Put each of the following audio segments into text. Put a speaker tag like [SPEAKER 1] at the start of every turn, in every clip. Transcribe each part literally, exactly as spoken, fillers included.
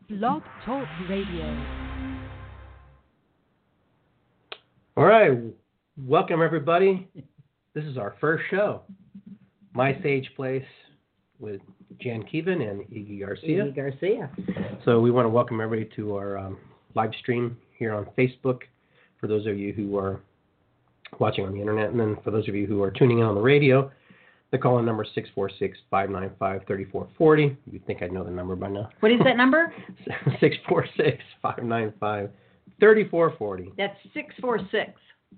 [SPEAKER 1] Blog Talk Radio.
[SPEAKER 2] All right, welcome everybody. This is our first show, My Sage Place, with Jan Keevan and Iggy Garcia.
[SPEAKER 3] Iggy Garcia.
[SPEAKER 2] So we want to welcome everybody to our um, live stream here on Facebook, for those of you who are watching on the internet, and then for those of you who are tuning in on the radio. The call-in number is six four six, five nine five, three four four zero. You'd think I'd know the number by now.
[SPEAKER 3] What is that number?
[SPEAKER 2] six four six, five nine five, three four four zero.
[SPEAKER 3] That's six four six,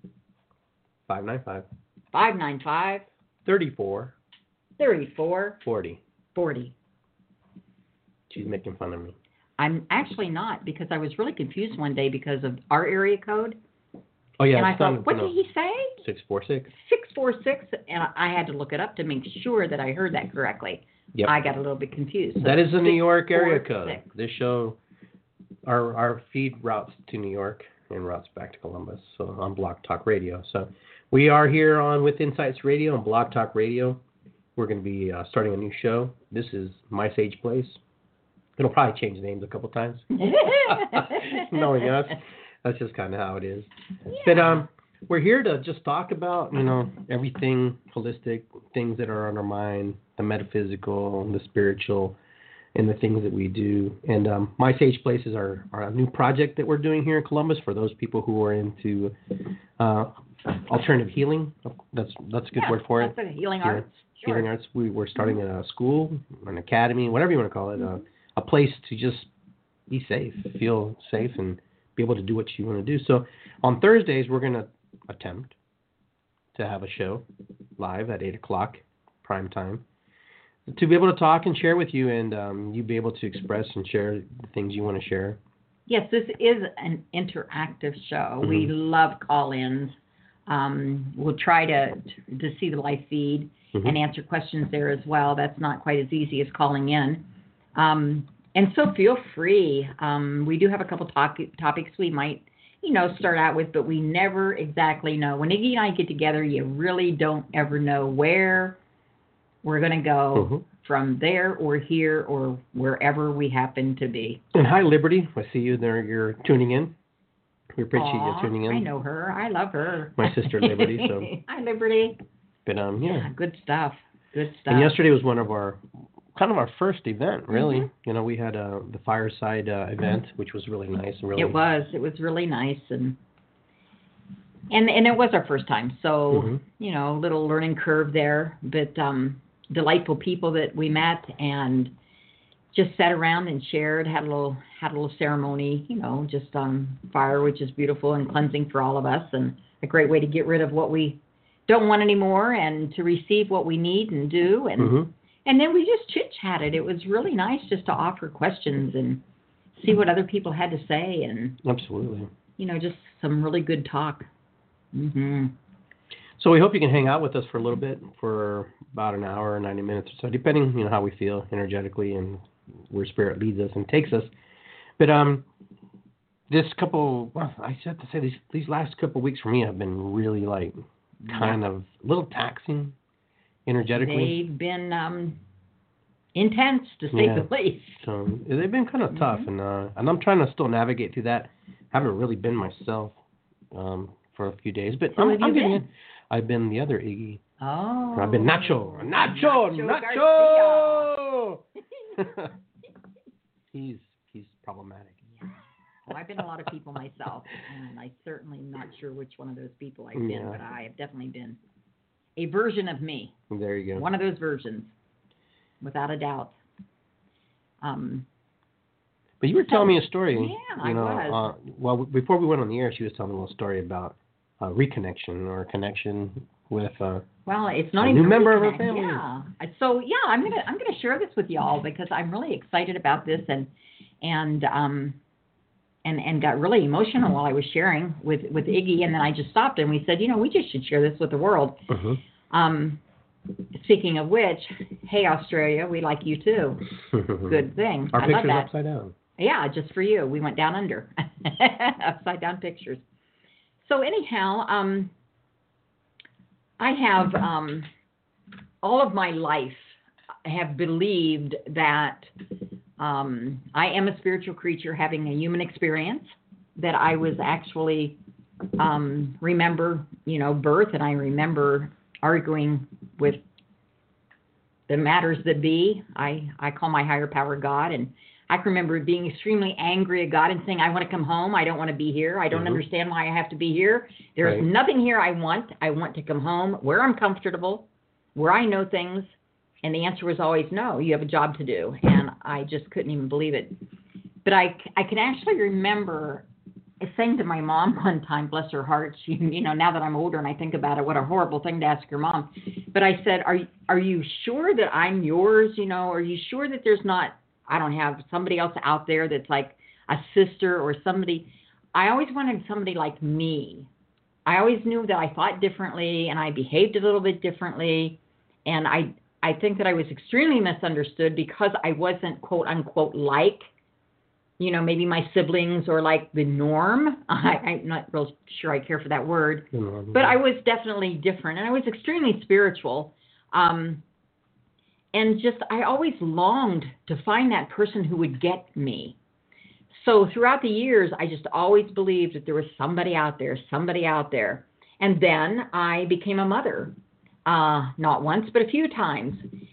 [SPEAKER 2] five nine five,
[SPEAKER 3] five nine five,
[SPEAKER 2] three four
[SPEAKER 3] three four
[SPEAKER 2] four zero.
[SPEAKER 3] four zero.
[SPEAKER 2] She's making fun of me.
[SPEAKER 3] I'm actually not, because I was really confused one day because of our area code.
[SPEAKER 2] Oh, yeah.
[SPEAKER 3] And I
[SPEAKER 2] it's
[SPEAKER 3] thought,
[SPEAKER 2] not,
[SPEAKER 3] what
[SPEAKER 2] no,
[SPEAKER 3] did he say?
[SPEAKER 2] six four six.
[SPEAKER 3] six four six, and I had to look it up to make sure that I heard that correctly.
[SPEAKER 2] Yep.
[SPEAKER 3] I got a little bit confused. So
[SPEAKER 2] that is the New York area
[SPEAKER 3] six four
[SPEAKER 2] code.
[SPEAKER 3] six.
[SPEAKER 2] This show, our our feed routes to New York and routes back to Columbus, so on Blog Talk Radio. So we are here on With Insights Radio and Blog Talk Radio. We're going to be uh, starting a new show. This is My Sage Place. It'll probably change names a couple times. Knowing us, that's just kind of how it is.
[SPEAKER 3] Yeah.
[SPEAKER 2] But um, we're here to just talk about, you know, everything holistic, things that are on our mind, the metaphysical, the spiritual, and the things that we do. And um, My Sage Place is our, our new project that we're doing here in Columbus for those people who are into uh, alternative healing. That's that's a good
[SPEAKER 3] yeah,
[SPEAKER 2] word for it.
[SPEAKER 3] That's it. Healing
[SPEAKER 2] Yeah.
[SPEAKER 3] arts. Sure.
[SPEAKER 2] Healing arts. We, we're starting a school, an academy, whatever you want to call it, uh, a place to just be safe, feel safe, and be able to do what you want to do. So on Thursdays, we're going to attempt to have a show live at eight o'clock prime time to be able to talk and share with you, and um, you be able to express and share the things you want to share.
[SPEAKER 3] Yes, this is an interactive show.
[SPEAKER 2] Mm-hmm.
[SPEAKER 3] We love call-ins. Um, we'll try to to see the live feed
[SPEAKER 2] Mm-hmm.
[SPEAKER 3] and answer questions there as well. That's not quite as easy as calling in. Um, and so feel free. Um, we do have a couple talk, topics we might, you know, start out with, but we never exactly know. When Iggy and I get together, you really don't ever know where we're going to go
[SPEAKER 2] Mm-hmm.
[SPEAKER 3] from there or here or wherever we happen to be.
[SPEAKER 2] And hi, Liberty. I see you there. You're tuning in. We appreciate
[SPEAKER 3] Aw,
[SPEAKER 2] you tuning in.
[SPEAKER 3] I know her. I love her.
[SPEAKER 2] My sister, Liberty. So.
[SPEAKER 3] Hi, Liberty.
[SPEAKER 2] But um, yeah.
[SPEAKER 3] Yeah, good stuff. Good stuff.
[SPEAKER 2] And yesterday was one of our, kind of our first event, really.
[SPEAKER 3] Mm-hmm.
[SPEAKER 2] You know, we had uh, the fireside uh, event, which was really nice. And really,
[SPEAKER 3] It was. It was really nice, and and and it was our first time. So
[SPEAKER 2] Mm-hmm.
[SPEAKER 3] you know, little learning curve there, but um, delightful people that we met and just sat around and shared. Had a little had a little ceremony, you know, just on fire, which is beautiful and cleansing for all of us, and a great way to get rid of what we don't want anymore and to receive what we need and do. And
[SPEAKER 2] Mm-hmm.
[SPEAKER 3] and then we just chit-chatted. It was really nice just to offer questions and see what other people had to say, and,
[SPEAKER 2] Absolutely.
[SPEAKER 3] you know, just some really good talk. Mm-hmm.
[SPEAKER 2] So we hope you can hang out with us for a little bit, for about an hour, ninety minutes or so, depending, you know, how we feel energetically and where spirit leads us and takes us. But um, this couple, well, I have to say, these these last couple of weeks for me have been really, like, kind
[SPEAKER 3] Yeah.
[SPEAKER 2] of a little taxing energetically.
[SPEAKER 3] They've been um, intense, to say
[SPEAKER 2] Yeah.
[SPEAKER 3] the least.
[SPEAKER 2] So they've been kind of tough,
[SPEAKER 3] Mhm.
[SPEAKER 2] and uh, and I'm trying to still navigate through that. Haven't really been myself um, for a few days, but
[SPEAKER 3] Who
[SPEAKER 2] I'm,
[SPEAKER 3] have you
[SPEAKER 2] I'm getting
[SPEAKER 3] been?
[SPEAKER 2] it. I've been the other Iggy.
[SPEAKER 3] Oh.
[SPEAKER 2] I've been Nacho, Nacho,
[SPEAKER 3] Nacho
[SPEAKER 2] Nacho. he's he's problematic.
[SPEAKER 3] Yeah. Well, I've been a lot of people myself, and I certainly am not sure which one of those people I've been,
[SPEAKER 2] Yeah.
[SPEAKER 3] but I have definitely been a version of me.
[SPEAKER 2] There you go.
[SPEAKER 3] One of those versions, without a doubt. Um,
[SPEAKER 2] But you were telling me a story.
[SPEAKER 3] Yeah, I
[SPEAKER 2] you know,
[SPEAKER 3] was.
[SPEAKER 2] Uh, well, before we went on the air, she was telling me a little story about uh, reconnection or connection with. Uh,
[SPEAKER 3] well, it's not
[SPEAKER 2] A
[SPEAKER 3] even
[SPEAKER 2] new
[SPEAKER 3] a
[SPEAKER 2] member of our
[SPEAKER 3] reconnect.
[SPEAKER 2] family.
[SPEAKER 3] Yeah. So yeah, I'm gonna I'm gonna share this with y'all because I'm really excited about this and and um and and got really emotional while I was sharing with with Iggy, and then I just stopped and we said, you know, we just should share this with the world.
[SPEAKER 2] uh-huh.
[SPEAKER 3] Um, speaking of which, hey Australia, we like you too. Good thing.
[SPEAKER 2] Our
[SPEAKER 3] I love
[SPEAKER 2] picture's
[SPEAKER 3] that.
[SPEAKER 2] upside down.
[SPEAKER 3] Yeah, just for you. We went down under. Upside down pictures. So anyhow, um, I have um, all of my life have believed that Um, I am a spiritual creature having a human experience that I was actually um, remember, you know, birth, and I remember arguing with the matters that be. I, I call my higher power God, and I can remember being extremely angry at God and saying, I want to come home. I don't want to be here. I don't mm-hmm. understand why I have to be here. There's right. nothing here I want. I want to come home where I'm comfortable, where I know things. And the answer was always no, you have a job to do. And I just couldn't even believe it. But I, I can actually remember saying to my mom one time, bless her heart, she, you know, now that I'm older and I think about it, what a horrible thing to ask your mom. But I said, are, are you sure that I'm yours? You know, are you sure that there's not, I don't have somebody else out there that's like a sister or somebody? I always wanted somebody like me. I always knew that I thought differently and I behaved a little bit differently. And I, I think that I was extremely misunderstood because I wasn't, quote unquote, like, you know, maybe my siblings or like the norm. I, I'm not real sure I care for that word, but I was definitely different, and I was extremely spiritual. Um, and just, I always longed to find that person who would get me. So throughout the years, I just always believed that there was somebody out there, somebody out there. And then I became a mother, uh, not once, but a few times,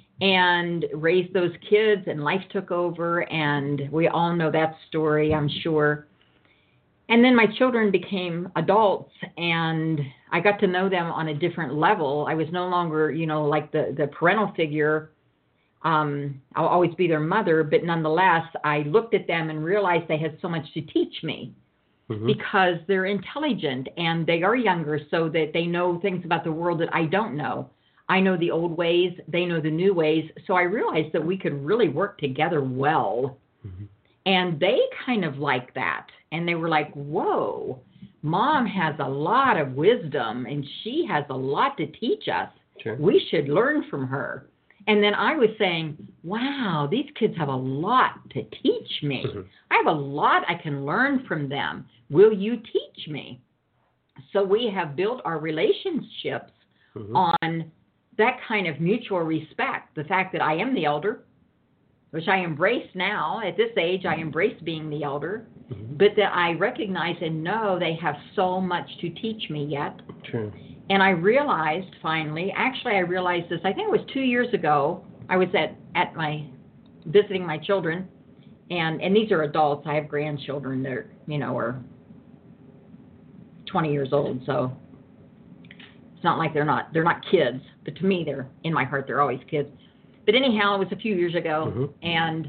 [SPEAKER 3] and raised those kids, and life took over, and we all know that story, I'm sure. And then my children became adults, and I got to know them on a different level. I was no longer, you know, like the, the parental figure. Um, I'll always be their mother, but nonetheless, I looked at them and realized they had so much to teach me mm-hmm. because they're intelligent and they are younger, so that they know things about the world that I don't know. I know the old ways, they know the new ways. So I realized that we could really work together well. Mm-hmm. And they kind of like that. And they were like, whoa, Mom has a lot of wisdom and she has a lot to teach us. Sure. We should learn from her. And then I was saying, wow, these kids have a lot to teach me. Mm-hmm. I have a lot I can learn from them. Will you teach me? So we have built our relationships mm-hmm. on that kind of mutual respect, the fact that I am the elder, which I embrace now. At this age, I embrace being the elder, mm-hmm. but that I recognize and know they have so much to teach me yet.
[SPEAKER 2] True.
[SPEAKER 3] And I realized finally, actually I realized this, I think it was two years ago, I was at, at my, visiting my children, and, and these are adults. I have grandchildren that are, you know, are twenty years old, so it's not like they're not, they're not kids, but to me, they're, in my heart, they're always kids. But anyhow, it was a few years ago, mm-hmm. and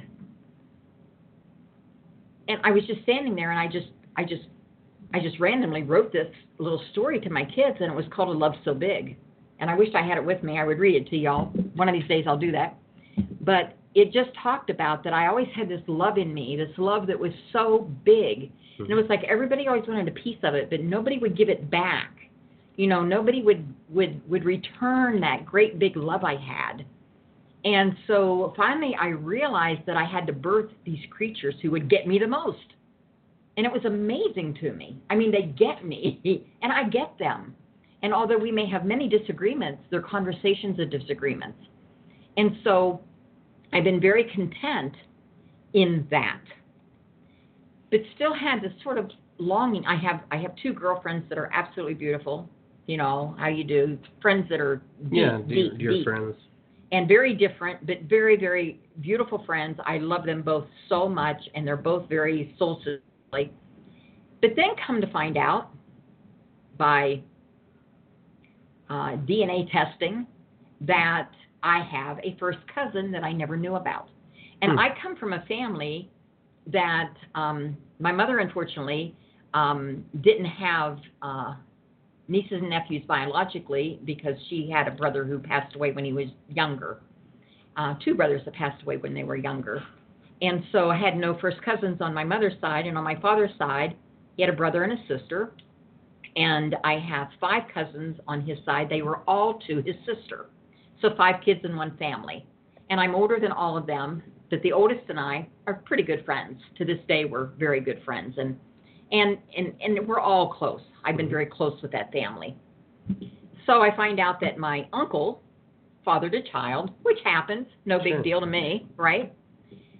[SPEAKER 3] and I was just standing there, and I just, I just, I just randomly wrote this little story to my kids, and it was called A Love So Big. And I wished I had it with me. I would read it to y'all. One of these days I'll do that. But it just talked about that I always had this love in me, this love that was so big. Mm-hmm. And it was like everybody always wanted a piece of it, but nobody would give it back. You know, nobody would, would, would return that great big love I had. And so finally I realized that I had to birth these creatures who would get me the most. And it was amazing to me. I mean, they get me, and I get them. And although we may have many disagreements, they're conversations of disagreements. And so I've been very content in that. But still had this sort of longing. I have I have two girlfriends that are absolutely beautiful. You know, how you do. Friends that are deep,
[SPEAKER 2] yeah, dear,
[SPEAKER 3] deep,
[SPEAKER 2] dear
[SPEAKER 3] deep.
[SPEAKER 2] friends.
[SPEAKER 3] And very different, but very, very beautiful friends. I love them both so much, and they're both very soul sister. But then come to find out by uh, D N A testing that I have a first cousin that I never knew about. And hmm. I come from a family that um, my mother, unfortunately, um, didn't have uh, nieces and nephews biologically because she had a brother who passed away when he was younger. Uh, two brothers that passed away when they were younger. And so I had no first cousins on my mother's side. And on my father's side, he had a brother and a sister. And I have five cousins on his side. They were all to his sister. So five kids in one family. And I'm older than all of them. But the oldest and I are pretty good friends. To this day, we're very good friends. And and and, and we're all close. I've been very close with that family. So I find out that my uncle fathered a child, which happens. No big
[SPEAKER 2] Sure.
[SPEAKER 3] deal to me, right?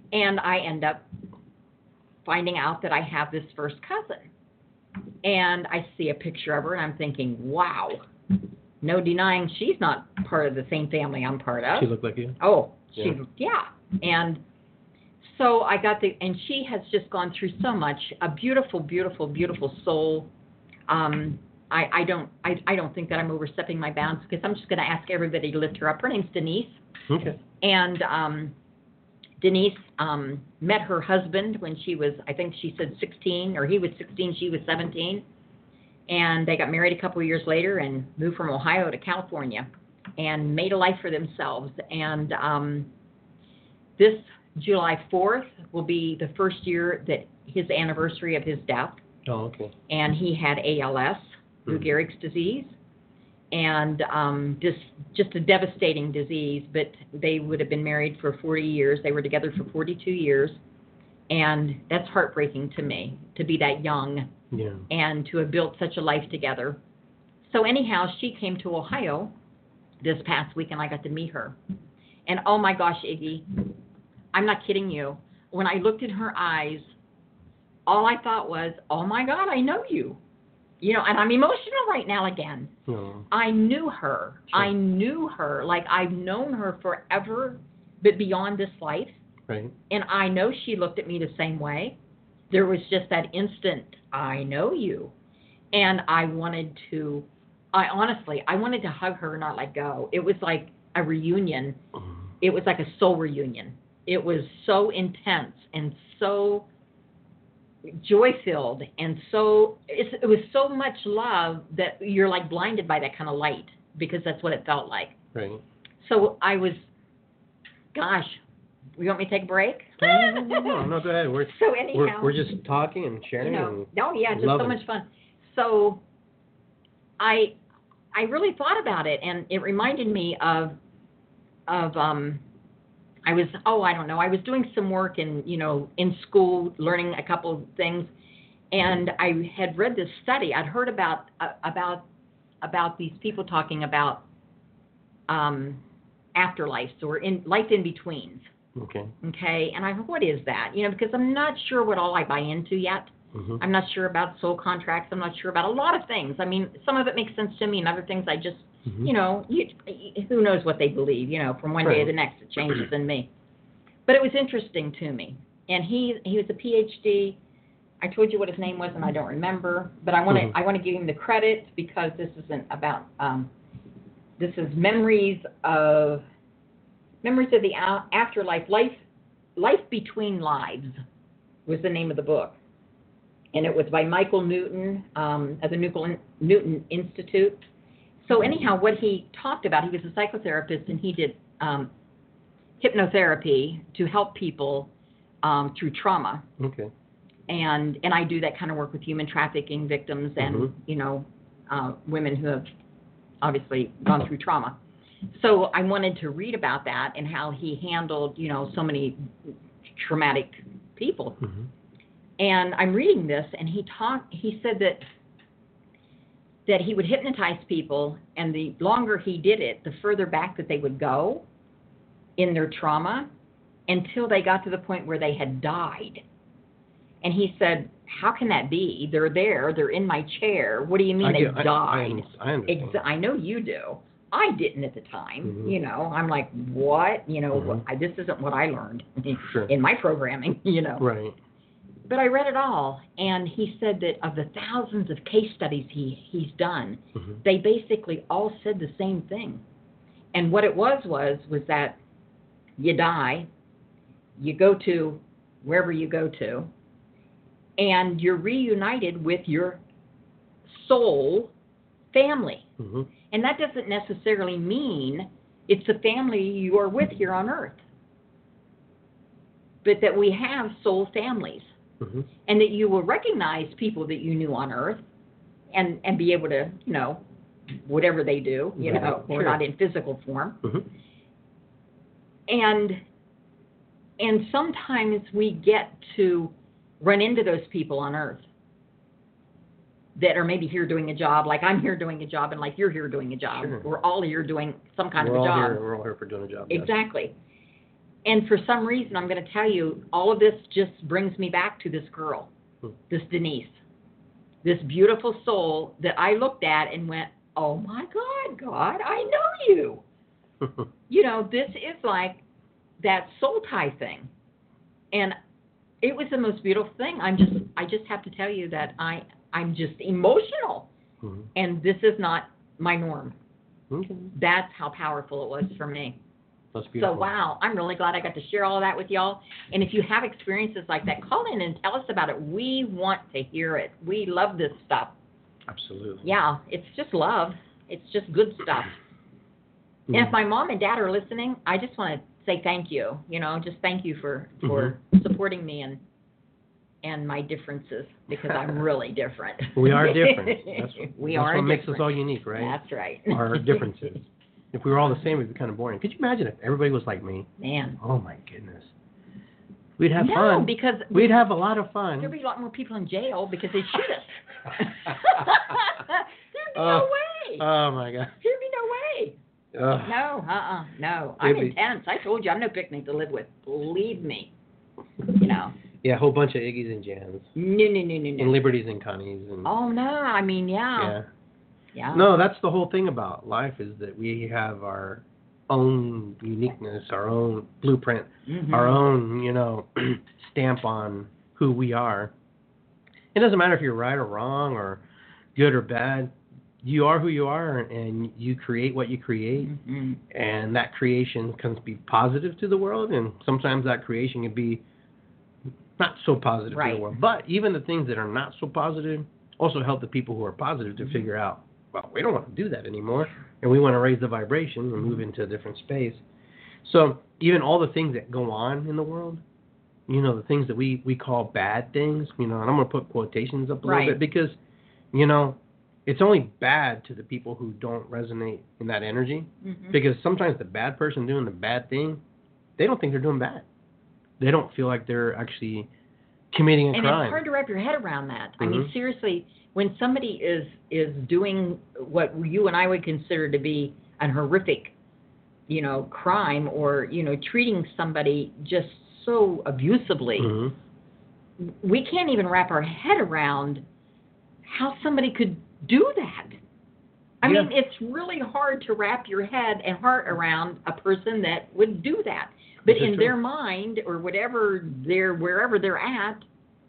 [SPEAKER 3] And I end up finding out that I have this first cousin. And I see a picture of her, and I'm thinking, wow, no denying she's not part of the same family I'm part of.
[SPEAKER 2] She looked like you?
[SPEAKER 3] Oh, she,
[SPEAKER 2] Yeah.
[SPEAKER 3] yeah. And so I got the, and she has just gone through so much, a beautiful, beautiful, beautiful soul. Um, I, I don't, I, I don't think that I'm overstepping my bounds, because I'm just going to ask everybody to lift her up. Her name's Denise.
[SPEAKER 2] Okay.
[SPEAKER 3] And um, Denise um, met her husband when she was, I think she said sixteen, or he was sixteen, she was seventeen. And they got married a couple of years later and moved from Ohio to California and made a life for themselves. And um, this July fourth will be the first year that his anniversary of his death.
[SPEAKER 2] Oh, okay.
[SPEAKER 3] And he had A L S, Lou
[SPEAKER 2] Mhm.
[SPEAKER 3] Gehrig's disease, and um, just just a devastating disease. But they would have been married for forty years. They were together for forty-two years, and that's heartbreaking to me, to be that young
[SPEAKER 2] Yeah.
[SPEAKER 3] and to have built such a life together. So anyhow, she came to Ohio this past week, and I got to meet her. And oh my gosh, Iggy, I'm not kidding you. When I looked in her eyes, all I thought was, oh my God, I know you. You know, and I'm emotional right now again.
[SPEAKER 2] No.
[SPEAKER 3] I knew her.
[SPEAKER 2] Sure.
[SPEAKER 3] I knew her. Like, I've known her forever, but beyond this life.
[SPEAKER 2] Right.
[SPEAKER 3] And I know she looked at me the same way. There was just that instant, I know you. And I wanted to, I honestly, I wanted to hug her and not let go. It was like a reunion.
[SPEAKER 2] Mhm.
[SPEAKER 3] It was like a soul reunion. It was so intense and so joy-filled, and so it's, it was so much love that you're like blinded by that kind of light, because that's what it felt like.
[SPEAKER 2] Right.
[SPEAKER 3] So I was, gosh, you want me to take a break?
[SPEAKER 2] No, no, no, no, no, go ahead. We're,
[SPEAKER 3] So anyhow,
[SPEAKER 2] we're, we're just talking and sharing.
[SPEAKER 3] you know,
[SPEAKER 2] and
[SPEAKER 3] oh yeah, just so
[SPEAKER 2] loving.
[SPEAKER 3] much fun. So I I really thought about it, and it reminded me of of um I was oh I don't know I was doing some work in you know in school, learning a couple of things, and I had read this study. I'd heard about uh, about about these people talking about um afterlives, or in life in betweens.
[SPEAKER 2] Okay.
[SPEAKER 3] Okay, and I thought, what is that? You know, because I'm not sure what all I buy into yet.
[SPEAKER 2] Mm-hmm.
[SPEAKER 3] I'm not sure about soul contracts. I'm not sure about a lot of things. I mean, some of it makes sense to me, and other things I just,
[SPEAKER 2] Mm-hmm.
[SPEAKER 3] you know, you, who knows what they believe, you know, from one day
[SPEAKER 2] Right.
[SPEAKER 3] to the next, it changes in me. But it was interesting to me. And he he was a P H D. I told you what his name was, and I don't remember. But I want to
[SPEAKER 2] Mm-hmm.
[SPEAKER 3] I want to give him the credit, because this isn't about, um, this is memories of, memories of the a- afterlife, life, life between lives was the name of the book. And it was by Michael Newton um, at the Newton Newton Institute. So anyhow, what he talked about, he was a psychotherapist, and he did um, hypnotherapy to help people um, through trauma.
[SPEAKER 2] Okay.
[SPEAKER 3] And and I do that kind of work with human trafficking victims and,
[SPEAKER 2] Mhm.
[SPEAKER 3] you know, uh, women who have obviously gone through trauma. So I wanted to read about that and how he handled, you know, so many traumatic people.
[SPEAKER 2] Mm-hmm.
[SPEAKER 3] And I'm reading this, and he talked. He said that that he would hypnotize people, and the longer he did it, the further back that they would go in their trauma, until they got to the point where they had died. And he said, "How can that be? They're there. They're in my chair. What do you mean
[SPEAKER 2] I
[SPEAKER 3] they
[SPEAKER 2] do- I-
[SPEAKER 3] died?"
[SPEAKER 2] I, I understand.
[SPEAKER 3] Exa- I know you do. I didn't at the time.
[SPEAKER 2] Mhm.
[SPEAKER 3] You know, I'm like, what? You know,
[SPEAKER 2] Mhm.
[SPEAKER 3] what, I, this isn't what I learned
[SPEAKER 2] Sure.
[SPEAKER 3] in my programming. You know.
[SPEAKER 2] Right.
[SPEAKER 3] But I read it all, and he said that of the thousands of case studies he, he's done,
[SPEAKER 2] Mm-hmm.
[SPEAKER 3] they basically all said the same thing. And what it was was was that you die, you go to wherever you go to, and you're reunited with your soul family.
[SPEAKER 2] Mm-hmm.
[SPEAKER 3] And that doesn't necessarily mean it's the family you are with here on earth, but that we have soul families.
[SPEAKER 2] Mm-hmm.
[SPEAKER 3] And that you will recognize people that you knew on earth, and, and be able to, you know, whatever they do, you
[SPEAKER 2] Right.
[SPEAKER 3] know, or
[SPEAKER 2] Sure.
[SPEAKER 3] not in physical form.
[SPEAKER 2] Mm-hmm.
[SPEAKER 3] And and sometimes we get to run into those people on earth that are maybe here doing a job, like I'm here doing a job, and like you're here doing a job.
[SPEAKER 2] Sure.
[SPEAKER 3] We're all here doing some kind
[SPEAKER 2] we're
[SPEAKER 3] of a
[SPEAKER 2] all
[SPEAKER 3] job.
[SPEAKER 2] Here, we're all here for doing a job. yes.
[SPEAKER 3] Exactly. and for some reason, I'm going to tell you, all of this just brings me back to this girl,
[SPEAKER 2] Hmm.
[SPEAKER 3] this Denise, this beautiful soul that I looked at and went, oh my God, God, I know you. You know, this is like that soul tie thing. And it was the most beautiful thing. I'm just, I just have to tell you that I, I'm just emotional.
[SPEAKER 2] Mhm.
[SPEAKER 3] And this is not my norm.
[SPEAKER 2] Okay.
[SPEAKER 3] That's how powerful it was for me.
[SPEAKER 2] That's beautiful.
[SPEAKER 3] So, wow, I'm really glad I got to share all of that with y'all. And if you have experiences like that, call in and tell us about it. We want to hear it. We love this stuff.
[SPEAKER 2] Absolutely.
[SPEAKER 3] Yeah, it's just love. It's just good stuff.
[SPEAKER 2] Mhm.
[SPEAKER 3] And if my mom and dad are listening, I just want to say thank you. You know, just thank you for, for supporting me and and my differences, because I'm really different.
[SPEAKER 2] We are different. That's,
[SPEAKER 3] we
[SPEAKER 2] that's
[SPEAKER 3] are
[SPEAKER 2] what makes us
[SPEAKER 3] different.
[SPEAKER 2] all unique, right?
[SPEAKER 3] That's right.
[SPEAKER 2] Our differences. If we were all the same, it'd be kind of boring. Could you imagine if everybody was like me?
[SPEAKER 3] Man.
[SPEAKER 2] Oh my goodness. We'd have
[SPEAKER 3] no,
[SPEAKER 2] fun.
[SPEAKER 3] because
[SPEAKER 2] We'd have a lot of fun.
[SPEAKER 3] there'd be a lot more people in jail because they'd shoot us. There'd be
[SPEAKER 2] Uh,
[SPEAKER 3] no way.
[SPEAKER 2] Oh my God.
[SPEAKER 3] There'd be no way.
[SPEAKER 2] Ugh.
[SPEAKER 3] No, uh-uh, no. I'm
[SPEAKER 2] It'd be-
[SPEAKER 3] intense. I told you, I'm no picnic to live with. Believe me. You know.
[SPEAKER 2] Yeah, a whole bunch of Iggy's and Jans.
[SPEAKER 3] No, no, no, no, no.
[SPEAKER 2] And Liberties and Connies. And,
[SPEAKER 3] Oh, no. I mean, yeah.
[SPEAKER 2] yeah.
[SPEAKER 3] Yeah.
[SPEAKER 2] No, that's the whole thing about life, is that we have our own uniqueness, our own blueprint,
[SPEAKER 3] Mhm.
[SPEAKER 2] our own, you know, stamp on who we are. It doesn't matter if you're right or wrong or good or bad. You are who you are, and you create what you create.
[SPEAKER 3] Mhm.
[SPEAKER 2] And that creation can be positive to the world, and sometimes that creation can be not so positive to
[SPEAKER 3] Right.
[SPEAKER 2] the world. But even the things that are not so positive also help the people who are positive to
[SPEAKER 3] Mhm.
[SPEAKER 2] figure out, well, we don't want to do that anymore, and we want to raise the vibration and move into a different space. So even all the things that go on in the world, you know, the things that we, we call bad things, you know, and I'm going to put quotations up a
[SPEAKER 3] Right.
[SPEAKER 2] little bit, because, you know, it's only bad to the people who don't resonate in that energy.
[SPEAKER 3] Mhm.
[SPEAKER 2] Because sometimes the bad person doing the bad thing, they don't think they're doing bad. They don't feel like they're actually committing a
[SPEAKER 3] and
[SPEAKER 2] crime.
[SPEAKER 3] it's hard to wrap your head around that. I mean,
[SPEAKER 2] Mhm.
[SPEAKER 3] seriously, when somebody is is doing what you and I would consider to be an horrific, you know, crime, or, you know, treating somebody just so abusively,
[SPEAKER 2] Mhm.
[SPEAKER 3] we can't even wrap our head around how somebody could do that. I
[SPEAKER 2] Yeah.
[SPEAKER 3] mean, it's really hard to wrap your head and heart around a person that would do that. But
[SPEAKER 2] This is
[SPEAKER 3] in
[SPEAKER 2] true.
[SPEAKER 3] their mind, or whatever they're, wherever they're at,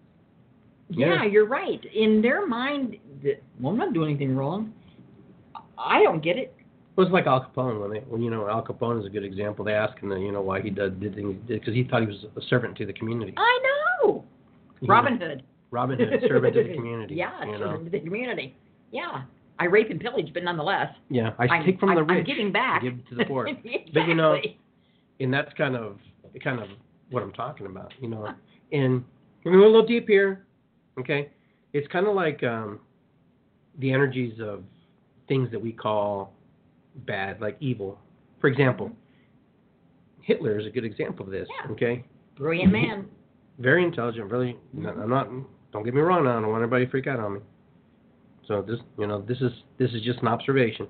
[SPEAKER 3] yeah,
[SPEAKER 2] Yeah.
[SPEAKER 3] you're right. In their mind, that, well, I'm not doing anything wrong. I don't get it.
[SPEAKER 2] It was like Al Capone, when they, when you know, Al Capone is a good example. They asked him, you know, why he did, did things he did, because he thought he was a servant to the community.
[SPEAKER 3] I know.
[SPEAKER 2] He-
[SPEAKER 3] Robin Hood.
[SPEAKER 2] Robin Hood, servant to the community.
[SPEAKER 3] Yeah,
[SPEAKER 2] you know?
[SPEAKER 3] servant to the community. Yeah. I rape and pillage, but nonetheless,
[SPEAKER 2] Yeah, I
[SPEAKER 3] I'm-
[SPEAKER 2] take from the
[SPEAKER 3] I'm- I'm
[SPEAKER 2] rich,
[SPEAKER 3] giving back.
[SPEAKER 2] give to the poor.
[SPEAKER 3] Exactly.
[SPEAKER 2] But you know, and that's kind of kind of what I'm talking about, you know. And we're going a little deep here, okay? It's kind of like um, the energies of things that we call bad, like evil. For example, Hitler is a good example of this,
[SPEAKER 3] Yeah.
[SPEAKER 2] okay?
[SPEAKER 3] Brilliant man.
[SPEAKER 2] Very intelligent, really. I'm not. Don't get me wrong. Now, I don't want everybody to freak out on me. So this, you know, this is this is just an observation.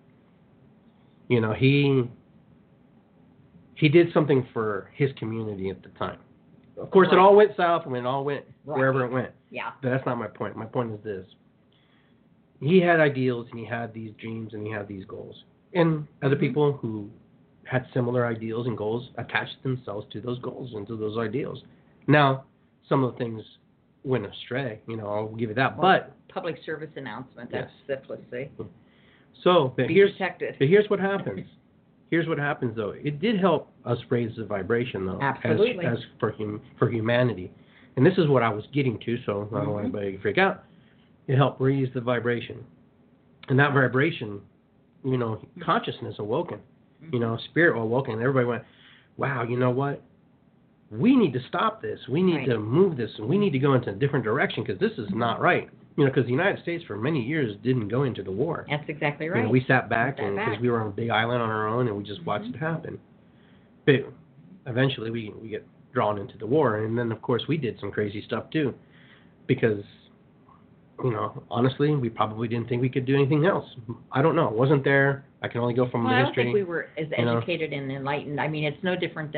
[SPEAKER 2] You know, he he did something for his community at the time. Of course,
[SPEAKER 3] Right.
[SPEAKER 2] it all went south, and it all went
[SPEAKER 3] Right.
[SPEAKER 2] wherever it went.
[SPEAKER 3] Yeah.
[SPEAKER 2] But that's not my point. My point is this: he had ideals, and he had these dreams, and he had these goals. And other
[SPEAKER 3] Mhm.
[SPEAKER 2] people who had similar ideals and goals attached themselves to those goals and to those ideals. Now, some of the things went astray, you know, I'll give you that. But
[SPEAKER 3] Public service announcement. That's syphilis, see?
[SPEAKER 2] so, but
[SPEAKER 3] Be
[SPEAKER 2] here's
[SPEAKER 3] protected.
[SPEAKER 2] but here's what happens. Here's what happens though. It did help us raise the vibration though,
[SPEAKER 3] Absolutely.
[SPEAKER 2] as as for hum, for humanity. And this is what I was getting to, so I don't want
[SPEAKER 3] Mhm.
[SPEAKER 2] anybody to freak out. It helped raise the vibration. And that vibration, you know, consciousness awoken. You know, spirit awoken. And everybody went, wow, you know what? We need to stop this. We need
[SPEAKER 3] Right.
[SPEAKER 2] to move this. And we need to go into a different direction, because this is not right. You know, because the United States for many years didn't go into the war.
[SPEAKER 3] That's exactly
[SPEAKER 2] You
[SPEAKER 3] right.
[SPEAKER 2] know, we sat back
[SPEAKER 3] Sat
[SPEAKER 2] and because
[SPEAKER 3] back.
[SPEAKER 2] we were on a big island on our own, and we just watched
[SPEAKER 3] Mhm.
[SPEAKER 2] it happen. But eventually, we we get drawn into the war, and then of course we did some crazy stuff too, because you know, honestly, we probably didn't think we could do anything else. I don't know. Wasn't there? I can only go from
[SPEAKER 3] Well,
[SPEAKER 2] the
[SPEAKER 3] I don't
[SPEAKER 2] history.
[SPEAKER 3] think we were as
[SPEAKER 2] you know.
[SPEAKER 3] educated and enlightened. I mean, it's no different than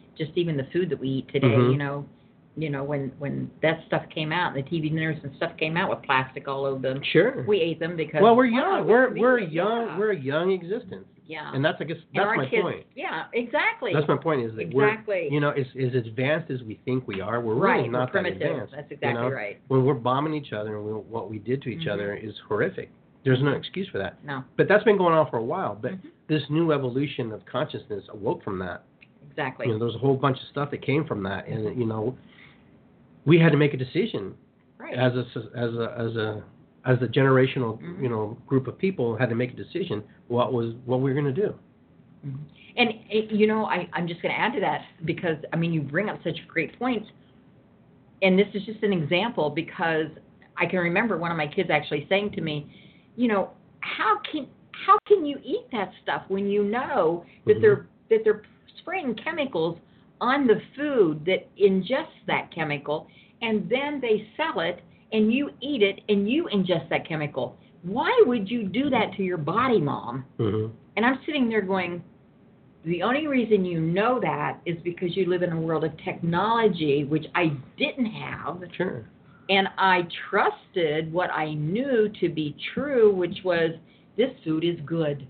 [SPEAKER 3] just even the food that we eat today.
[SPEAKER 2] Mhm.
[SPEAKER 3] You know, you know when when that stuff came out, the T V dinners and stuff came out with plastic all over them.
[SPEAKER 2] Sure.
[SPEAKER 3] We ate them because
[SPEAKER 2] Well, we're
[SPEAKER 3] wow,
[SPEAKER 2] young.
[SPEAKER 3] it's
[SPEAKER 2] We're we're
[SPEAKER 3] convenient.
[SPEAKER 2] young.
[SPEAKER 3] Yeah.
[SPEAKER 2] We're a young existence.
[SPEAKER 3] Yeah.
[SPEAKER 2] And that's I guess
[SPEAKER 3] And
[SPEAKER 2] that's
[SPEAKER 3] our
[SPEAKER 2] my
[SPEAKER 3] kids,
[SPEAKER 2] point.
[SPEAKER 3] Yeah, exactly.
[SPEAKER 2] That's my point. Is that
[SPEAKER 3] exactly.
[SPEAKER 2] we're you know as as advanced as we think we are, we're
[SPEAKER 3] right.
[SPEAKER 2] really not
[SPEAKER 3] we're
[SPEAKER 2] that
[SPEAKER 3] primitive.
[SPEAKER 2] advanced.
[SPEAKER 3] That's exactly
[SPEAKER 2] you know?
[SPEAKER 3] right.
[SPEAKER 2] When we're bombing each other and we, what we did to each
[SPEAKER 3] Mhm.
[SPEAKER 2] other is horrific. There's no excuse for that.
[SPEAKER 3] No.
[SPEAKER 2] But that's been going on for a while. But
[SPEAKER 3] Mhm.
[SPEAKER 2] this new evolution of consciousness awoke from that.
[SPEAKER 3] Exactly.
[SPEAKER 2] You know, there's a whole bunch of stuff that came from that, and you know, we had to make a decision
[SPEAKER 3] right.
[SPEAKER 2] as a as a as a as a generational
[SPEAKER 3] Mhm.
[SPEAKER 2] you know group of people had to make a decision what was what we were going to do.
[SPEAKER 3] Mhm. And it, you know, I, I'm just going to add to that because I mean, you bring up such great points, and this is just an example because I can remember one of my kids actually saying to me, you know, how can how can you eat that stuff when you know that
[SPEAKER 2] Mhm.
[SPEAKER 3] they're that they're spraying chemicals on the food that ingests that chemical, and then they sell it, and you eat it, and you ingest that chemical. Why would you do that to your body, Mom?
[SPEAKER 2] Mm-hmm.
[SPEAKER 3] And I'm sitting there going, the only reason you know that is because you live in a world of technology, which I didn't have.
[SPEAKER 2] Sure.
[SPEAKER 3] And I trusted what I knew to be true, which was this food is good.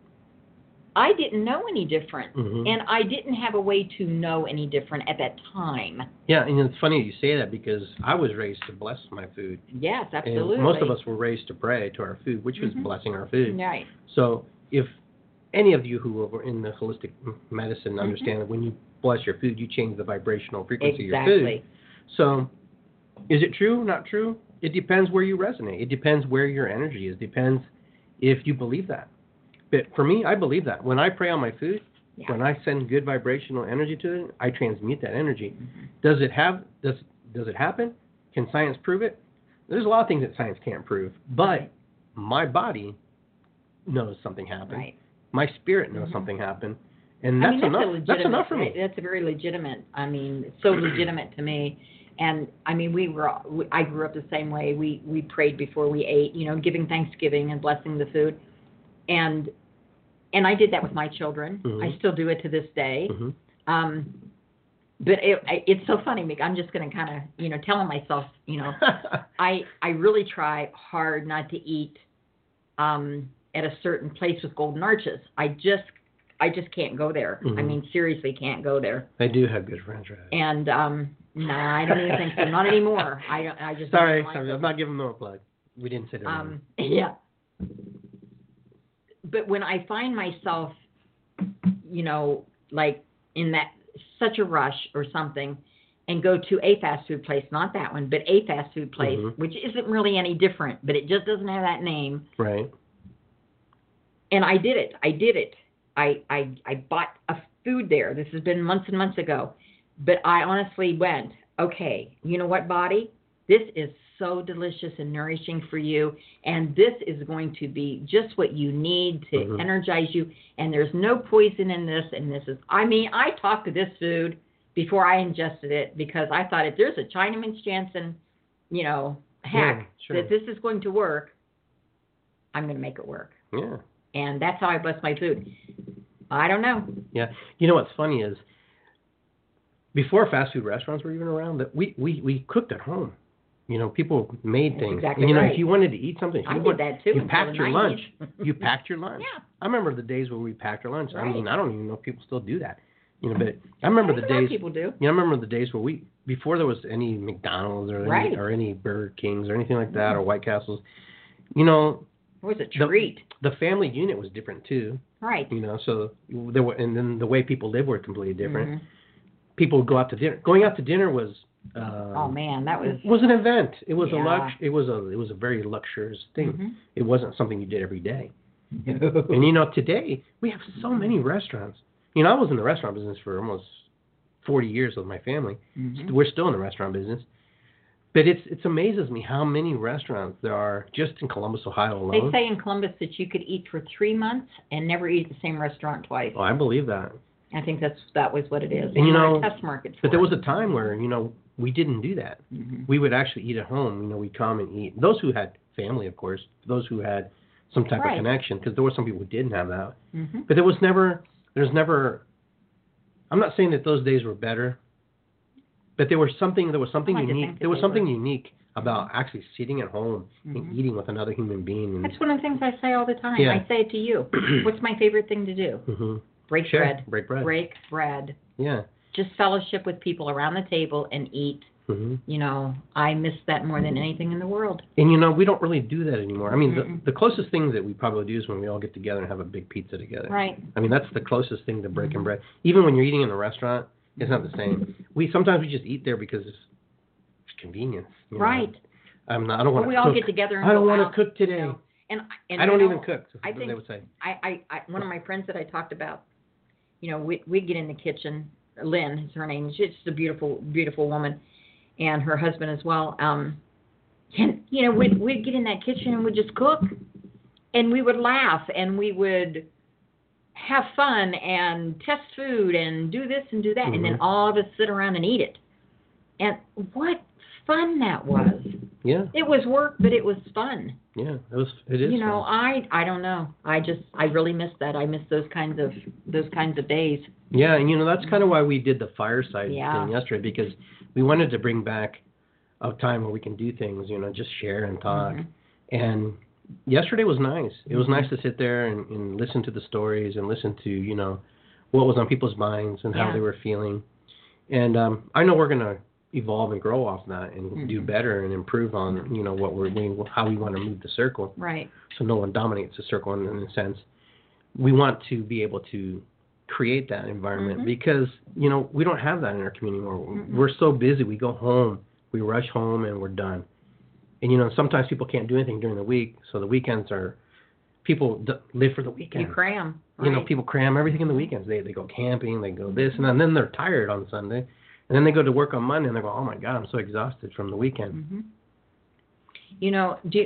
[SPEAKER 3] I didn't know any different.
[SPEAKER 2] Mm-hmm.
[SPEAKER 3] And I didn't have a way to know any different at that time.
[SPEAKER 2] Yeah, and it's funny you say that because I was raised to bless my food.
[SPEAKER 3] Yes, absolutely.
[SPEAKER 2] And most of us were raised to pray to our food, which was
[SPEAKER 3] Mhm.
[SPEAKER 2] blessing our food.
[SPEAKER 3] Right.
[SPEAKER 2] So if any of you who are in the holistic medicine
[SPEAKER 3] Mhm.
[SPEAKER 2] understand that when you bless your food, you change the vibrational frequency
[SPEAKER 3] Exactly.
[SPEAKER 2] of your food. So is it true, not true? It depends where you resonate. It depends where your energy is. It depends if you believe that. But for me, I believe that. When I pray on my food,
[SPEAKER 3] Yeah.
[SPEAKER 2] when I send good vibrational energy to it, I transmute that energy.
[SPEAKER 3] Mhm.
[SPEAKER 2] Does it have does does it happen? Can science prove it? There's a lot of things that science can't prove, but
[SPEAKER 3] Right.
[SPEAKER 2] my body knows something happened.
[SPEAKER 3] Right.
[SPEAKER 2] My spirit knows
[SPEAKER 3] Mhm.
[SPEAKER 2] something happened, and
[SPEAKER 3] I
[SPEAKER 2] that's
[SPEAKER 3] mean, that's
[SPEAKER 2] enough.
[SPEAKER 3] A legitimate,
[SPEAKER 2] That's enough for me.
[SPEAKER 3] That's a very legitimate. I mean, it's so legitimate to me. And I mean, we were. we- I grew up the same way. We we prayed before we ate. You know, giving Thanksgiving and blessing the food, and and I did that with my children.
[SPEAKER 2] Mhm.
[SPEAKER 3] I still do it to this day.
[SPEAKER 2] hmm
[SPEAKER 3] Um, but it, I- it's so funny, Mick. I'm just going to kind of, you know, telling myself, you know, I I really try hard not to eat um, at a certain place with golden arches. I just I just can't go there. I
[SPEAKER 2] Mhm.
[SPEAKER 3] mean, seriously, can't go there.
[SPEAKER 2] They do have good French fries.
[SPEAKER 3] And um, no, I don't even think so. Not anymore. I don't. I just don't
[SPEAKER 2] Sorry,
[SPEAKER 3] like
[SPEAKER 2] sorry,
[SPEAKER 3] them.
[SPEAKER 2] I'm not giving them a plug. We didn't say that.
[SPEAKER 3] Um, yeah. But when I find myself, you know, like in that such a rush or something, and go to a fast food place, not that one, but a fast food place,
[SPEAKER 2] Mhm.
[SPEAKER 3] which isn't really any different, but it just doesn't have that name.
[SPEAKER 2] Right.
[SPEAKER 3] And I did it. I did it. I, I, I bought a food there. This has been months and months ago. But I honestly went, okay, you know what, body? This is so delicious and nourishing for you. And this is going to be just what you need to
[SPEAKER 2] Mhm.
[SPEAKER 3] energize you. And there's no poison in this. And this is, I mean, I talked to this food before I ingested it because I thought if there's a Chinaman's chance and, you know, heck,
[SPEAKER 2] Yeah, sure.
[SPEAKER 3] that this is going to work, I'm going to make it work.
[SPEAKER 2] Yeah.
[SPEAKER 3] And that's how I bless my food. I don't know.
[SPEAKER 2] Yeah. You know what's funny is before fast food restaurants were even around, that we, we, we cooked at home. You know, people made
[SPEAKER 3] That's
[SPEAKER 2] things.
[SPEAKER 3] exactly
[SPEAKER 2] and, you know,
[SPEAKER 3] right.
[SPEAKER 2] if you wanted to eat something, if
[SPEAKER 3] I
[SPEAKER 2] you
[SPEAKER 3] did
[SPEAKER 2] want-
[SPEAKER 3] that too
[SPEAKER 2] You
[SPEAKER 3] until
[SPEAKER 2] packed
[SPEAKER 3] the
[SPEAKER 2] your lunch.
[SPEAKER 3] nineties.
[SPEAKER 2] You packed your lunch.
[SPEAKER 3] Yeah.
[SPEAKER 2] I remember the days where we packed our lunch. I
[SPEAKER 3] Right.
[SPEAKER 2] mean, I don't even know if people still do that. You know, but I remember
[SPEAKER 3] I
[SPEAKER 2] the
[SPEAKER 3] think a lot of
[SPEAKER 2] days.
[SPEAKER 3] people do.
[SPEAKER 2] You know, I remember the days where we before there was any McDonald's or
[SPEAKER 3] Right.
[SPEAKER 2] any or any Burger Kings or anything like that or White Castles. You know,
[SPEAKER 3] It was a
[SPEAKER 2] the,
[SPEAKER 3] treat.
[SPEAKER 2] the family unit was different too.
[SPEAKER 3] Right.
[SPEAKER 2] You know, so there were, and then the way people lived were completely different.
[SPEAKER 3] Mhm.
[SPEAKER 2] People would go out to dinner. Going out to dinner was. Um,
[SPEAKER 3] Oh man, that was.
[SPEAKER 2] was an event. It was
[SPEAKER 3] Yeah.
[SPEAKER 2] a lux. It was a. It was a very luxurious thing.
[SPEAKER 3] Mhm.
[SPEAKER 2] It wasn't something you did every day. And you know, today we have so many restaurants. You know, I was in the restaurant business for almost forty years with my family.
[SPEAKER 3] Mhm.
[SPEAKER 2] We're still in the restaurant business, but it's it amazes me how many restaurants there are just in Columbus, Ohio
[SPEAKER 3] They
[SPEAKER 2] alone.
[SPEAKER 3] say in Columbus that you could eat for three months and never eat at the same restaurant twice.
[SPEAKER 2] Oh, I believe that.
[SPEAKER 3] I think that's that was what it is.
[SPEAKER 2] And you
[SPEAKER 3] we're a
[SPEAKER 2] know,
[SPEAKER 3] test market.
[SPEAKER 2] But
[SPEAKER 3] for
[SPEAKER 2] there
[SPEAKER 3] it.
[SPEAKER 2] was a time where you know we didn't do that.
[SPEAKER 3] Mhm.
[SPEAKER 2] We would actually eat at home. You know, we'd come and eat. Those who had family, of course. Those who had some type
[SPEAKER 3] Right.
[SPEAKER 2] of connection, because there were some people who didn't have that.
[SPEAKER 3] Mhm.
[SPEAKER 2] But there was never. There's never. I'm not saying that those days were better, but there was something. There was something
[SPEAKER 3] I like to
[SPEAKER 2] unique.
[SPEAKER 3] think that
[SPEAKER 2] There was
[SPEAKER 3] they
[SPEAKER 2] something
[SPEAKER 3] were.
[SPEAKER 2] unique about actually sitting at home
[SPEAKER 3] Mhm.
[SPEAKER 2] and eating with another human being. And,
[SPEAKER 3] That's one of the things I say all the time.
[SPEAKER 2] Yeah.
[SPEAKER 3] I say it to you. What's my favorite thing to do?
[SPEAKER 2] hmm
[SPEAKER 3] Break
[SPEAKER 2] Sure.
[SPEAKER 3] bread.
[SPEAKER 2] Break bread.
[SPEAKER 3] Break bread.
[SPEAKER 2] Yeah.
[SPEAKER 3] Just fellowship with people around the table and eat.
[SPEAKER 2] hmm
[SPEAKER 3] You know, I miss that more than anything in the world.
[SPEAKER 2] And you know, we don't really do that anymore. I mean, the,
[SPEAKER 3] Mm-mm.
[SPEAKER 2] the closest thing that we probably do is when we all get together and have a big pizza together.
[SPEAKER 3] Right.
[SPEAKER 2] I mean, that's the closest thing to breaking bread. Even when you're eating in a restaurant, it's not the same. We sometimes we just eat there because it's, it's convenience. you know.
[SPEAKER 3] Right.
[SPEAKER 2] I'm not. I don't
[SPEAKER 3] But
[SPEAKER 2] want to
[SPEAKER 3] we
[SPEAKER 2] cook.
[SPEAKER 3] all get together and
[SPEAKER 2] I don't
[SPEAKER 3] go
[SPEAKER 2] want
[SPEAKER 3] out,
[SPEAKER 2] to cook today.
[SPEAKER 3] You know, and, and
[SPEAKER 2] I don't
[SPEAKER 3] you know,
[SPEAKER 2] even cook.
[SPEAKER 3] I
[SPEAKER 2] they
[SPEAKER 3] think
[SPEAKER 2] would say.
[SPEAKER 3] I, I, I, one of my friends that I talked about, you know, we we get in the kitchen. Lynn is her name. She's just a beautiful, beautiful woman, and her husband as well. Um, and you know, we'd we'd get in that kitchen and we'd just cook, and we would laugh and we would have fun and test food and do this and do that,
[SPEAKER 2] Mm-hmm.
[SPEAKER 3] and then all of us sit around and eat it. And what fun that was!
[SPEAKER 2] Yeah.
[SPEAKER 3] It was work, but it was fun.
[SPEAKER 2] Yeah. It was. It is.
[SPEAKER 3] You know,
[SPEAKER 2] fun.
[SPEAKER 3] I I don't know. I just I really miss that. I miss those kinds of those kinds of days.
[SPEAKER 2] Yeah, and you know that's kind of why we did the fireside
[SPEAKER 3] Yeah.
[SPEAKER 2] thing yesterday, because we wanted to bring back a time where we can do things, you know, just share and talk.
[SPEAKER 3] Mhm.
[SPEAKER 2] And yesterday was nice. It was
[SPEAKER 3] Mhm.
[SPEAKER 2] nice to sit there and, and listen to the stories and listen to, you know, what was on people's minds and how
[SPEAKER 3] Yeah.
[SPEAKER 2] they were feeling. And um, I know we're gonna evolve and grow off that and
[SPEAKER 3] Mhm.
[SPEAKER 2] do better and improve on, you know, what we're doing, how we want to move the circle,
[SPEAKER 3] Right.
[SPEAKER 2] so no one dominates the circle in, in a sense. We want to be able to create that environment
[SPEAKER 3] Mhm.
[SPEAKER 2] because, you know, we don't have that in our community anymore.
[SPEAKER 3] Mm-mm.
[SPEAKER 2] We're so busy. We go home, we rush home, and we're done. And, you know, sometimes people can't do anything during the week, so the weekends are, people d- live for the weekend.
[SPEAKER 3] You cram.
[SPEAKER 2] You know,
[SPEAKER 3] right?
[SPEAKER 2] people cram everything in the weekends. They they go camping, they go this, and then, then they're tired on Sunday. And then they go to work on Monday, and they go, oh, my God, I'm so exhausted from the weekend.
[SPEAKER 3] hmm You know, do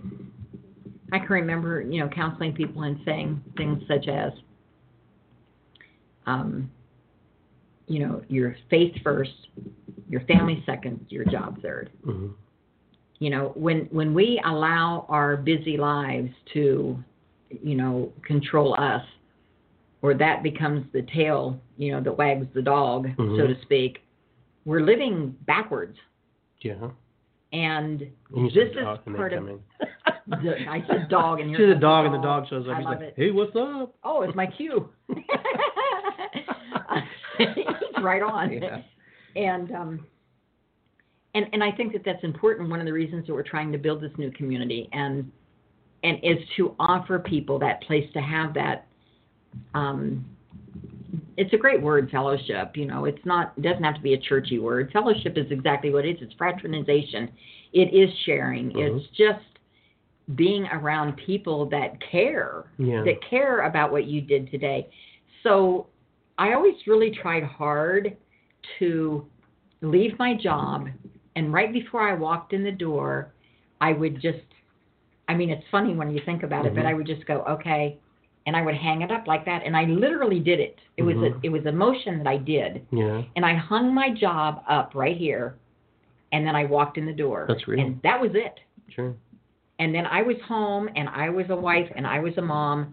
[SPEAKER 3] I can remember, you know, counseling people and saying things such as, um, you know, your faith first, your family second, your job third.
[SPEAKER 2] Mm-hmm.
[SPEAKER 3] You know, when when we allow our busy lives to, you know, control us, or that becomes the tail, you know, that wags the dog,
[SPEAKER 2] Mm-hmm.
[SPEAKER 3] so to speak, we're living backwards.
[SPEAKER 2] Yeah.
[SPEAKER 3] And
[SPEAKER 2] And you
[SPEAKER 3] this
[SPEAKER 2] said
[SPEAKER 3] is
[SPEAKER 2] dog, and they
[SPEAKER 3] part of
[SPEAKER 2] come in.
[SPEAKER 3] the, I said dog, and
[SPEAKER 2] See
[SPEAKER 3] here's
[SPEAKER 2] the dog, and the dog shows up.
[SPEAKER 3] I
[SPEAKER 2] He's
[SPEAKER 3] love
[SPEAKER 2] like,
[SPEAKER 3] it.
[SPEAKER 2] hey, what's up?
[SPEAKER 3] Oh, it's my cue. He's right on.
[SPEAKER 2] Yeah.
[SPEAKER 3] And um, and and I think that that's important. One of the reasons that we're trying to build this new community and and is to offer people that place to have that. Um, it's a great word, fellowship. You know, it's not. It doesn't have to be a churchy word. Fellowship is exactly what it is. It's fraternization. It is sharing.
[SPEAKER 2] Mhm.
[SPEAKER 3] It's just being around people that care,
[SPEAKER 2] Yeah.
[SPEAKER 3] that care about what you did today. So I always really tried hard to leave my job, and right before I walked in the door, I would just, I mean, it's funny when you think about it, but
[SPEAKER 2] Mhm.
[SPEAKER 3] I would just go, okay, and I would hang it up like that, and I literally did it. It was
[SPEAKER 2] Mhm.
[SPEAKER 3] a, it was a motion that I did,
[SPEAKER 2] Yeah.
[SPEAKER 3] and I hung my job up right here, and then I walked in the door.
[SPEAKER 2] That's real.
[SPEAKER 3] And that was it.
[SPEAKER 2] Sure.
[SPEAKER 3] And then I was home, and I was a wife, and I was a mom.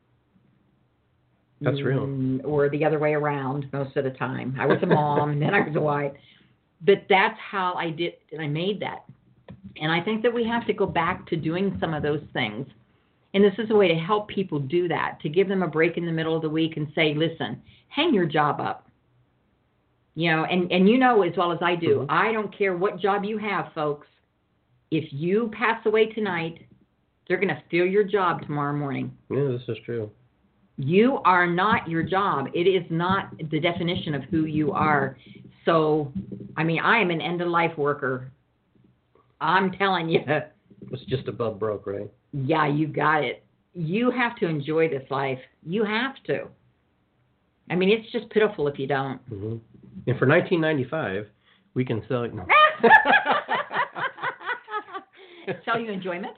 [SPEAKER 2] That's real.
[SPEAKER 3] Mm, Or the other way around most of the time. I was a mom, and then I was a wife. But that's how I did, and I made that. And I think that we have to go back to doing some of those things. And this is a way to help people do that, to give them a break in the middle of the week and say, listen, hang your job up. You know, and, and you know as well as I do,
[SPEAKER 2] Mhm.
[SPEAKER 3] I don't care what job you have, folks. If you pass away tonight, they're going to steal your job tomorrow morning.
[SPEAKER 2] Yeah, this is true.
[SPEAKER 3] You are not your job. It is not the definition of who you are. So, I mean, I am an end-of-life worker. I'm telling you,
[SPEAKER 2] It's just above broke, right?
[SPEAKER 3] yeah, you got it. You have to enjoy this life. You have to. I mean, it's just pitiful if you don't.
[SPEAKER 2] Mm-hmm. And for nineteen ninety-five, we can sell it. No.
[SPEAKER 3] Sell you enjoyment.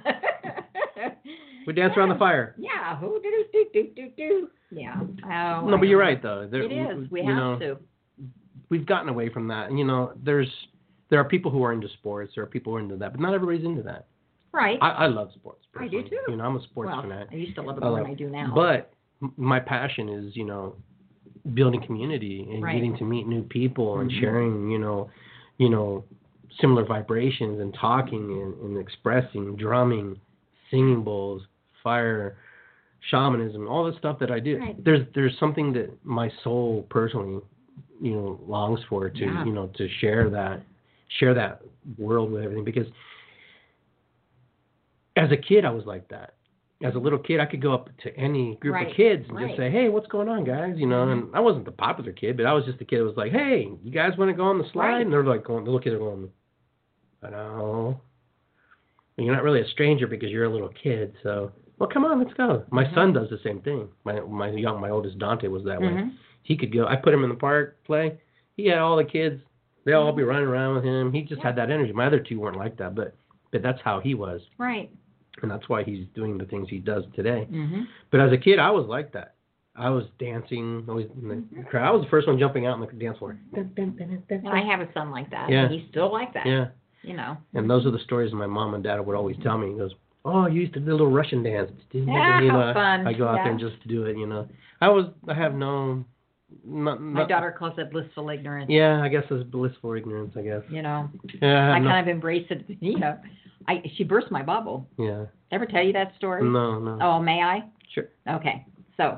[SPEAKER 2] We dance around the fire.
[SPEAKER 3] Yeah. Who do do do do do? Yeah. Oh,
[SPEAKER 2] No,
[SPEAKER 3] I
[SPEAKER 2] but you're
[SPEAKER 3] know.
[SPEAKER 2] right though. There,
[SPEAKER 3] It is. We
[SPEAKER 2] you
[SPEAKER 3] have
[SPEAKER 2] know,
[SPEAKER 3] to.
[SPEAKER 2] We've gotten away from that. And, you know, there's there are people who are into sports. There are people who are into that, but not everybody's into that.
[SPEAKER 3] Right.
[SPEAKER 2] I, I love sports.
[SPEAKER 3] I do,
[SPEAKER 2] personally.
[SPEAKER 3] too.
[SPEAKER 2] You know, I'm a sports
[SPEAKER 3] well,
[SPEAKER 2] fanatic.
[SPEAKER 3] I used to love it
[SPEAKER 2] I
[SPEAKER 3] more
[SPEAKER 2] love-
[SPEAKER 3] than I do now.
[SPEAKER 2] But m- my passion is, you know, building community and
[SPEAKER 3] Right.
[SPEAKER 2] getting to meet new people and
[SPEAKER 3] Mhm.
[SPEAKER 2] sharing, you know, you know, similar vibrations and talking and, and expressing, drumming, singing bowls, fire, shamanism, all the stuff that I do.
[SPEAKER 3] Right.
[SPEAKER 2] There's there's something that my soul personally, you know, longs for to
[SPEAKER 3] Yeah.
[SPEAKER 2] you know to share that share that world with everything, because as a kid I was like that. As a little kid, I could go up to any group
[SPEAKER 3] Right,
[SPEAKER 2] of kids and
[SPEAKER 3] right.
[SPEAKER 2] just say, "Hey, what's going on, guys?" You know,
[SPEAKER 3] Mhm.
[SPEAKER 2] and I wasn't the popular kid, but I was just a kid that was like, "Hey, you guys want to go on the slide?"
[SPEAKER 3] Right.
[SPEAKER 2] And they're like, going, the little kids are going, "I know." And you're not really a stranger because you're a little kid, so well, come on, let's go. My
[SPEAKER 3] Mhm.
[SPEAKER 2] son does the same thing. My my young, my oldest Dante was that way.
[SPEAKER 3] Mhm.
[SPEAKER 2] He could go. I put him in the park, play. He had all the kids. They all be running around with him. He just
[SPEAKER 3] Yeah.
[SPEAKER 2] had that energy. My other two weren't like that, but but that's how he was.
[SPEAKER 3] Right.
[SPEAKER 2] And that's why he's doing the things he does today.
[SPEAKER 3] Mhm.
[SPEAKER 2] But as a kid, I was like that. I was dancing, always in the
[SPEAKER 3] Mhm.
[SPEAKER 2] crowd. I was the first one jumping out in the dance floor.
[SPEAKER 3] And I have a son like that.
[SPEAKER 2] Yeah.
[SPEAKER 3] And he's still like that.
[SPEAKER 2] Yeah,
[SPEAKER 3] You know.
[SPEAKER 2] and those are the stories my mom and dad would always tell me. He goes, "Oh, you used to do a little Russian dance."
[SPEAKER 3] Yeah,
[SPEAKER 2] you
[SPEAKER 3] how
[SPEAKER 2] know,
[SPEAKER 3] fun.
[SPEAKER 2] I go out
[SPEAKER 3] Yeah.
[SPEAKER 2] there and just do it. You know, I was. I have no. Not,
[SPEAKER 3] My
[SPEAKER 2] not,
[SPEAKER 3] daughter calls it blissful ignorance.
[SPEAKER 2] Yeah, I guess it's blissful ignorance. I guess.
[SPEAKER 3] You know.
[SPEAKER 2] Yeah, I,
[SPEAKER 3] I
[SPEAKER 2] have no,
[SPEAKER 3] kind of embrace it. You know. I she burst my bubble.
[SPEAKER 2] Yeah.
[SPEAKER 3] Ever tell you that story?
[SPEAKER 2] No, no.
[SPEAKER 3] Oh, may I?
[SPEAKER 2] Sure.
[SPEAKER 3] Okay. So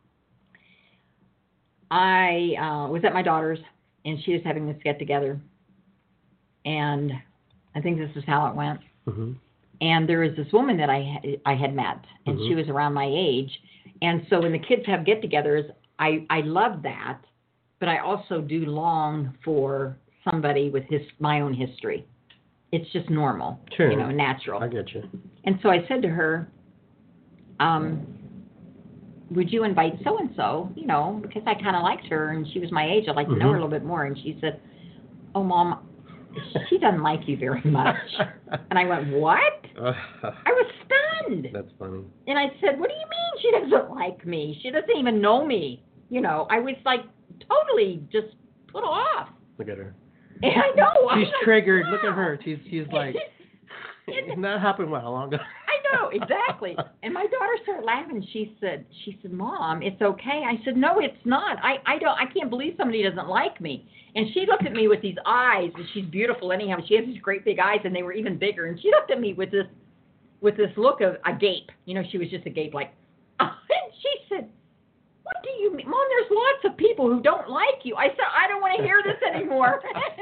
[SPEAKER 3] I uh, was at my daughter's, and she was having this get together, and I think this is how it went.
[SPEAKER 2] Mm-hmm.
[SPEAKER 3] And there was this woman that I ha- I had met, and
[SPEAKER 2] Mhm.
[SPEAKER 3] she was around my age. And so when the kids have get-togethers, I I love that, but I also do long for somebody with his my own history. It's just normal,
[SPEAKER 2] Sure.
[SPEAKER 3] you know, natural.
[SPEAKER 2] I get you.
[SPEAKER 3] And so I said to her, um, would you invite so-and-so, you know, because I kind of liked her and she was my age. I'd like to know her a
[SPEAKER 2] Mhm.
[SPEAKER 3] little bit more. And she said, oh, Mom, she doesn't like you very much. And I went, what? I was stunned.
[SPEAKER 2] That's funny.
[SPEAKER 3] And I said, what do you mean she doesn't like me? She doesn't even know me. You know, I was like totally just put off.
[SPEAKER 2] Look at her.
[SPEAKER 3] And I know. I
[SPEAKER 2] She's
[SPEAKER 3] was like,
[SPEAKER 2] triggered.
[SPEAKER 3] wow.
[SPEAKER 2] Look at her. She's she's like. And that happened what, how long ago?
[SPEAKER 3] I know, exactly. And my daughter started laughing. She said, she said, Mom, it's okay. I said, no, it's not. I, I don't, I can't believe somebody doesn't like me. And she looked at me with these eyes, and she's beautiful anyhow. She has these great big eyes, and they were even bigger. And she looked at me with this, with this look of a gape. You know, she was just a gape like, and she said, what do you mean? Mom, there's lots of people who don't like you. I said, I don't want to hear this anymore.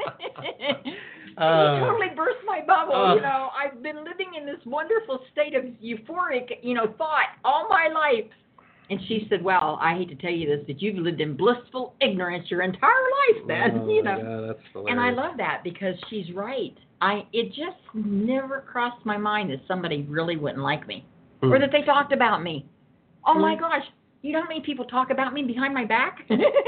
[SPEAKER 2] Uh,
[SPEAKER 3] He totally burst my bubble.
[SPEAKER 2] uh,
[SPEAKER 3] you know, I've been living in this wonderful state of euphoric, you know, thought all my life. And she said, well, I hate to tell you this, but you've lived in blissful ignorance your entire life then,
[SPEAKER 2] Oh,
[SPEAKER 3] you know.
[SPEAKER 2] yeah, that's hilarious.
[SPEAKER 3] And I love that because she's right. I It just never crossed my mind that somebody really wouldn't like me
[SPEAKER 2] Mm.
[SPEAKER 3] or that they talked about me. Oh, my
[SPEAKER 2] Mm.
[SPEAKER 3] gosh. You know how many people talk about me behind my back?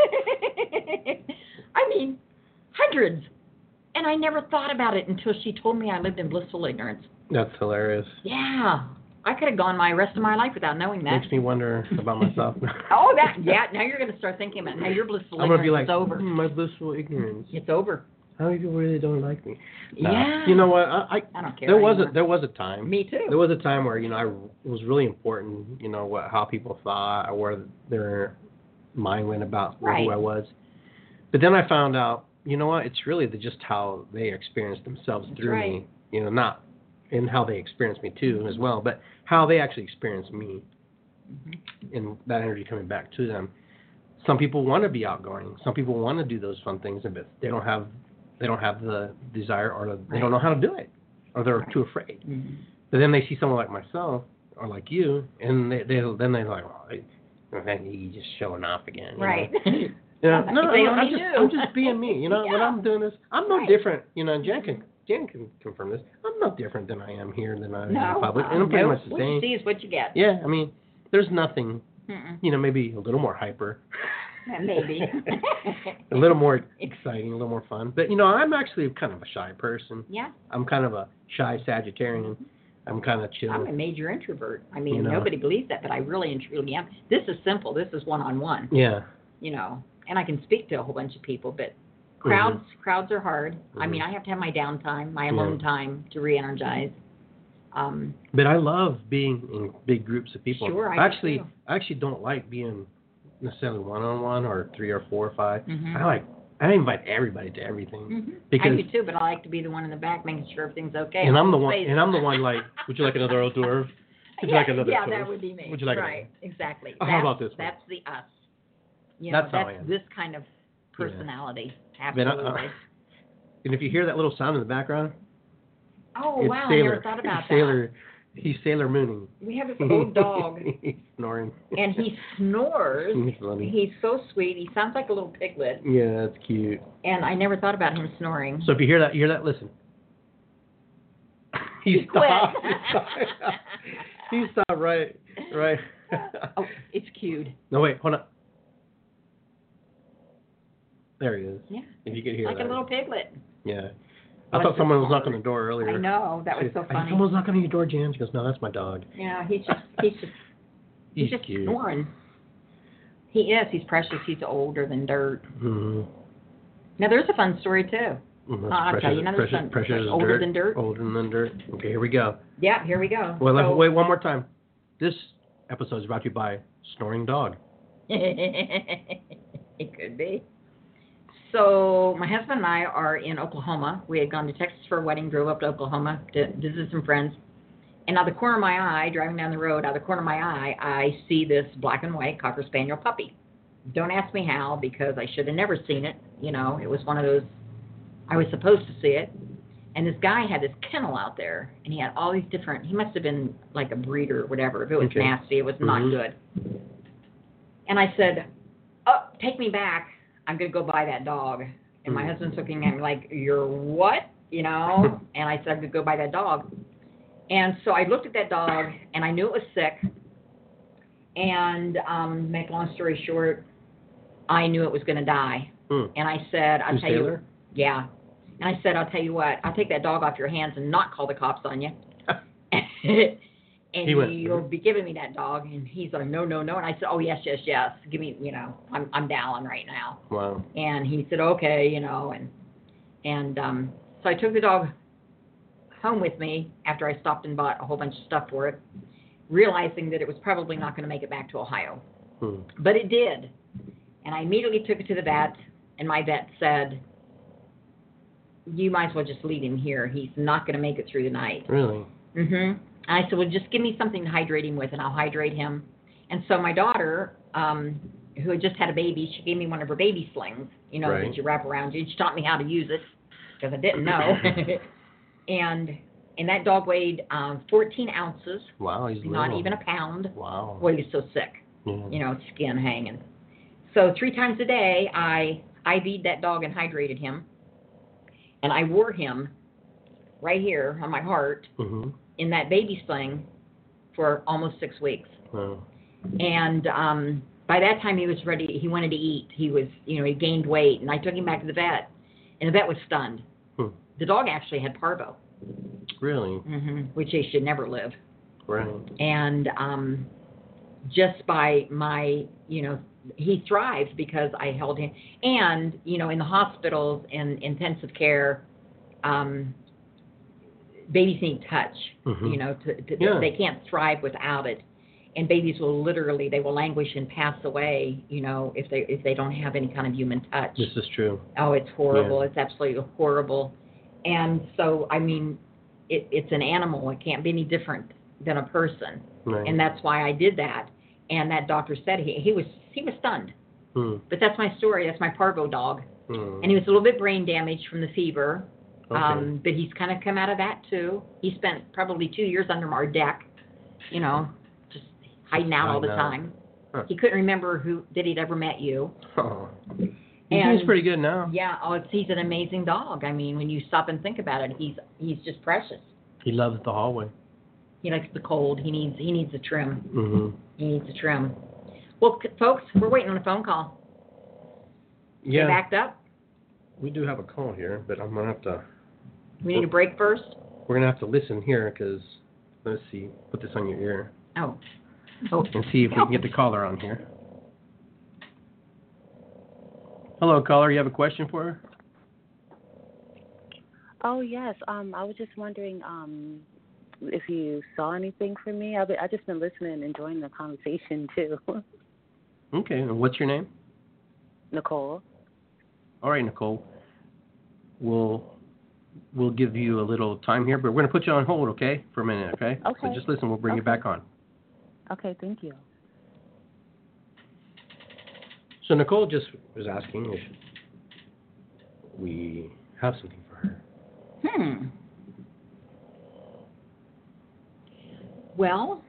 [SPEAKER 3] I mean, hundreds. And I never thought about it until she told me I lived in blissful ignorance.
[SPEAKER 2] That's hilarious.
[SPEAKER 3] Yeah. I could have gone my rest of my life without knowing that.
[SPEAKER 2] Makes me wonder about myself.
[SPEAKER 3] Oh, that, yeah. Now you're going to start thinking about how your blissful
[SPEAKER 2] I'm gonna
[SPEAKER 3] ignorance
[SPEAKER 2] be like,
[SPEAKER 3] is over.
[SPEAKER 2] "Hmm, my blissful ignorance.
[SPEAKER 3] It's over.
[SPEAKER 2] How you really don't like me? Nah.
[SPEAKER 3] Yeah.
[SPEAKER 2] You know what? I, I
[SPEAKER 3] I don't care
[SPEAKER 2] there was
[SPEAKER 3] anymore.
[SPEAKER 2] a there was a time.
[SPEAKER 3] Me too.
[SPEAKER 2] There was a time where you know I it was really important. You know what how people thought or where their mind went about
[SPEAKER 3] Right.
[SPEAKER 2] who I was. But then I found out. You know what? It's really the, just how they experienced themselves
[SPEAKER 3] That's
[SPEAKER 2] through
[SPEAKER 3] right.
[SPEAKER 2] me. You know, not and how they experienced me too as well, but how they actually experienced me
[SPEAKER 3] Mm-hmm.
[SPEAKER 2] and that energy coming back to them. Some people want to be outgoing. Some people want to do those fun things, but they don't have they don't have the desire or the, they don't know how to do it, or they're
[SPEAKER 3] Right.
[SPEAKER 2] too afraid.
[SPEAKER 3] Mhm.
[SPEAKER 2] But then they see someone like myself or like you, and they, they then they're like, oh, he's just showing off again. you
[SPEAKER 3] Right.
[SPEAKER 2] know? Yeah,
[SPEAKER 3] Like
[SPEAKER 2] no,
[SPEAKER 3] they
[SPEAKER 2] I'm
[SPEAKER 3] only
[SPEAKER 2] just
[SPEAKER 3] do.
[SPEAKER 2] I'm just being me. You know, when
[SPEAKER 3] Yeah.
[SPEAKER 2] I'm doing this, I'm no
[SPEAKER 3] Right.
[SPEAKER 2] different. You know, and Jan can Jan can confirm this. I'm no different than I am here than I am
[SPEAKER 3] No.
[SPEAKER 2] in public,
[SPEAKER 3] uh,
[SPEAKER 2] and I'm pretty
[SPEAKER 3] no.
[SPEAKER 2] much the
[SPEAKER 3] What
[SPEAKER 2] same.
[SPEAKER 3] you see is what you get.
[SPEAKER 2] Yeah, I mean, there's nothing.
[SPEAKER 3] Mm-mm.
[SPEAKER 2] You know, maybe a little more hyper.
[SPEAKER 3] Maybe.
[SPEAKER 2] a little more exciting, a little more fun. But you know, I'm actually kind of a shy person.
[SPEAKER 3] Yeah.
[SPEAKER 2] I'm kind of a shy Sagittarian. I'm kind of chill.
[SPEAKER 3] I'm a major introvert. I mean,
[SPEAKER 2] You know.
[SPEAKER 3] nobody believes that, but I really and truly am. This is simple. This is one-on-one,
[SPEAKER 2] Yeah.
[SPEAKER 3] you know, and I can speak to a whole bunch of people, but crowds crowds are hard. I
[SPEAKER 2] Mhm.
[SPEAKER 3] mean, I have to have my downtime, my
[SPEAKER 2] Yeah.
[SPEAKER 3] alone time to re-energize. Um,
[SPEAKER 2] But I love being in big groups of people.
[SPEAKER 3] Sure, I do
[SPEAKER 2] actually,
[SPEAKER 3] too.
[SPEAKER 2] I actually don't like being necessarily one-on-one or three or four or five.
[SPEAKER 3] Mhm.
[SPEAKER 2] I like I invite everybody to everything
[SPEAKER 3] Mm-hmm.
[SPEAKER 2] because
[SPEAKER 3] I do too, but I like to be the one in the back making sure everything's okay.
[SPEAKER 2] and I'm the one
[SPEAKER 3] Space.
[SPEAKER 2] and I'm the one like, would you like another hors d'oeuvre? Would you
[SPEAKER 3] yeah,
[SPEAKER 2] like another
[SPEAKER 3] yeah,
[SPEAKER 2] toast?
[SPEAKER 3] that would be me.
[SPEAKER 2] Would you like
[SPEAKER 3] right? Exactly.
[SPEAKER 2] Oh,
[SPEAKER 3] that's,
[SPEAKER 2] how about this one?
[SPEAKER 3] That's the us. You
[SPEAKER 2] That's
[SPEAKER 3] know,
[SPEAKER 2] how I
[SPEAKER 3] that's
[SPEAKER 2] am.
[SPEAKER 3] this kind of personality.
[SPEAKER 2] But, uh,
[SPEAKER 3] Absolutely.
[SPEAKER 2] and if you hear that little sound in the background,
[SPEAKER 3] oh
[SPEAKER 2] it's
[SPEAKER 3] wow,
[SPEAKER 2] Sailor.
[SPEAKER 3] I never thought about
[SPEAKER 2] It's Sailor. He's Sailor Mooning.
[SPEAKER 3] that. We have this old dog,
[SPEAKER 2] He's snoring.
[SPEAKER 3] and he snores.
[SPEAKER 2] He's funny.
[SPEAKER 3] He's so sweet. He sounds like a little piglet,
[SPEAKER 2] Yeah, that's cute.
[SPEAKER 3] and I never thought about him snoring.
[SPEAKER 2] So if you hear that, you hear that, listen. He
[SPEAKER 3] He quit.
[SPEAKER 2] stopped. He stopped. He stopped right, right.
[SPEAKER 3] oh, it's cute.
[SPEAKER 2] No, wait, hold on. There he is.
[SPEAKER 3] Yeah.
[SPEAKER 2] If you could hear
[SPEAKER 3] Like
[SPEAKER 2] that.
[SPEAKER 3] a little piglet.
[SPEAKER 2] Yeah. I thought someone was knocking on the door earlier.
[SPEAKER 3] I know, that was
[SPEAKER 2] She-
[SPEAKER 3] so
[SPEAKER 2] I said,
[SPEAKER 3] funny.
[SPEAKER 2] Someone's knocking on your door, Jan. She goes, no, that's my dog.
[SPEAKER 3] Yeah, he's just he's just he's,
[SPEAKER 2] He's
[SPEAKER 3] just
[SPEAKER 2] cute.
[SPEAKER 3] snoring. He is. He's precious. He's older than dirt.
[SPEAKER 2] Mm-hmm.
[SPEAKER 3] Now there's a fun story too.
[SPEAKER 2] Mm-hmm.
[SPEAKER 3] I'll
[SPEAKER 2] precious,
[SPEAKER 3] tell you another
[SPEAKER 2] precious,
[SPEAKER 3] fun-
[SPEAKER 2] precious as
[SPEAKER 3] older
[SPEAKER 2] dirt.
[SPEAKER 3] than dirt.
[SPEAKER 2] Older than dirt. Okay, here we go.
[SPEAKER 3] Yeah, here we go.
[SPEAKER 2] Well,
[SPEAKER 3] So-
[SPEAKER 2] wait one more time. This episode is brought to you by Snoring Dog.
[SPEAKER 3] It could be. So my husband and I are in Oklahoma. We had gone to Texas for a wedding, drove up to Oklahoma to visit some friends. And out of the corner of my eye, driving down the road, out of the corner of my eye, I see this black and white Cocker Spaniel puppy. Don't ask me how, because I should have never seen it. You know, it was one of those, I was supposed to see it. And this guy had this kennel out there, and he had all these different, he must have been like a breeder or whatever. If it was
[SPEAKER 2] Okay.
[SPEAKER 3] nasty, it was not
[SPEAKER 2] Mhm.
[SPEAKER 3] good. And I said, oh, take me back. I'm going to go buy that dog. And my
[SPEAKER 2] Mhm.
[SPEAKER 3] husband's looking at me like, you're what? You know? And I said, I'm going to go buy that dog. And so I looked at that dog, and I knew it was sick. And um, make a long story short, I knew it was going to die.
[SPEAKER 2] Hmm.
[SPEAKER 3] And I said, I'll
[SPEAKER 2] Who's
[SPEAKER 3] tell you,
[SPEAKER 2] Taylor?
[SPEAKER 3] yeah. And I said, I'll tell you what, I'll take that dog off your hands and not call the cops on you. and
[SPEAKER 2] He went,
[SPEAKER 3] you'll be giving me that dog. And he's like, no, no, no. And I said, oh, yes, yes, yes. Give me, you know, I'm I'm down right now.
[SPEAKER 2] Wow.
[SPEAKER 3] And he said, okay, you know, and and um, so I took the dog home with me after I stopped and bought a whole bunch of stuff for it, realizing that it was probably not going to make it back to Ohio.
[SPEAKER 2] Hmm.
[SPEAKER 3] But it did. And I immediately took it to the vet, and my vet said, you might as well just leave him here. He's not going to make it through the night.
[SPEAKER 2] Really?
[SPEAKER 3] Mm-hmm. And I said, well, just give me something to hydrate him with, and I'll hydrate him. And so my daughter, um, who had just had a baby, she gave me one of her baby slings, you know,
[SPEAKER 2] Right.
[SPEAKER 3] that you wrap around you. She taught me how to use it, because I didn't know. and and that dog weighed um, fourteen ounces,
[SPEAKER 2] Wow, he's
[SPEAKER 3] not
[SPEAKER 2] little.
[SPEAKER 3] even a pound.
[SPEAKER 2] Wow.
[SPEAKER 3] Boy, he was so sick,
[SPEAKER 2] Yeah.
[SPEAKER 3] you know, skin hanging. So three times a day, I I V'd that dog and hydrated him. And I wore him right here on my heart
[SPEAKER 2] Mm-hmm.
[SPEAKER 3] in that baby sling for almost six weeks.
[SPEAKER 2] Wow.
[SPEAKER 3] And um, by that time, he was ready. He wanted to eat. He was, you know, he gained weight. And I took him back to the vet, and the vet was stunned.
[SPEAKER 2] Hmm.
[SPEAKER 3] The dog actually had parvo,
[SPEAKER 2] Really?
[SPEAKER 3] mm-hmm, which they should never live.
[SPEAKER 2] Right.
[SPEAKER 3] And um, just by my, you know, he thrived because I held him. And, you know, in the hospitals and intensive care, um, babies need touch,
[SPEAKER 2] Mhm.
[SPEAKER 3] you know, to, to,
[SPEAKER 2] Yeah.
[SPEAKER 3] they can't thrive without it. And babies will literally, they will languish and pass away, you know, if they if they don't have any kind of human touch.
[SPEAKER 2] This is true.
[SPEAKER 3] Oh, it's horrible.
[SPEAKER 2] Yeah.
[SPEAKER 3] It's absolutely horrible. And so, I mean, it, it's an animal. It can't be any different than a person.
[SPEAKER 2] Right.
[SPEAKER 3] And that's why I did that. And that doctor said he he was he was stunned.
[SPEAKER 2] Hmm.
[SPEAKER 3] But that's my story. That's my parvo dog.
[SPEAKER 2] Hmm.
[SPEAKER 3] And he was a little bit brain damaged from the fever.
[SPEAKER 2] Okay.
[SPEAKER 3] Um, but he's kind of come out of that too. He spent probably two years under our deck, you know, just hiding out all the
[SPEAKER 2] hiding out.
[SPEAKER 3] time.
[SPEAKER 2] Huh.
[SPEAKER 3] He couldn't remember who that he'd ever met you.
[SPEAKER 2] Oh. He
[SPEAKER 3] And-
[SPEAKER 2] seems pretty good now.
[SPEAKER 3] Yeah, oh, it's, he's an amazing dog. I mean, when you stop and think about it, he's he's just precious.
[SPEAKER 2] He loves the hallway.
[SPEAKER 3] He likes the cold. He needs he needs a trim.
[SPEAKER 2] Mm-hmm.
[SPEAKER 3] He needs a trim. Well, c- folks, we're waiting on a phone call.
[SPEAKER 2] Yeah.
[SPEAKER 3] They backed up.
[SPEAKER 2] We do have a call here, but I'm gonna have to.
[SPEAKER 3] We need a break first.
[SPEAKER 2] We're gonna have to listen here because let's see. Put this on your ear
[SPEAKER 3] Oh. Oh.
[SPEAKER 2] and see if we can get the caller on here. Hello, caller. You have a question for her?
[SPEAKER 4] Oh yes. Um, I was just wondering um, if you saw anything for me. I've been, I just been listening and enjoying the conversation too.
[SPEAKER 2] Okay, and what's your name?
[SPEAKER 4] Nicole.
[SPEAKER 2] All right, Nicole. We'll we'll give you a little time here, but we're going to put you on hold, okay, for a minute, okay?
[SPEAKER 4] Okay.
[SPEAKER 2] So just listen. We'll bring
[SPEAKER 4] okay.
[SPEAKER 2] you back on.
[SPEAKER 4] Okay, thank you.
[SPEAKER 2] So Nicole just was asking if we have something for her.
[SPEAKER 3] Hmm. Well,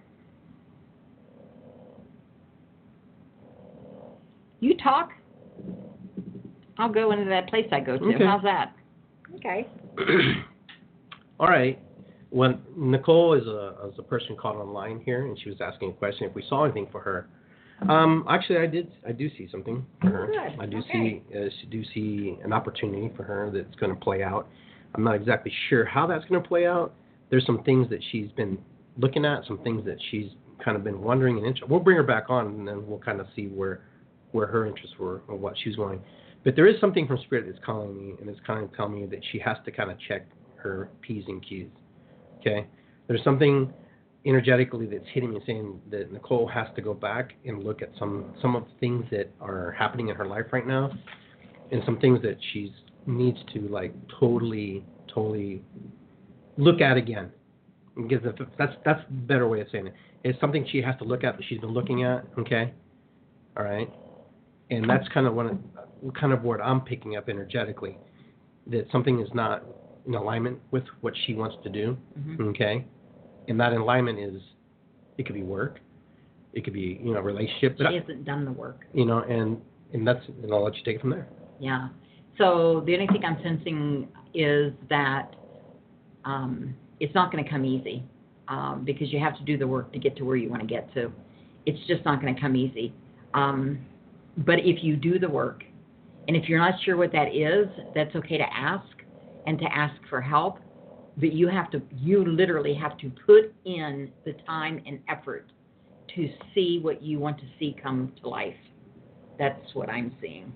[SPEAKER 3] you talk. I'll go into that place I go to.
[SPEAKER 2] Okay.
[SPEAKER 3] How's that? Okay.
[SPEAKER 2] All right. When Nicole is a is a person called online here, and she was asking a question if we saw anything for her. Um, actually, I did. I do see something for her.
[SPEAKER 3] Good.
[SPEAKER 2] I do
[SPEAKER 3] Okay.
[SPEAKER 2] see. Uh, I do see an opportunity for her that's going to play out. I'm not exactly sure how that's going to play out. There's some things that she's been looking at, some things that she's kind of been wondering and interested. We'll bring her back on, and then we'll kind of see where where her interests were or what she's wanting. But there is something from Spirit that's calling me, and it's kind of telling me that she has to kind of check her P's and Q's. Okay? There's something energetically that's hitting me saying that Nicole has to go back and look at some, some of the things that are happening in her life right now, and some things that she's needs to, like, totally, totally look at again. Because that's, that's a better way of saying it. It's something she has to look at that she's been looking at, okay? All right? And that's kind of what kind of what I'm picking up energetically, that something is not in alignment with what she wants to do,
[SPEAKER 3] Mm-hmm.
[SPEAKER 2] okay? And that alignment is, it could be work, it could be, you know, relationship. But
[SPEAKER 3] She
[SPEAKER 2] I,
[SPEAKER 3] hasn't done the work.
[SPEAKER 2] you know, and and that's, and I'll let you take it from there.
[SPEAKER 3] Yeah. So the only thing I'm sensing is that um, it's not going to come easy um, because you have to do the work to get to where you want to get to. It's just not going to come easy. Um, but if you do the work, and if you're not sure what that is, that's okay to ask and to ask for help. But you have to, you literally have to put in the time and effort to see what you want to see come to life. That's what I'm seeing.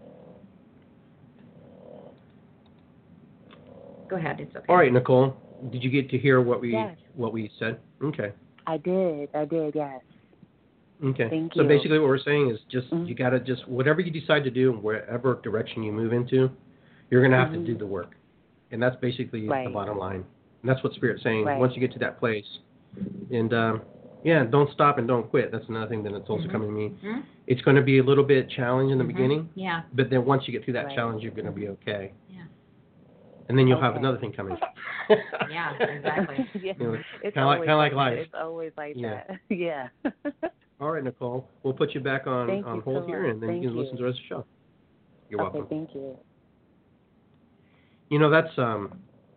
[SPEAKER 3] Go ahead, it's okay.
[SPEAKER 2] All right, Nicole, did you get to hear what we
[SPEAKER 4] Yes.
[SPEAKER 2] what we said? Okay.
[SPEAKER 4] I did. I did, yes.
[SPEAKER 2] Okay.
[SPEAKER 4] Thank
[SPEAKER 2] so
[SPEAKER 4] you.
[SPEAKER 2] basically what we're saying is just,
[SPEAKER 4] Mhm.
[SPEAKER 2] you got to just, whatever you decide to do and wherever direction you move into, you're going to have
[SPEAKER 4] Mhm.
[SPEAKER 2] to do the work. And that's basically
[SPEAKER 4] Right.
[SPEAKER 2] the bottom line. And that's what Spirit's saying.
[SPEAKER 4] Right.
[SPEAKER 2] Once you get to that place, and um, yeah, don't stop and don't quit. That's another thing that it's also
[SPEAKER 3] Mhm.
[SPEAKER 2] coming to me.
[SPEAKER 3] Hmm?
[SPEAKER 2] It's going to be a little bit challenging in the
[SPEAKER 3] Mhm.
[SPEAKER 2] beginning,
[SPEAKER 3] Yeah,
[SPEAKER 2] but then once you get through that
[SPEAKER 4] Right.
[SPEAKER 2] challenge, you're going to be okay.
[SPEAKER 3] yeah,
[SPEAKER 2] And then you'll have
[SPEAKER 4] Okay.
[SPEAKER 2] another thing coming.
[SPEAKER 3] yeah, exactly.
[SPEAKER 4] yeah.
[SPEAKER 2] You know,
[SPEAKER 4] It's
[SPEAKER 2] kinda like-
[SPEAKER 4] always
[SPEAKER 2] kinda like
[SPEAKER 4] that.
[SPEAKER 2] life.
[SPEAKER 4] It's always like
[SPEAKER 2] Yeah.
[SPEAKER 4] that. Yeah.
[SPEAKER 2] All right, Nicole. We'll put you back on,
[SPEAKER 4] Thank
[SPEAKER 2] on
[SPEAKER 4] you
[SPEAKER 2] hold
[SPEAKER 4] so
[SPEAKER 2] here,
[SPEAKER 4] much.
[SPEAKER 2] and then
[SPEAKER 4] Thank
[SPEAKER 2] you can
[SPEAKER 4] you.
[SPEAKER 2] listen to the rest of the show. You're
[SPEAKER 4] Okay,
[SPEAKER 2] welcome.
[SPEAKER 4] thank you.
[SPEAKER 2] You know, that's um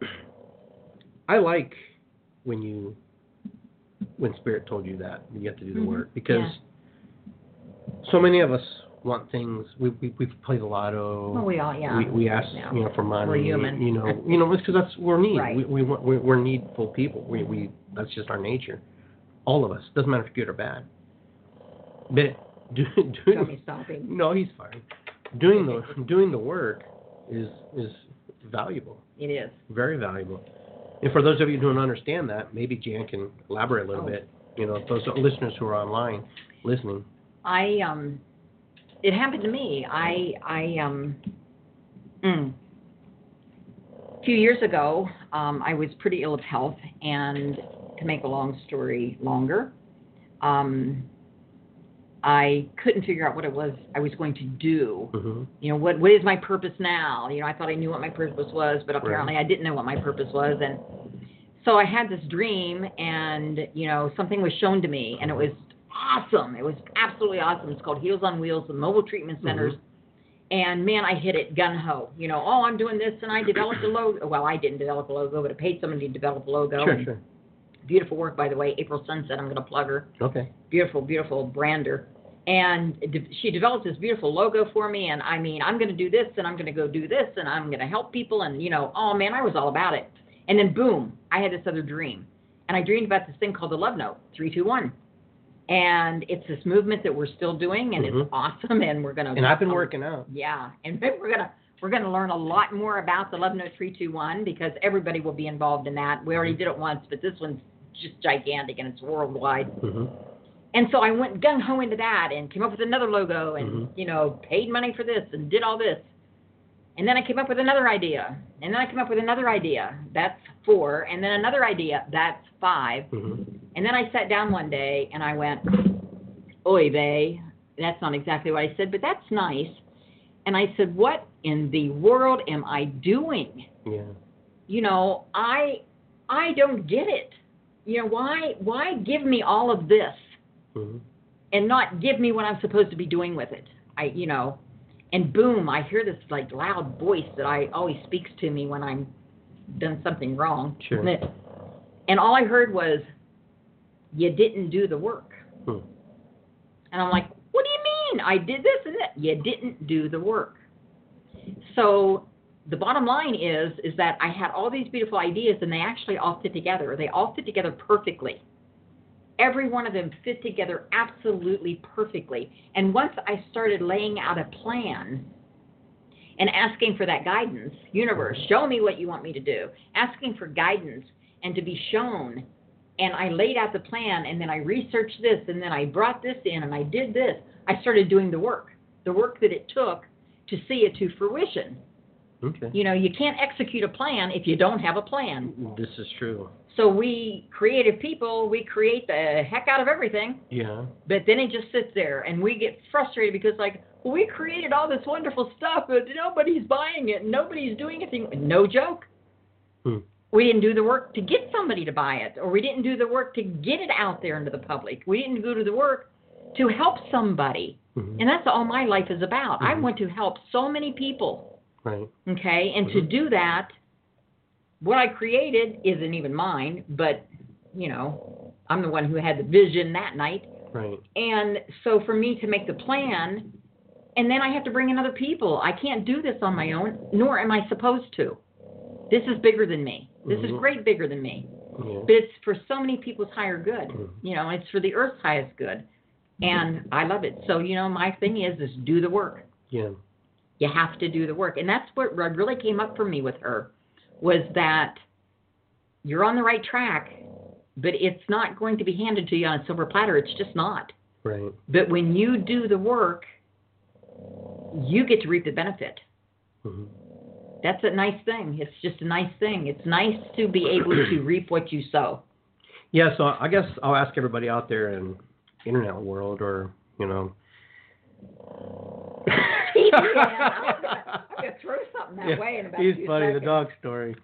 [SPEAKER 2] I like when you when Spirit told you that you have to do the
[SPEAKER 3] Mhm.
[SPEAKER 2] work, because
[SPEAKER 3] Yeah.
[SPEAKER 2] so many of us want things. We we we've played the lotto.
[SPEAKER 3] Well, we all, yeah.
[SPEAKER 2] We we ask,
[SPEAKER 3] Yeah.
[SPEAKER 2] you know, for money.
[SPEAKER 3] We're human.
[SPEAKER 2] You know, you know, it's because that's we're need.
[SPEAKER 3] Right.
[SPEAKER 2] We we want- we're, we're needful people. We we that's just our nature. All of us. Doesn't matter if you're good or bad. But do, doing
[SPEAKER 3] Tell me stopping.
[SPEAKER 2] no, he's fine. Doing the doing the work is is valuable.
[SPEAKER 3] It is.
[SPEAKER 2] Very valuable. And for those of you who don't understand that, maybe Jan can elaborate a little
[SPEAKER 3] Oh.
[SPEAKER 2] bit. You know, those listeners who are online listening.
[SPEAKER 3] I um, it happened to me. I I um, mm, a few years ago, um, I was pretty ill of health, and to make a long story longer, um, I couldn't figure out what it was I was going to do.
[SPEAKER 2] Mm-hmm.
[SPEAKER 3] You know, what what is my purpose now? You know, I thought I knew what my purpose was, but apparently I didn't know what my purpose was. And so I had this dream, and, you know, something was shown to me, and it was awesome. It was absolutely awesome. It's called Heals on Wheels, the mobile treatment centers.
[SPEAKER 2] Mm-hmm.
[SPEAKER 3] And, man, I hit it gun-ho. You know, oh, I'm doing this, and I developed a logo. Well, I didn't develop a logo, but I paid somebody to develop a logo.
[SPEAKER 2] Sure,
[SPEAKER 3] And
[SPEAKER 2] sure.
[SPEAKER 3] beautiful work, by the way. April Sunset, I'm going to plug her.
[SPEAKER 2] Okay.
[SPEAKER 3] Beautiful, beautiful brander. And de- she developed this beautiful logo for me, and I mean, I'm going to do this, and I'm going to go do this, and I'm going to help people, and, you know, oh, man, I was all about it. And then, boom, I had this other dream. And I dreamed about this thing called the Love Note, three two one. And it's this movement that we're still doing, and
[SPEAKER 2] Mhm.
[SPEAKER 3] it's awesome, and we're going to...
[SPEAKER 2] And I've been working out.
[SPEAKER 3] Yeah, and we're going to we're going to learn a lot more about the Love Note three two one, because everybody will be involved in that. We already did it once, but this one's just gigantic, and it's worldwide.
[SPEAKER 2] Mm-hmm.
[SPEAKER 3] And so I went gung-ho into that and came up with another logo and,
[SPEAKER 2] Mhm.
[SPEAKER 3] you know, paid money for this and did all this. And then I came up with another idea. And then I came up with another idea. That's four. And then another idea. That's five.
[SPEAKER 2] Mhm.
[SPEAKER 3] And then I sat down one day and I went, oy vey. That's not exactly what I said, but that's nice. And I said, what in the world am I doing?
[SPEAKER 2] Yeah.
[SPEAKER 3] You know, I I don't get it. You know, why why give me all of this
[SPEAKER 2] Mhm.
[SPEAKER 3] and not give me what I'm supposed to be doing with it? I, you know, and boom, I hear this like loud voice that I always speaks to me when I'm done something wrong.
[SPEAKER 2] Sure.
[SPEAKER 3] And, it, and all I heard was, you didn't do the work.
[SPEAKER 2] Hmm.
[SPEAKER 3] And I'm like, what do you mean? I did this and that. You didn't do the work. So the bottom line is, is that I had all these beautiful ideas and they actually all fit together. They all fit together perfectly. Every one of them fit together absolutely perfectly. And once I started laying out a plan and asking for that guidance, universe, show me what you want me to do, asking for guidance and to be shown, and I laid out the plan, and then I researched this, and then I brought this in, and I did this, I started doing the work, the work that it took to see it to fruition.
[SPEAKER 2] Okay.
[SPEAKER 3] You know, you can't execute a plan if you don't have a plan.
[SPEAKER 2] This is true.
[SPEAKER 3] So we creative people, we create the heck out of everything,
[SPEAKER 2] Yeah.
[SPEAKER 3] but then it just sits there, and we get frustrated because, like, well, we created all this wonderful stuff, but nobody's buying it, and nobody's doing anything. No joke.
[SPEAKER 2] Hmm.
[SPEAKER 3] We didn't do the work to get somebody to buy it, or we didn't do the work to get it out there into the public. We didn't go to the work to help somebody.
[SPEAKER 2] Mhm.
[SPEAKER 3] And that's all my life is about. I
[SPEAKER 2] Mhm.
[SPEAKER 3] want to help so many people,
[SPEAKER 2] Right.
[SPEAKER 3] okay? And to
[SPEAKER 2] Mhm.
[SPEAKER 3] do that, what I created isn't even mine, but, you know, I'm the one who had the vision that night.
[SPEAKER 2] Right.
[SPEAKER 3] And so for me to make the plan, and then I have to bring in other people. I can't do this on my own, nor am I supposed to. This is bigger than me. This is
[SPEAKER 2] Mhm.
[SPEAKER 3] great bigger than me.
[SPEAKER 2] Yeah.
[SPEAKER 3] But it's for so many people's higher good.
[SPEAKER 2] Mhm.
[SPEAKER 3] You know, it's for the earth's highest good. And I love it. So, you know, my thing is, is do the work.
[SPEAKER 2] Yeah.
[SPEAKER 3] You have to do the work. And that's what really came up for me with her, was that you're on the right track, but it's not going to be handed to you on a silver platter. It's just not.
[SPEAKER 2] Right.
[SPEAKER 3] But when you do the work, you get to reap the benefit.
[SPEAKER 2] Mhm.
[SPEAKER 3] That's a nice thing. It's just a nice thing. It's nice to be able to reap what you sow.
[SPEAKER 2] Yeah, so I guess I'll ask everybody out there in internet world, or, you know.
[SPEAKER 3] Yeah, I'm gonna, I'm gonna throw something that
[SPEAKER 2] Yeah,
[SPEAKER 3] way in about
[SPEAKER 2] he's
[SPEAKER 3] two
[SPEAKER 2] funny, the
[SPEAKER 3] seconds.
[SPEAKER 2] dog story.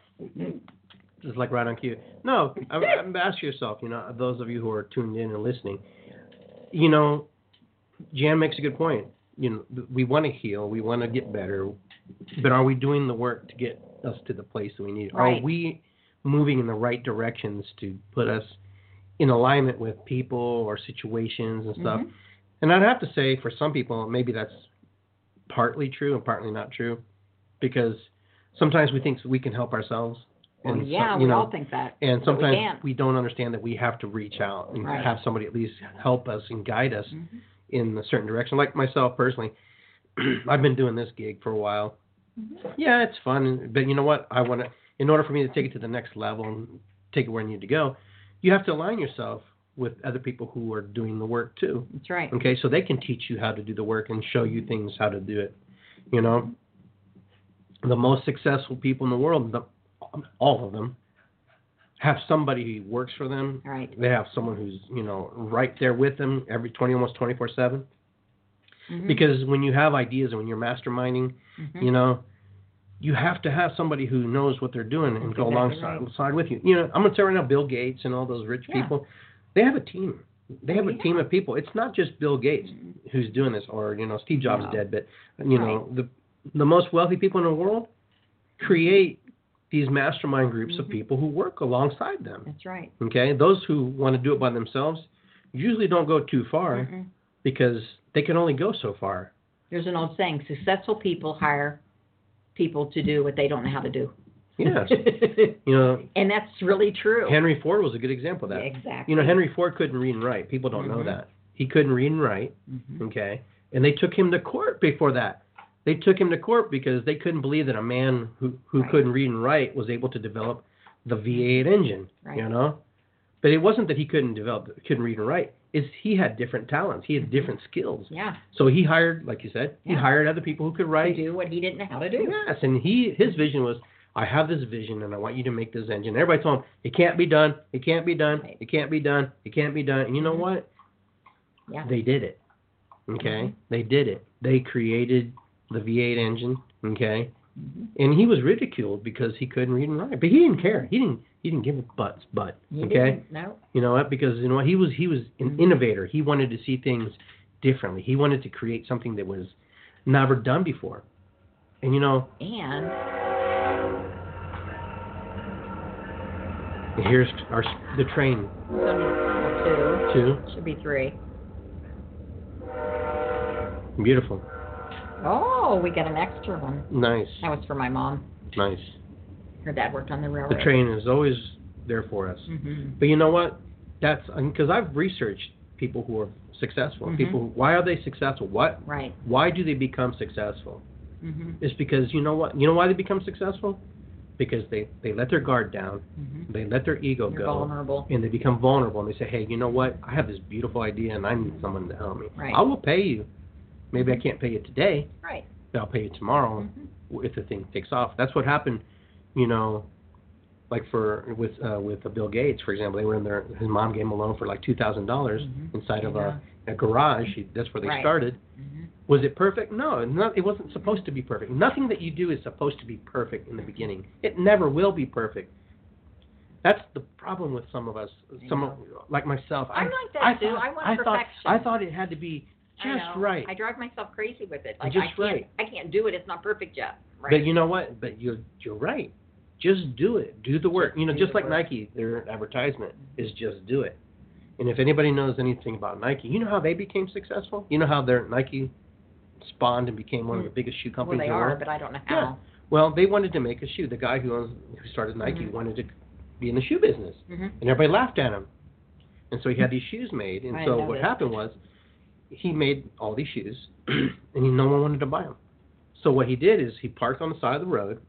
[SPEAKER 2] Just like right on cue. No, I, I, ask yourself, you know, those of you who are tuned in and listening, you know, Jan makes a good point. You know, we want to heal, we want to get better, but are we doing the work to get us to the place that we need?
[SPEAKER 3] Right.
[SPEAKER 2] Are we moving in the right directions to put us in alignment with people or situations and stuff?
[SPEAKER 3] Mhm.
[SPEAKER 2] And I'd have to say, for some people, maybe that's partly true and partly not true, because sometimes we think we can help ourselves.
[SPEAKER 3] Well,
[SPEAKER 2] And
[SPEAKER 3] yeah,
[SPEAKER 2] some-
[SPEAKER 3] we
[SPEAKER 2] you know,
[SPEAKER 3] all think that.
[SPEAKER 2] and
[SPEAKER 3] but we
[SPEAKER 2] sometimes
[SPEAKER 3] can't.
[SPEAKER 2] we don't understand that we have to reach out and
[SPEAKER 3] Right.
[SPEAKER 2] have somebody at least help us and guide us
[SPEAKER 3] Mhm.
[SPEAKER 2] in a certain direction. Like myself personally, I've been doing this gig for a while.
[SPEAKER 3] Mhm.
[SPEAKER 2] Yeah, it's fun, but you know what? I want to, in order for me to take it to the next level and take it where I need to go, you have to align yourself with other people who are doing the work too.
[SPEAKER 3] That's right.
[SPEAKER 2] Okay, so they can teach you how to do the work and show you things how to do it. You know, the most successful people in the world, the, all of them, have somebody who works for them.
[SPEAKER 3] Right.
[SPEAKER 2] They have someone who's, you know, right there with them every twenty, almost twenty-four seven.
[SPEAKER 3] Mhm.
[SPEAKER 2] Because when you have ideas and when you're masterminding,
[SPEAKER 3] Mhm.
[SPEAKER 2] you know, you have to have somebody who knows what they're doing and
[SPEAKER 3] That's
[SPEAKER 2] go
[SPEAKER 3] exactly
[SPEAKER 2] alongside
[SPEAKER 3] right.
[SPEAKER 2] side with you. You know, I'm going to say right now, Bill Gates and all those rich
[SPEAKER 3] Yeah.
[SPEAKER 2] people, they have a team. They have
[SPEAKER 3] Oh,
[SPEAKER 2] a
[SPEAKER 3] yeah.
[SPEAKER 2] team of people. It's not just Bill Gates
[SPEAKER 3] Mhm.
[SPEAKER 2] who's doing this, or, you know, Steve Jobs
[SPEAKER 3] No.
[SPEAKER 2] is dead, but, you know,
[SPEAKER 3] Right.
[SPEAKER 2] the the most wealthy people in the world create these mastermind groups of
[SPEAKER 3] Mhm.
[SPEAKER 2] people who work alongside them.
[SPEAKER 3] That's right.
[SPEAKER 2] Okay? Those who want to do it by themselves usually don't go too far
[SPEAKER 3] Mm-mm.
[SPEAKER 2] because they can only go so far.
[SPEAKER 3] There's an old saying, successful people hire people to do what they don't know how to do.
[SPEAKER 2] Yes. You know,
[SPEAKER 3] And that's really true.
[SPEAKER 2] Henry Ford was a good example of that.
[SPEAKER 3] Exactly.
[SPEAKER 2] You know, Henry Ford couldn't read and write. People don't know
[SPEAKER 3] Mhm.
[SPEAKER 2] that. He couldn't read and write,
[SPEAKER 3] Mhm.
[SPEAKER 2] okay? And they took him to court before that. They took him to court because they couldn't believe that a man who, who
[SPEAKER 3] Right.
[SPEAKER 2] couldn't read and write was able to develop the V eight engine,
[SPEAKER 3] Right.
[SPEAKER 2] you know? But it wasn't that he couldn't develop, couldn't read and write. Is he had different talents. He had different skills.
[SPEAKER 3] Yeah.
[SPEAKER 2] So he hired, like you said, he
[SPEAKER 3] Yeah.
[SPEAKER 2] hired other people who could write.
[SPEAKER 3] To do what he didn't know how to do.
[SPEAKER 2] Yes, and he his vision was, I have this vision, and I want you to make this engine. Everybody told him, it can't be done, it can't be done,
[SPEAKER 3] Right.
[SPEAKER 2] it can't be done, it can't be done. And you know
[SPEAKER 3] Mhm.
[SPEAKER 2] what?
[SPEAKER 3] Yeah.
[SPEAKER 2] They did it. Okay?
[SPEAKER 3] Mhm.
[SPEAKER 2] They did it. They created the V eight engine, okay?
[SPEAKER 3] Mhm.
[SPEAKER 2] And he was ridiculed because he couldn't read and write. But he didn't care. He didn't he didn't give a butt's butt.
[SPEAKER 3] He
[SPEAKER 2] Okay?
[SPEAKER 3] didn't, no.
[SPEAKER 2] You know what? Because you know what? He was he was an
[SPEAKER 3] Mhm.
[SPEAKER 2] innovator. He wanted to see things differently. He wanted to create something that was never done before. And you know,
[SPEAKER 3] And
[SPEAKER 2] here's our the train
[SPEAKER 3] so two.
[SPEAKER 2] too.
[SPEAKER 3] Should be three.
[SPEAKER 2] Beautiful.
[SPEAKER 3] Oh, we got an extra one.
[SPEAKER 2] Nice.
[SPEAKER 3] That was for my mom.
[SPEAKER 2] Nice.
[SPEAKER 3] Her dad worked on the
[SPEAKER 2] The
[SPEAKER 3] railroad.
[SPEAKER 2] train is always there for us.
[SPEAKER 3] Mm-hmm.
[SPEAKER 2] But you know what? That's because I've researched people who are successful.
[SPEAKER 3] Mhm.
[SPEAKER 2] People, who- why are they successful? What?
[SPEAKER 3] Right.
[SPEAKER 2] Why do they become successful?
[SPEAKER 3] Mm-hmm.
[SPEAKER 2] It's because you know what? You know why they become successful? Because they they let their guard down,
[SPEAKER 3] Mm-hmm.
[SPEAKER 2] they let their ego
[SPEAKER 3] You're
[SPEAKER 2] go,
[SPEAKER 3] vulnerable.
[SPEAKER 2] and they become vulnerable. And they say, "Hey, you know what? I have this beautiful idea, and I need someone to help me.
[SPEAKER 3] Right.
[SPEAKER 2] I will pay you. Maybe I can't pay you today,
[SPEAKER 3] Right.
[SPEAKER 2] but I'll pay you tomorrow
[SPEAKER 3] Mhm.
[SPEAKER 2] if the thing takes off." That's what happened. You know, like for with uh, with uh, Bill Gates, for example, they were in their his mom gave him a loan for like two thousand dollars
[SPEAKER 3] Mhm.
[SPEAKER 2] inside of
[SPEAKER 3] Yeah.
[SPEAKER 2] a, a garage. He, that's where they
[SPEAKER 3] Right.
[SPEAKER 2] started.
[SPEAKER 3] Mm-hmm.
[SPEAKER 2] Was it perfect? No, not, it wasn't supposed to be perfect. Nothing that you do is supposed to be perfect in the beginning. It never will be perfect. That's the problem with some of us. Some of, like myself.
[SPEAKER 3] I'm
[SPEAKER 2] I,
[SPEAKER 3] like that
[SPEAKER 2] I
[SPEAKER 3] too.
[SPEAKER 2] Thought,
[SPEAKER 3] I want
[SPEAKER 2] I thought,
[SPEAKER 3] perfection.
[SPEAKER 2] I thought it had to be
[SPEAKER 3] I
[SPEAKER 2] just
[SPEAKER 3] know.
[SPEAKER 2] right.
[SPEAKER 3] I drive myself crazy with it. Like
[SPEAKER 2] Just
[SPEAKER 3] I can't,
[SPEAKER 2] right.
[SPEAKER 3] I can't do it. It's not perfect yet. Right.
[SPEAKER 2] But you know what? But you're you're right. Just do it. Do the work.
[SPEAKER 3] Just
[SPEAKER 2] You know,
[SPEAKER 3] do
[SPEAKER 2] just
[SPEAKER 3] the
[SPEAKER 2] like
[SPEAKER 3] work.
[SPEAKER 2] Nike, their advertisement is just do it. And if anybody knows anything about Nike, you know how they became successful? You know how their Nike spawned and became one of the biggest shoe
[SPEAKER 3] well,
[SPEAKER 2] companies
[SPEAKER 3] they
[SPEAKER 2] in the
[SPEAKER 3] are,
[SPEAKER 2] world?
[SPEAKER 3] but I don't know
[SPEAKER 2] Yeah.
[SPEAKER 3] how.
[SPEAKER 2] Well, they wanted to make a shoe. The guy who owns, who started Nike
[SPEAKER 3] Mhm.
[SPEAKER 2] wanted to be in the shoe business,
[SPEAKER 3] Mm-hmm.
[SPEAKER 2] and everybody laughed at him. And so he had these shoes made. And
[SPEAKER 3] I
[SPEAKER 2] so
[SPEAKER 3] know
[SPEAKER 2] what
[SPEAKER 3] this.
[SPEAKER 2] happened was, he made all these shoes, and he, no one wanted to buy them. So what he did is he parked on the side of the road.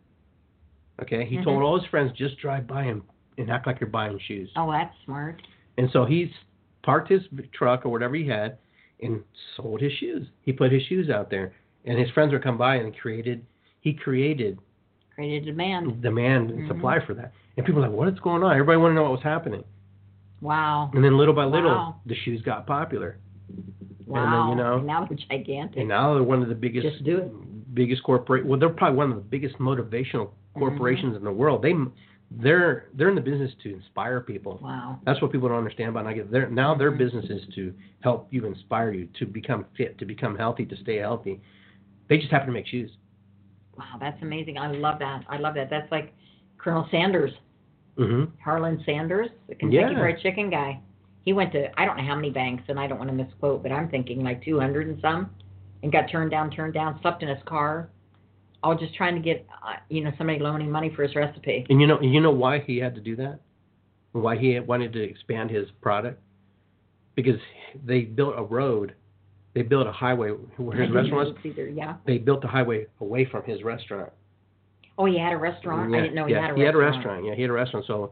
[SPEAKER 2] Okay, he
[SPEAKER 3] Mhm.
[SPEAKER 2] told all his friends, just drive by him and act like you're buying shoes.
[SPEAKER 3] Oh, that's smart.
[SPEAKER 2] And so he's parked his truck or whatever he had and sold his shoes. He put his shoes out there, and his friends would come by and created. He created
[SPEAKER 3] Created demand.
[SPEAKER 2] demand and
[SPEAKER 3] Mhm.
[SPEAKER 2] supply for that. And people were like, what's going on? Everybody wanted to know what was happening.
[SPEAKER 3] Wow.
[SPEAKER 2] And then little by little,
[SPEAKER 3] Wow.
[SPEAKER 2] the shoes got popular.
[SPEAKER 3] Wow.
[SPEAKER 2] And then, you know,
[SPEAKER 3] And now they're gigantic.
[SPEAKER 2] And now they're one of the biggest,
[SPEAKER 3] Just do it.
[SPEAKER 2] biggest corporate. Well, they're probably one of the biggest motivational
[SPEAKER 3] Mm-hmm.
[SPEAKER 2] corporations in the world. They, they're they're in the business to inspire people.
[SPEAKER 3] Wow.
[SPEAKER 2] That's what people don't understand about Nike. They're, now their
[SPEAKER 3] Mhm.
[SPEAKER 2] business is to help you, inspire you, to become fit, to become healthy, to stay healthy. They just happen to make shoes.
[SPEAKER 3] Wow, that's amazing. I love that. I love that. That's like Colonel Sanders,
[SPEAKER 2] hmm
[SPEAKER 3] Harlan Sanders, the Kentucky
[SPEAKER 2] Yeah.
[SPEAKER 3] Fried Chicken guy. He went to, I don't know how many banks, and I don't want to misquote, but I'm thinking like two hundred and some, and got turned down, turned down, slept in his car, all just trying to get, uh, you know, somebody loaning money for his recipe.
[SPEAKER 2] And you know, you know why he had to do that? Why he wanted to expand his product? Because they built a road, they built a highway where his restaurant was.
[SPEAKER 3] It's either, yeah.
[SPEAKER 2] They built a highway away from his restaurant.
[SPEAKER 3] Oh, he had a restaurant?
[SPEAKER 2] Yeah,
[SPEAKER 3] I didn't know he
[SPEAKER 2] yeah,
[SPEAKER 3] had a
[SPEAKER 2] he had a
[SPEAKER 3] restaurant.
[SPEAKER 2] restaurant. Yeah, he had a restaurant. So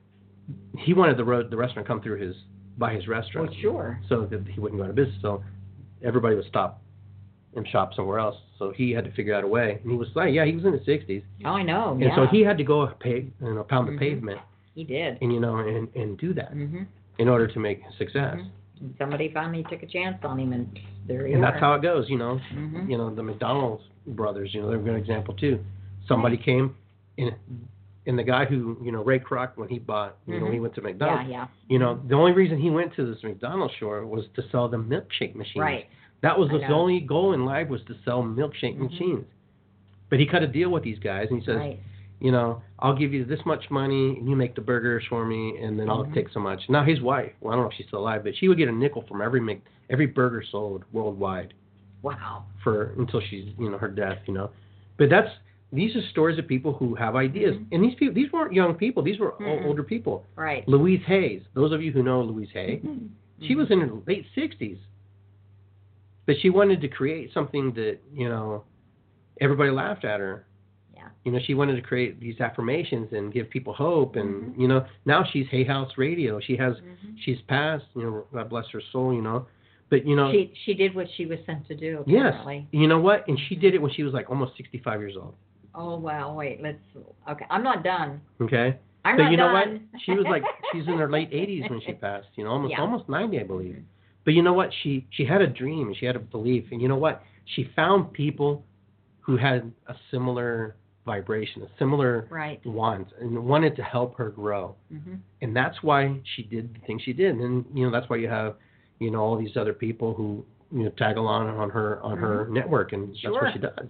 [SPEAKER 2] he wanted the road, the restaurant, to come through his by his restaurant.
[SPEAKER 3] Well, sure.
[SPEAKER 2] So that he wouldn't go out of business. So everybody would stop and shop somewhere else. So he had to figure out a way. And he was like, yeah, he was in his sixties,
[SPEAKER 3] Oh, I know.
[SPEAKER 2] and
[SPEAKER 3] yeah.
[SPEAKER 2] so he had to go pay, you know, pound
[SPEAKER 3] Mhm.
[SPEAKER 2] the pavement,
[SPEAKER 3] He did.
[SPEAKER 2] and you know, and and do that
[SPEAKER 3] hmm
[SPEAKER 2] in order to make success.
[SPEAKER 3] Mhm. And somebody finally took a chance on him, and there you
[SPEAKER 2] And
[SPEAKER 3] are.
[SPEAKER 2] that's how it goes, you know.
[SPEAKER 3] Mhm.
[SPEAKER 2] You know, the McDonald's brothers, you know, they're a good example too. Somebody came, and and the guy who, you know, Ray Kroc, when he bought, you know,
[SPEAKER 3] Mhm.
[SPEAKER 2] when he went to
[SPEAKER 3] Yeah,
[SPEAKER 2] McDonald's,
[SPEAKER 3] yeah.
[SPEAKER 2] you know, the only reason he went to this McDonald's store was to sell the milkshake machines.
[SPEAKER 3] Right.
[SPEAKER 2] That was
[SPEAKER 3] I
[SPEAKER 2] his
[SPEAKER 3] know.
[SPEAKER 2] only goal in life, was to sell milkshake
[SPEAKER 3] Mhm.
[SPEAKER 2] machines. But he cut a deal with these guys, and he says,
[SPEAKER 3] Right.
[SPEAKER 2] you know, I'll give you this much money, and you make the burgers for me, and then I'll
[SPEAKER 3] Mhm.
[SPEAKER 2] take so much. Now his wife, well, I don't know if she's still alive, but she would get a nickel from every Mc, every burger sold worldwide
[SPEAKER 3] Wow.
[SPEAKER 2] for until she's, you know, her death, you know. But that's these are stories of people who have ideas,
[SPEAKER 3] Mhm.
[SPEAKER 2] and these people, these weren't young people, these were o-
[SPEAKER 3] Mm-mm.
[SPEAKER 2] older people.
[SPEAKER 3] Right.
[SPEAKER 2] Louise Hayes, those of you who know Louise Hay,
[SPEAKER 3] Mhm.
[SPEAKER 2] she was in her late sixties, but she wanted to create something that, you know, everybody laughed at her.
[SPEAKER 3] Yeah.
[SPEAKER 2] You know, she wanted to create these affirmations and give people hope. And,
[SPEAKER 3] Mhm.
[SPEAKER 2] you know, now she's Hay House Radio. She has,
[SPEAKER 3] Mhm.
[SPEAKER 2] she's passed, you know, God bless her soul, you know. But, you know.
[SPEAKER 3] She she did what she was sent to do,
[SPEAKER 2] Yes.
[SPEAKER 3] apparently.
[SPEAKER 2] You know what? And she did it when she was like almost sixty-five years old.
[SPEAKER 3] Oh, wow. Wait, let's. Okay. I'm not done.
[SPEAKER 2] Okay.
[SPEAKER 3] I'm
[SPEAKER 2] but
[SPEAKER 3] not
[SPEAKER 2] you know
[SPEAKER 3] done.
[SPEAKER 2] what? She was like, she's in her late eighties when she passed, you know, almost
[SPEAKER 3] Yeah.
[SPEAKER 2] almost ninety, I believe.
[SPEAKER 3] Mhm.
[SPEAKER 2] But you know what? She she had a dream, she had a belief, and you know what? She found people who had a similar vibration, a similar
[SPEAKER 3] Right.
[SPEAKER 2] want, and wanted to help her grow.
[SPEAKER 3] Mm-hmm.
[SPEAKER 2] And that's why she did the things she did. And you know, that's why you have, you know, all these other people who, you know, tag along on her on her
[SPEAKER 3] Mhm.
[SPEAKER 2] network, and that's
[SPEAKER 3] Sure.
[SPEAKER 2] what she does.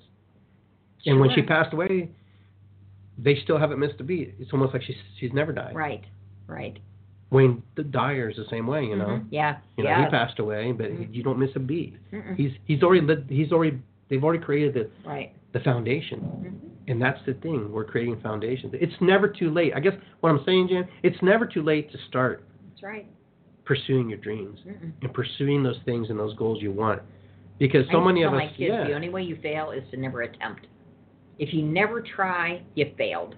[SPEAKER 2] And when she
[SPEAKER 3] Sure.
[SPEAKER 2] passed away, they still haven't missed a beat. It's almost like she's she's never died.
[SPEAKER 3] Right. Right.
[SPEAKER 2] Wayne Dyer is the same way, you know.
[SPEAKER 3] Mhm. Yeah.
[SPEAKER 2] You know,
[SPEAKER 3] yeah.
[SPEAKER 2] he passed away, but
[SPEAKER 3] Mhm.
[SPEAKER 2] you don't miss a beat.
[SPEAKER 3] Mm-mm.
[SPEAKER 2] He's he's already lit, he's already they've already created the
[SPEAKER 3] Right.
[SPEAKER 2] the foundation,
[SPEAKER 3] Mhm.
[SPEAKER 2] and that's the thing. We're creating foundations. It's never too late. I guess what I'm saying, Jan, it's never too late to start
[SPEAKER 3] That's right.
[SPEAKER 2] pursuing your dreams
[SPEAKER 3] Mm-mm.
[SPEAKER 2] and pursuing those things and those goals you want, because
[SPEAKER 3] I
[SPEAKER 2] so
[SPEAKER 3] used to
[SPEAKER 2] many
[SPEAKER 3] tell
[SPEAKER 2] of us,
[SPEAKER 3] my kids,
[SPEAKER 2] yeah,
[SPEAKER 3] the only way you fail is to never attempt. If you never try, you failed.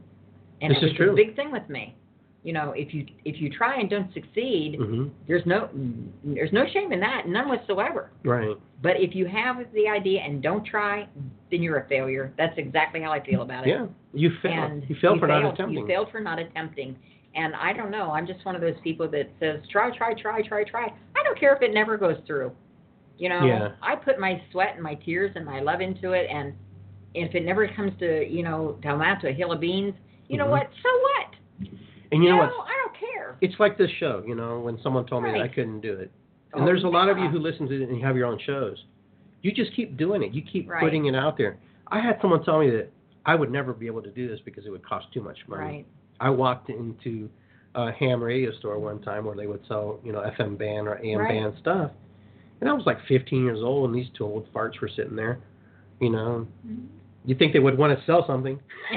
[SPEAKER 3] And
[SPEAKER 2] This
[SPEAKER 3] it
[SPEAKER 2] is
[SPEAKER 3] was
[SPEAKER 2] true.
[SPEAKER 3] a big thing with me. You know, if you if you try and don't succeed,
[SPEAKER 2] hmm
[SPEAKER 3] there's no there's no shame in that, none whatsoever.
[SPEAKER 2] right.
[SPEAKER 3] But if you have the idea and don't try, then you're a failure. That's exactly how I feel about it.
[SPEAKER 2] Yeah, you failed.
[SPEAKER 3] And
[SPEAKER 2] you failed for
[SPEAKER 3] failed,
[SPEAKER 2] not attempting.
[SPEAKER 3] You failed for not attempting. And I don't know. I'm just one of those people that says, try, try, try, try, try. I don't care if it never goes through. You know,
[SPEAKER 2] Yeah.
[SPEAKER 3] I put my sweat and my tears and my love into it. And if it never comes to, you know, to amount to a hill of beans, you know
[SPEAKER 2] Mhm.
[SPEAKER 3] what? So what?
[SPEAKER 2] And you know
[SPEAKER 3] no,
[SPEAKER 2] what?
[SPEAKER 3] I don't care.
[SPEAKER 2] It's like this show, you know, when someone told me that I
[SPEAKER 3] Right.
[SPEAKER 2] couldn't do it. And
[SPEAKER 3] Oh,
[SPEAKER 2] there's a lot of you
[SPEAKER 3] yeah.
[SPEAKER 2] who listen to it and you have your own shows. You just keep doing it. You keep
[SPEAKER 3] Right.
[SPEAKER 2] putting it out there. I had someone tell me that I would never be able to do this because it would cost too much money.
[SPEAKER 3] Right.
[SPEAKER 2] I walked into a ham radio store one time where they would sell, you know, F M band or A M
[SPEAKER 3] Right.
[SPEAKER 2] band stuff. And I was like fifteen years old, and these two old farts were sitting there, you know.
[SPEAKER 3] Mhm.
[SPEAKER 2] You'd think they would want to sell something.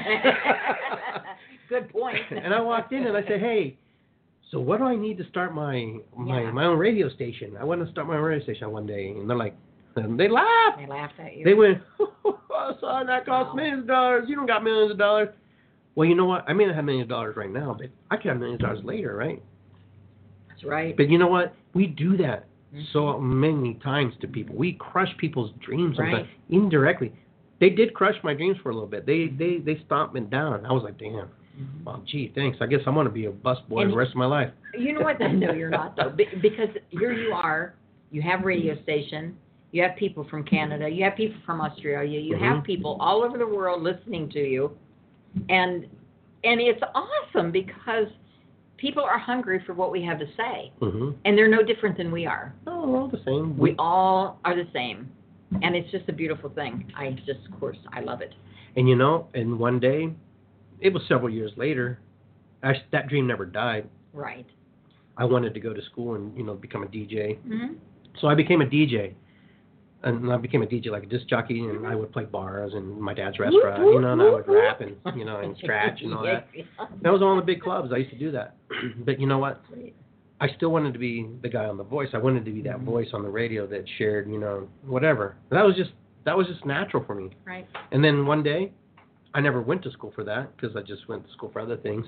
[SPEAKER 3] Good point.
[SPEAKER 2] And I walked in and I said, "Hey, so what do I need to start my my
[SPEAKER 3] Yeah.
[SPEAKER 2] my own radio station? I want to start my own radio station one day." And they're like, and they laughed.
[SPEAKER 3] They laughed at you.
[SPEAKER 2] They went, oh, "Son, that costs
[SPEAKER 3] Wow.
[SPEAKER 2] millions of dollars. You don't got millions of dollars." Well, you know what? I may not have millions of dollars right now, but I could have millions of dollars later, right?
[SPEAKER 3] That's right.
[SPEAKER 2] But you know what? We do that
[SPEAKER 3] Mhm.
[SPEAKER 2] so many times to people. We crush people's dreams sometimes
[SPEAKER 3] Right.
[SPEAKER 2] indirectly. They did crush my dreams for a little bit. They they they stomped me down. I was like, damn.
[SPEAKER 3] Mhm.
[SPEAKER 2] Well, gee, thanks. I guess I'm going to be a busboy
[SPEAKER 3] And-
[SPEAKER 2] the rest of my life.
[SPEAKER 3] You know what? No, you're not though, Be- because here you are. You have a radio station. You have people from Canada. You have people from Australia. You
[SPEAKER 2] Mhm.
[SPEAKER 3] have people all over the world listening to you, and and it's awesome because people are hungry for what we have to say,
[SPEAKER 2] Mm-hmm.
[SPEAKER 3] and they're no different than we are.
[SPEAKER 2] Oh, we're all the same.
[SPEAKER 3] We all are the same, and it's just a beautiful thing. I just, of course, I love it.
[SPEAKER 2] And you know, and one day, it was several years later, I, that dream never died.
[SPEAKER 3] Right.
[SPEAKER 2] I wanted to go to school and, you know, become a D J.
[SPEAKER 3] Mm-hmm.
[SPEAKER 2] So I became a D J. And I became a D J, like a disc jockey, and I would play bars and my dad's restaurant, you know, and I would rap and, you know, and scratch and all that. That was all in the big clubs. I used to do that. But you know what? I still wanted to be the guy on The Voice. I wanted to be that
[SPEAKER 3] Mhm.
[SPEAKER 2] voice on the radio that shared, you know, whatever. That was just that was just natural for me.
[SPEAKER 3] Right.
[SPEAKER 2] And then one day, I never went to school for that because I just went to school for other things.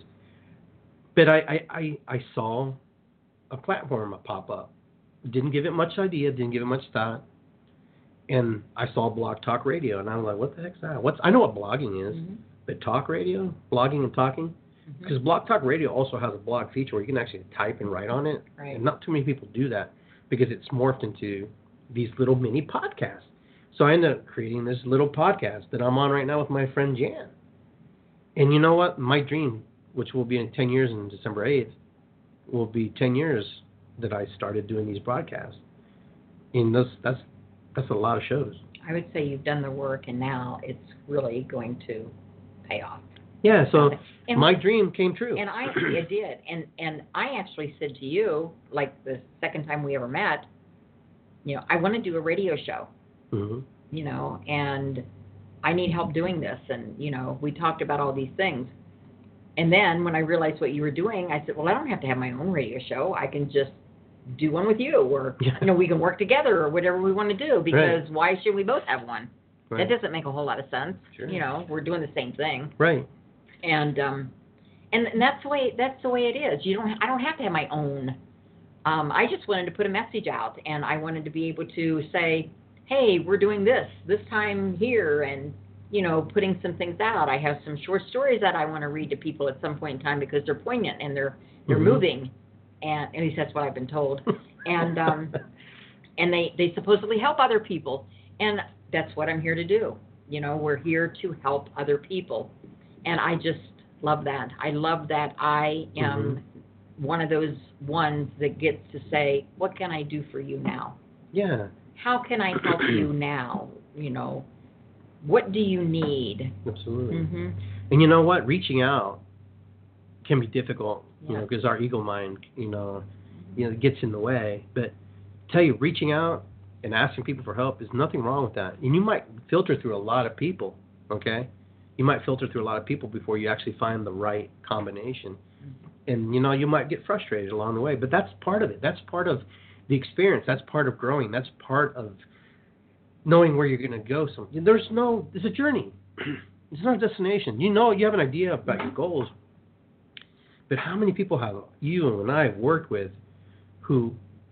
[SPEAKER 2] But I, I, I, I saw a platform pop up. Didn't give it much idea, didn't give it much thought. And I saw Blog Talk Radio, and I was like, what the heck's that? What's, I know what blogging is,
[SPEAKER 3] Mhm.
[SPEAKER 2] but talk radio, blogging and talking?
[SPEAKER 3] Mhm.
[SPEAKER 2] Because Blog Talk Radio also has a blog feature where you can actually type and write on it.
[SPEAKER 3] Right.
[SPEAKER 2] And not too many people do that because it's morphed into these little mini podcasts. So I ended up creating this little podcast that I'm on right now with my friend Jan. And you know what? My dream, which will be in ten years on December eighth, will be ten years that I started doing these broadcasts. And that's, that's, that's a lot of shows.
[SPEAKER 3] I would say you've done the work, and now it's really going to pay off.
[SPEAKER 2] Yeah, so
[SPEAKER 3] And
[SPEAKER 2] my dream came true.
[SPEAKER 3] And I it did. And and I actually said to you, like the second time we ever met, you know, I want to do a radio show,
[SPEAKER 2] hmm
[SPEAKER 3] you know, and I need help doing this. And, you know, we talked about all these things. And then when I realized what you were doing, I said, well, I don't have to have my own radio show. I can just do one with you, or,
[SPEAKER 2] Yeah.
[SPEAKER 3] you know, we can work together or whatever we want to do, because why should we both have one?
[SPEAKER 2] Right.
[SPEAKER 3] That doesn't make a whole lot of sense.
[SPEAKER 2] Sure.
[SPEAKER 3] You know, we're doing the same thing.
[SPEAKER 2] Right.
[SPEAKER 3] And um, and, and that's the way that's the way it is. You don't. I don't have to have my own. Um, I just wanted to put a message out, and I wanted to be able to say, hey, we're doing this this time here, and you know, putting some things out. I have some short stories that I want to read to people at some point in time because they're poignant and they're they're
[SPEAKER 2] Mm-hmm.
[SPEAKER 3] moving, and at least that's what I've been told. and um, and they they supposedly help other people, and that's what I'm here to do. You know, we're here to help other people, and I just love that. I love that I am
[SPEAKER 2] Mm-hmm.
[SPEAKER 3] one of those ones that gets to say, what can I do for you now?
[SPEAKER 2] Yeah.
[SPEAKER 3] How can I help you now? You know, what do you need?
[SPEAKER 2] Absolutely.
[SPEAKER 3] Mm-hmm.
[SPEAKER 2] And you know what? Reaching out can be difficult, you
[SPEAKER 3] Yeah.
[SPEAKER 2] know, because our ego mind, you know, you know, gets in the way. But tell you, reaching out and asking people for help is nothing wrong with that. And you might filter through a lot of people, okay? You might filter through a lot of people before you actually find the right combination. And, you know, you might get frustrated along the way, but that's part of it. That's part of the experience. That's part of growing. That's part of knowing where you're going to go. So there's no, it's a journey. It's not a destination. You know, you have an idea about your goals, but how many people have you and I have worked with who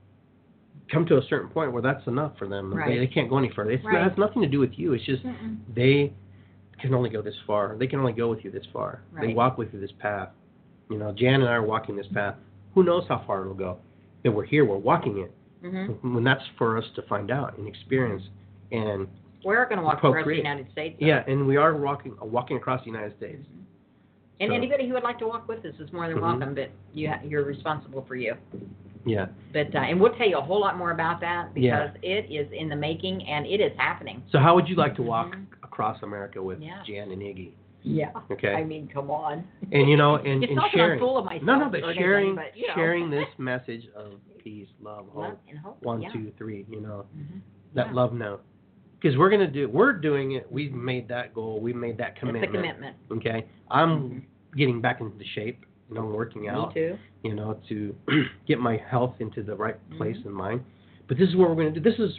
[SPEAKER 2] come to a certain point where that's enough for them.
[SPEAKER 3] Right.
[SPEAKER 2] They, they can't go any further. It's,
[SPEAKER 3] Right.
[SPEAKER 2] It has nothing to do with you. It's just
[SPEAKER 3] Mm-mm.
[SPEAKER 2] they can only go this far. They can only go with you this far. They
[SPEAKER 3] Right.
[SPEAKER 2] walk with you this path. You know, Jan and I are walking this path. Who knows how far it'll go? That we're here, we're walking it.
[SPEAKER 3] Mm-hmm.
[SPEAKER 2] And that's for us to find out and experience. And
[SPEAKER 3] We're going to walk across the
[SPEAKER 2] Procreate.
[SPEAKER 3] United States. though.
[SPEAKER 2] yeah, and we are walking walking across the United States.
[SPEAKER 3] And
[SPEAKER 2] So-
[SPEAKER 3] anybody who would like to walk with us is more than
[SPEAKER 2] Mhm.
[SPEAKER 3] welcome, but you ha- you're responsible for you.
[SPEAKER 2] Yeah.
[SPEAKER 3] But uh, and we'll tell you a whole lot more about that
[SPEAKER 2] Yeah.
[SPEAKER 3] because it is in the making and it is happening.
[SPEAKER 2] So how would you like to walk
[SPEAKER 3] Mhm.
[SPEAKER 2] across America with
[SPEAKER 3] Yeah.
[SPEAKER 2] Jan and Iggy?
[SPEAKER 3] Yeah.
[SPEAKER 2] Okay.
[SPEAKER 3] I mean, come on.
[SPEAKER 2] And you know, and,
[SPEAKER 3] It's
[SPEAKER 2] and
[SPEAKER 3] not that
[SPEAKER 2] sharing.
[SPEAKER 3] I'm full of myself.
[SPEAKER 2] no, no, but
[SPEAKER 3] or anything,
[SPEAKER 2] sharing,
[SPEAKER 3] but, you know.
[SPEAKER 2] sharing this message of peace, love, hope.
[SPEAKER 3] Love and hope.
[SPEAKER 2] One,
[SPEAKER 3] yeah.
[SPEAKER 2] two, three. You know,
[SPEAKER 3] Mhm.
[SPEAKER 2] that
[SPEAKER 3] Yeah.
[SPEAKER 2] love note. Because we're gonna do, we're doing it. We've made that goal. We've made that
[SPEAKER 3] It's
[SPEAKER 2] commitment.
[SPEAKER 3] a commitment.
[SPEAKER 2] Okay. I'm
[SPEAKER 3] Mhm.
[SPEAKER 2] getting back into shape. You know, working out.
[SPEAKER 3] Me too.
[SPEAKER 2] You know, to get my health into the right place
[SPEAKER 3] Mhm.
[SPEAKER 2] in mind. But this is what we're going to do. This is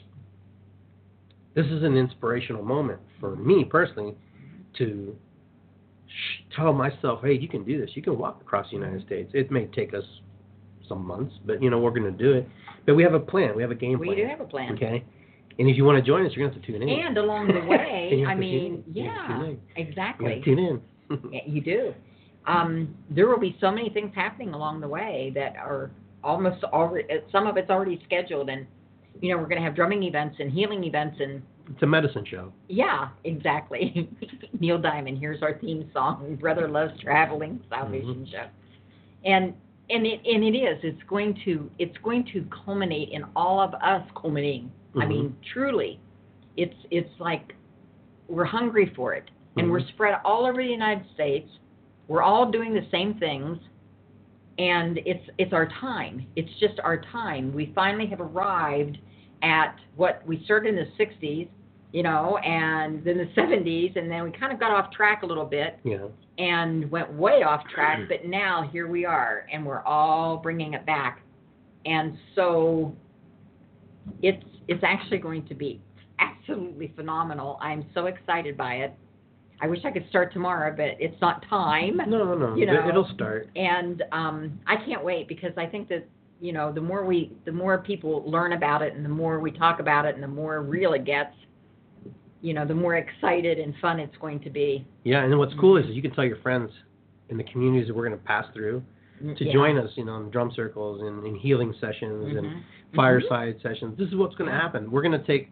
[SPEAKER 2] this is an inspirational moment for me personally to sh- tell myself, hey, you can do this. You can walk across the United States. It may take us some months, but you know we're going to do it. But we have a plan. We have a game
[SPEAKER 3] We
[SPEAKER 2] plan.
[SPEAKER 3] do have a plan.
[SPEAKER 2] Okay. And if you want to join us, you're going to have to tune in.
[SPEAKER 3] And along the
[SPEAKER 2] And
[SPEAKER 3] way,
[SPEAKER 2] you have
[SPEAKER 3] I
[SPEAKER 2] to tune
[SPEAKER 3] mean,
[SPEAKER 2] in. You have to
[SPEAKER 3] yeah,
[SPEAKER 2] tune in. You
[SPEAKER 3] exactly.
[SPEAKER 2] got to tune in.
[SPEAKER 3] Yeah, you do. Um, there will be so many things happening along the way that are almost already, some of it's already scheduled. And, you know, we're going to have drumming events and healing events. And,
[SPEAKER 2] It's a medicine show.
[SPEAKER 3] yeah, exactly. Neil Diamond, here's our theme song, Brother Loves Traveling, Salvation
[SPEAKER 2] Mhm.
[SPEAKER 3] Show. And and it and it is. It's going to it's going to culminate in all of us culminating. I
[SPEAKER 2] Mhm.
[SPEAKER 3] mean, truly, it's it's like we're hungry for it, and
[SPEAKER 2] Mhm.
[SPEAKER 3] we're spread all over the United States. We're all doing the same things, and it's it's our time. It's just our time. We finally have arrived at what we started in the sixties, you know, and then the seventies, and then we kind of got off track a little bit
[SPEAKER 2] Yeah.
[SPEAKER 3] and went way off track, but now here we are, and we're all bringing it back. And so it's it's actually going to be absolutely phenomenal. I'm so excited by it. I wish I could start tomorrow, but it's not time.
[SPEAKER 2] No, no, no.
[SPEAKER 3] You know,
[SPEAKER 2] It'll start.
[SPEAKER 3] And um, I can't wait because I think that, you know, the more we, the more people learn about it, and the more we talk about it, and the more real it gets, you know, the more excited and fun it's going to be.
[SPEAKER 2] Yeah, and what's cool is you can tell your friends in the communities that we're going to pass through to
[SPEAKER 3] Yeah.
[SPEAKER 2] join us, you know, in drum circles and in healing sessions
[SPEAKER 3] Mhm.
[SPEAKER 2] and fireside sessions. This is what's going to
[SPEAKER 3] Yeah.
[SPEAKER 2] happen. We're going to take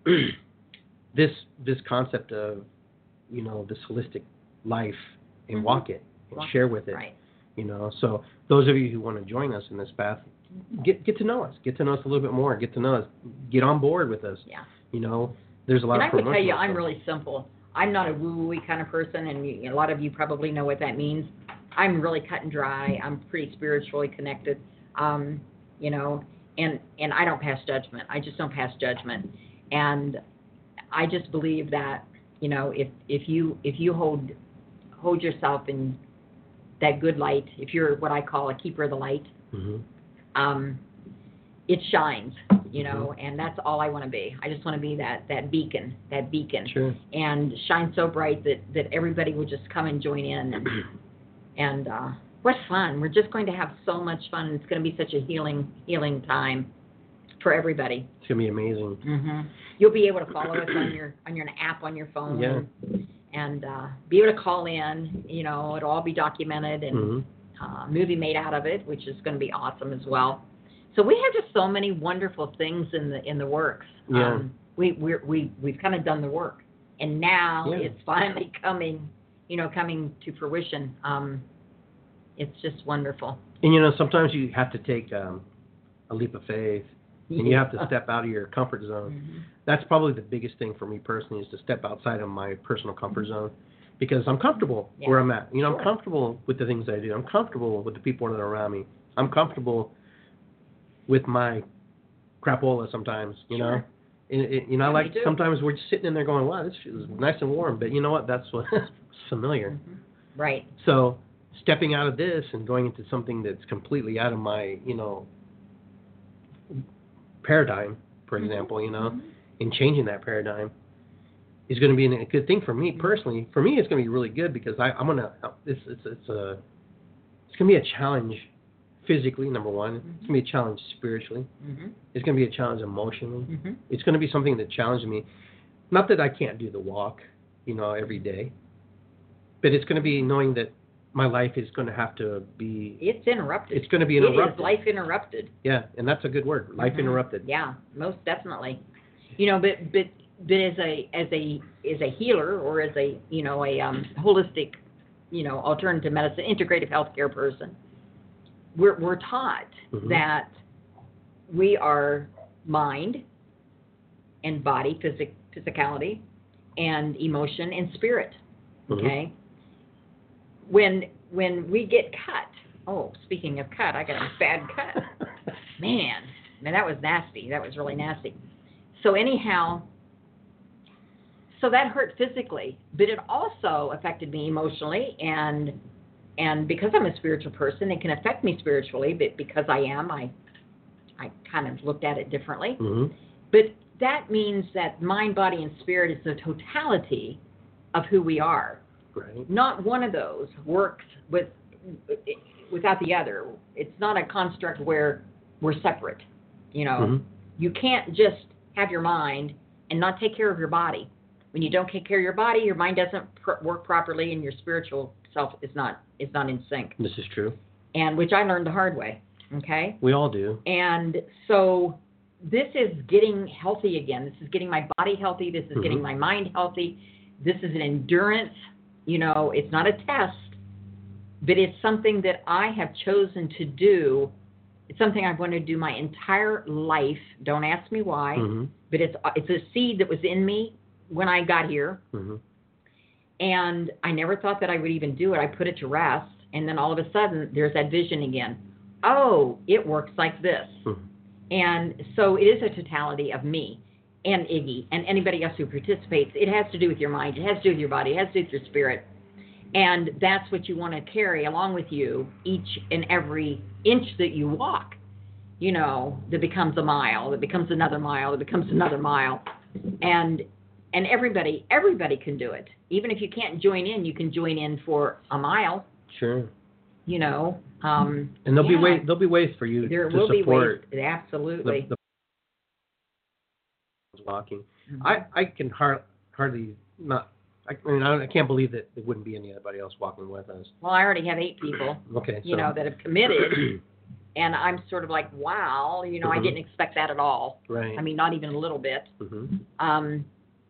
[SPEAKER 2] this this concept of, you know, this holistic life and
[SPEAKER 3] Mhm.
[SPEAKER 2] walk it and
[SPEAKER 3] Walk
[SPEAKER 2] share with it.
[SPEAKER 3] Right.
[SPEAKER 2] You know, so those of you who want to join us in this path, get get to know us, get to know us a little bit more, get to know us, get on board with us.
[SPEAKER 3] Yeah.
[SPEAKER 2] You know, there's a lot
[SPEAKER 3] And
[SPEAKER 2] of
[SPEAKER 3] I would tell you,
[SPEAKER 2] promotional
[SPEAKER 3] I'm
[SPEAKER 2] stuff.
[SPEAKER 3] really simple. I'm not a woo-woo kind of person, and you, a lot of you probably know what that means. I'm really cut and dry. I'm pretty spiritually connected, um, you know, and and I don't pass judgment. I just don't pass judgment, and I just believe that, you know, if if you if you hold hold yourself in that good light, if you're what I call a keeper of the light,
[SPEAKER 2] Mhm.
[SPEAKER 3] um, it shines, you know, and that's all I want to be. I just want to be that, that beacon, that beacon,
[SPEAKER 2] Sure.
[SPEAKER 3] and shine so bright that, that everybody will just come and join in. And, and uh, what fun. We're just going to have so much fun. It's going to be such a healing, healing time for everybody.
[SPEAKER 2] It's gonna be amazing.
[SPEAKER 3] Mm-hmm. You'll be able to follow us on your on your app on your phone,
[SPEAKER 2] Yeah.
[SPEAKER 3] and, and uh, be able to call in. You know, it'll all be documented and
[SPEAKER 2] Mm-hmm.
[SPEAKER 3] uh, movie made out of it, which is going to be awesome as well. So we have just so many wonderful things in the in the works.
[SPEAKER 2] Yeah.
[SPEAKER 3] Um, we we're, we we've kind of done the work, and now
[SPEAKER 2] Yeah.
[SPEAKER 3] it's finally coming, you know, coming to fruition. Um, it's just wonderful.
[SPEAKER 2] And you know, sometimes you have to take um, a leap of faith, and you have to step out of your comfort zone.
[SPEAKER 3] Mm-hmm.
[SPEAKER 2] That's probably the biggest thing for me personally, is to step outside of my personal comfort zone, because I'm comfortable
[SPEAKER 3] Yeah.
[SPEAKER 2] where I'm at. You know,
[SPEAKER 3] Sure.
[SPEAKER 2] I'm comfortable with the things I do. I'm comfortable with the people that are around me. I'm comfortable with my crapola sometimes. You know,
[SPEAKER 3] Sure.
[SPEAKER 2] it, it, you know, I
[SPEAKER 3] Yeah,
[SPEAKER 2] like
[SPEAKER 3] me too.
[SPEAKER 2] sometimes we're just sitting in there going, "Wow, this is nice and warm," but you know what? That's what's familiar.
[SPEAKER 3] Mhm. Right.
[SPEAKER 2] So stepping out of this and going into something that's completely out of my, you know, paradigm, for
[SPEAKER 3] Mhm.
[SPEAKER 2] example, you know,
[SPEAKER 3] Mhm.
[SPEAKER 2] and changing that paradigm is going to be a good thing for me personally. For me, it's going to be really good because I, I'm going to, it's, it's, it's a, it's going to be a challenge physically, number one. It's going to be a challenge spiritually.
[SPEAKER 3] Mhm.
[SPEAKER 2] It's going to be a challenge emotionally.
[SPEAKER 3] Mhm.
[SPEAKER 2] It's going to be something that challenges me. Not that I can't do the walk, you know, every day, but it's going to be knowing that my life is going to have to be,
[SPEAKER 3] It's interrupted.
[SPEAKER 2] it's going to be
[SPEAKER 3] It
[SPEAKER 2] interrupted.
[SPEAKER 3] is life interrupted.
[SPEAKER 2] Yeah, and that's a good word, life
[SPEAKER 3] Mhm.
[SPEAKER 2] interrupted.
[SPEAKER 3] Yeah, most definitely. You know, but but but as a as a as a healer or as a you know a um, holistic, you know, alternative medicine, integrative healthcare person, we're we're taught
[SPEAKER 2] Mhm.
[SPEAKER 3] that we are mind and body, physic physicality, and emotion and spirit.
[SPEAKER 2] Mhm.
[SPEAKER 3] Okay. When when we get cut, oh, speaking of cut, I got a bad cut. Man, man, that was nasty. That was really nasty. So anyhow, so that hurt physically, but it also affected me emotionally, and and because I'm a spiritual person, it can affect me spiritually. But because I am, I I kind of looked at it differently.
[SPEAKER 2] Mhm.
[SPEAKER 3] But that means that mind, body, and spirit is the totality of who we are.
[SPEAKER 2] Right.
[SPEAKER 3] Not one of those works with without the other. It's not a construct where we're separate. You know,
[SPEAKER 2] Mhm.
[SPEAKER 3] you can't just have your mind and not take care of your body. When you don't take care of your body, your mind doesn't pr- work properly, and your spiritual self is not is not in sync.
[SPEAKER 2] This is true.
[SPEAKER 3] And which I learned the hard way. Okay.
[SPEAKER 2] We all do.
[SPEAKER 3] And so this is getting healthy again. This is getting my body healthy. This is
[SPEAKER 2] Mhm.
[SPEAKER 3] getting my mind healthy. This is an endurance. You know, it's not a test, but it's something that I have chosen to do. It's something I've wanted to do my entire life. Don't ask me why,
[SPEAKER 2] Mhm.
[SPEAKER 3] but it's it's a seed that was in me when I got here,
[SPEAKER 2] Mhm.
[SPEAKER 3] and I never thought that I would even do it. I put it to rest, and then all of a sudden, there's that vision again. Oh, it works like this.
[SPEAKER 2] Mhm.
[SPEAKER 3] And so it is a totality of me and Iggy and anybody else who participates. It has to do with your mind. It has to do with your body. It has to do with your spirit. And that's what you want to carry along with you each and every inch that you walk. You know, that becomes a mile, that becomes another mile, that becomes another mile. And and everybody, everybody can do it. Even if you can't join in, you can join in for a mile,
[SPEAKER 2] Sure.
[SPEAKER 3] you know. Um,
[SPEAKER 2] And there'll
[SPEAKER 3] yeah.
[SPEAKER 2] be ways. There'll be ways for you
[SPEAKER 3] There
[SPEAKER 2] to
[SPEAKER 3] will be
[SPEAKER 2] support
[SPEAKER 3] ways. Absolutely.
[SPEAKER 2] the, the walking.
[SPEAKER 3] Mhm.
[SPEAKER 2] I I can har- hardly not. I, I mean, I, I can't believe that there wouldn't be anybody else walking with us.
[SPEAKER 3] Well, I already have eight people,
[SPEAKER 2] Okay.
[SPEAKER 3] you
[SPEAKER 2] so.
[SPEAKER 3] know, that have committed, and I'm sort of like, wow, you know, I
[SPEAKER 2] Mhm.
[SPEAKER 3] didn't expect that at all.
[SPEAKER 2] Right.
[SPEAKER 3] I mean, not even a little bit.
[SPEAKER 2] Mhm.
[SPEAKER 3] Um,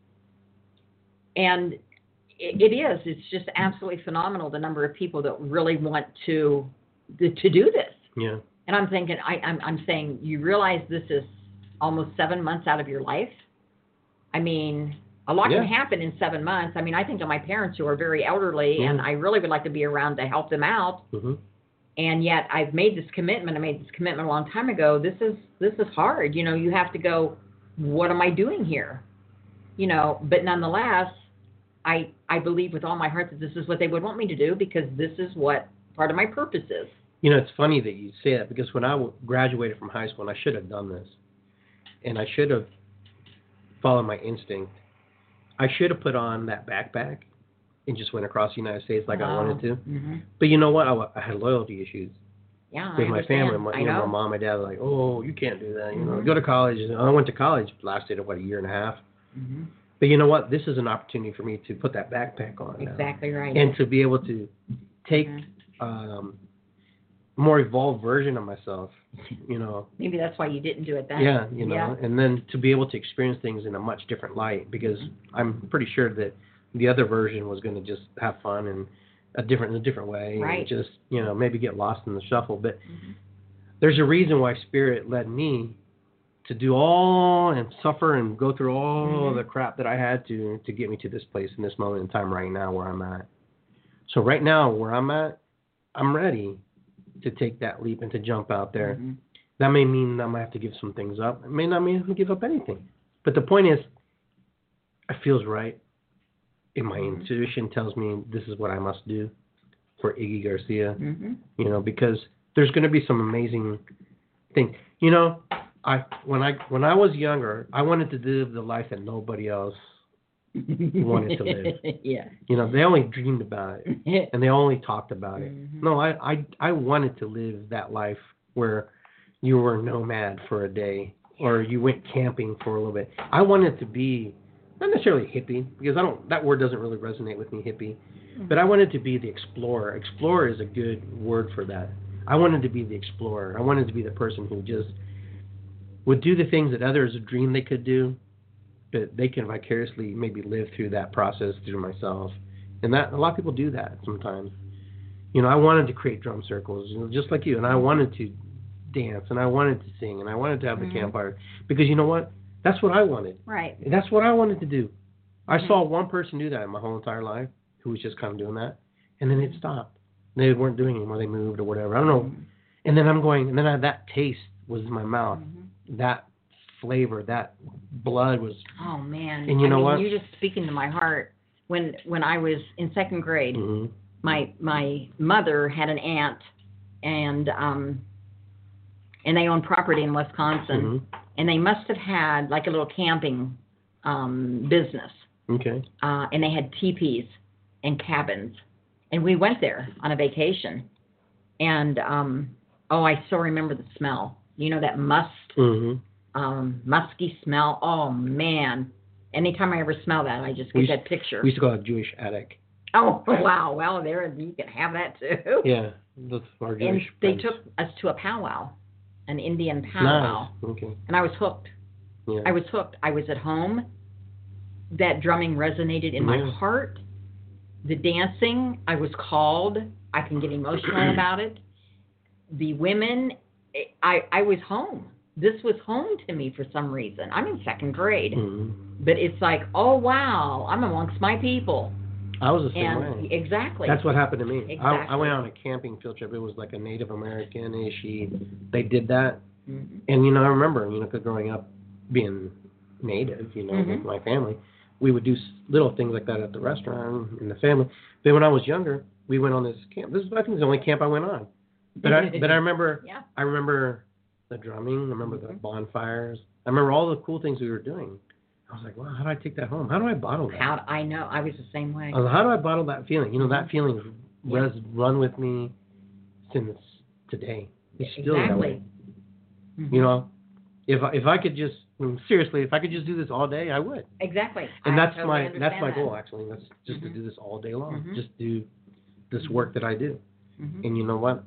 [SPEAKER 3] and it, it is. It's just absolutely phenomenal the number of people that really want to to, to do this.
[SPEAKER 2] Yeah.
[SPEAKER 3] And I'm thinking, I, I'm I'm saying, you realize this is almost seven months out of your life. I mean, a lot
[SPEAKER 2] Yeah.
[SPEAKER 3] can happen in seven months. I mean, I think of my parents who are very elderly,
[SPEAKER 2] Yeah.
[SPEAKER 3] and I really would like to be around to help them out.
[SPEAKER 2] Mhm.
[SPEAKER 3] And yet I've made this commitment. I made this commitment a long time ago. This is this is hard. You know, you have to go, what am I doing here? You know, but nonetheless, I I believe with all my heart that this is what they would want me to do, because this is what part of my purpose is.
[SPEAKER 2] You know, it's funny that you say that because when I w- graduated from high school, and I should have done this, and I should have followed my instinct, I should have put on that backpack and just went across the United States like
[SPEAKER 3] Wow.
[SPEAKER 2] I wanted to.
[SPEAKER 3] Mm-hmm.
[SPEAKER 2] But you know what? I, w- I had loyalty issues
[SPEAKER 3] Yeah,
[SPEAKER 2] with
[SPEAKER 3] I
[SPEAKER 2] my
[SPEAKER 3] understand.
[SPEAKER 2] family. My,
[SPEAKER 3] I
[SPEAKER 2] you know,
[SPEAKER 3] know.
[SPEAKER 2] my mom, my dad were like, oh, you can't do that. You know,
[SPEAKER 3] Mhm.
[SPEAKER 2] go to college. And I went to college, lasted, what, a year and a half.
[SPEAKER 3] Mm-hmm.
[SPEAKER 2] But you know what? This is an opportunity for me to put that backpack on now.
[SPEAKER 3] Exactly right.
[SPEAKER 2] And to be able to take
[SPEAKER 3] Mhm.
[SPEAKER 2] um, a more evolved version of myself, you know.
[SPEAKER 3] Maybe that's why you didn't do it then.
[SPEAKER 2] Yeah, you know,
[SPEAKER 3] Yeah.
[SPEAKER 2] and then to be able to experience things in a much different light because I'm pretty sure that the other version was going to just have fun and a different in a different way
[SPEAKER 3] Right.
[SPEAKER 2] and just, you know, maybe get lost in the shuffle. But
[SPEAKER 3] Mhm.
[SPEAKER 2] there's a reason why Spirit led me to do all and suffer and go through all
[SPEAKER 3] Mhm.
[SPEAKER 2] the crap that I had to to get me to this place in this moment in time right now where I'm at. So right now where I'm at, I'm ready to take that leap and to jump out there.
[SPEAKER 3] Mhm.
[SPEAKER 2] That may mean I might have to give some things up. It may not mean I have to give up anything. But the point is, it feels right. And my
[SPEAKER 3] Mhm.
[SPEAKER 2] intuition tells me this is what I must do for Iggy Garcia.
[SPEAKER 3] Mhm.
[SPEAKER 2] You know, because there's going to be some amazing things. You know, I when I when I was younger, I wanted to live the life that nobody else wanted to live.
[SPEAKER 3] Yeah.
[SPEAKER 2] You know, they only dreamed about it and they only talked about it.
[SPEAKER 3] Mhm.
[SPEAKER 2] No, I, I I wanted to live that life where you were a nomad for a day or you went camping for a little bit. I wanted to be not necessarily hippie because I don't that word doesn't really resonate with me, hippie. But I wanted to be the explorer. Explorer is a good word for that. I wanted to be the explorer. I wanted to be the person who just would do the things that others dreamed they could do, but they can vicariously maybe live through that process through myself. And that a lot of people do that sometimes. You know, I wanted to create drum circles, you know, just like you, and I wanted to dance, and I wanted to sing, and I wanted to have the
[SPEAKER 3] Mhm.
[SPEAKER 2] campfire because you know what? That's what I wanted.
[SPEAKER 3] Right.
[SPEAKER 2] And that's what I wanted to do. I
[SPEAKER 3] Mhm.
[SPEAKER 2] saw one person do that in my whole entire life who was just kind of doing that, and then it stopped. They weren't doing it anymore. They moved or whatever. I don't know.
[SPEAKER 3] Mhm.
[SPEAKER 2] And then I'm going, and then I, that taste was in my mouth.
[SPEAKER 3] Mhm.
[SPEAKER 2] That flavor, that blood was.
[SPEAKER 3] Oh man.
[SPEAKER 2] And you
[SPEAKER 3] I
[SPEAKER 2] know
[SPEAKER 3] mean,
[SPEAKER 2] what?
[SPEAKER 3] You're just speaking to my heart. When when I was in second grade,
[SPEAKER 2] Mm-hmm.
[SPEAKER 3] my my mother had an aunt, and um, and they owned property in Wisconsin,
[SPEAKER 2] Mm-hmm.
[SPEAKER 3] and they must have had like a little camping um, business,
[SPEAKER 2] Okay.
[SPEAKER 3] uh, and they had teepees and cabins, and we went there on a vacation, and um, oh, I still remember the smell. You know that must,
[SPEAKER 2] Mm-hmm.
[SPEAKER 3] um, musky smell. Oh man! Anytime I ever smell that, I just
[SPEAKER 2] We
[SPEAKER 3] get
[SPEAKER 2] used-
[SPEAKER 3] that picture.
[SPEAKER 2] We used to call it Jewish attic.
[SPEAKER 3] Oh wow! Well, there you can have that too.
[SPEAKER 2] Yeah, that's our
[SPEAKER 3] And
[SPEAKER 2] Jewish
[SPEAKER 3] they
[SPEAKER 2] friends.
[SPEAKER 3] took us to a powwow, an Indian powwow,
[SPEAKER 2] Nice. Okay.
[SPEAKER 3] and I was hooked.
[SPEAKER 2] Yeah.
[SPEAKER 3] I was hooked. I was at home. That drumming resonated in my
[SPEAKER 2] Yeah.
[SPEAKER 3] heart. The dancing, I was called. I can get emotional about it. The women, I I was home. This was home to me for some reason. I'm in second grade,
[SPEAKER 2] Mm-hmm.
[SPEAKER 3] but it's like, oh wow, I'm amongst my people.
[SPEAKER 2] I was the same
[SPEAKER 3] And
[SPEAKER 2] way.
[SPEAKER 3] exactly.
[SPEAKER 2] That's what happened to me. I, I
[SPEAKER 3] Exactly.
[SPEAKER 2] went on a camping field trip. It was like a Native American-ish. They did that.
[SPEAKER 3] Mhm.
[SPEAKER 2] And, you know, I remember, you know, 'cause growing up being native, you know,
[SPEAKER 3] Mhm.
[SPEAKER 2] with my family, we would do s- little things like that at the restaurant in the family. But when I was younger, we went on this camp. This is, I think, the only camp I went on. But I, but I remember,
[SPEAKER 3] Yeah.
[SPEAKER 2] I remember the drumming. I remember the
[SPEAKER 3] Mhm.
[SPEAKER 2] bonfires. I remember all the cool things we were doing. I was like, wow, how do I take that home? How do I bottle that?
[SPEAKER 3] How I know I was the same way.
[SPEAKER 2] I was like, how do I bottle that feeling? You know, that feeling
[SPEAKER 3] Yeah.
[SPEAKER 2] res run with me since today. It's still that way.
[SPEAKER 3] Mhm.
[SPEAKER 2] You know, if I, if I could just I mean, seriously, if I could just do this all day, I would.
[SPEAKER 3] Exactly.
[SPEAKER 2] And
[SPEAKER 3] I
[SPEAKER 2] that's
[SPEAKER 3] totally
[SPEAKER 2] my
[SPEAKER 3] understand
[SPEAKER 2] that's my
[SPEAKER 3] that.
[SPEAKER 2] goal actually. That's just
[SPEAKER 3] Mhm.
[SPEAKER 2] to do this all day long.
[SPEAKER 3] Mhm.
[SPEAKER 2] Just do this
[SPEAKER 3] Mhm.
[SPEAKER 2] work that I do.
[SPEAKER 3] Mhm.
[SPEAKER 2] And you know what?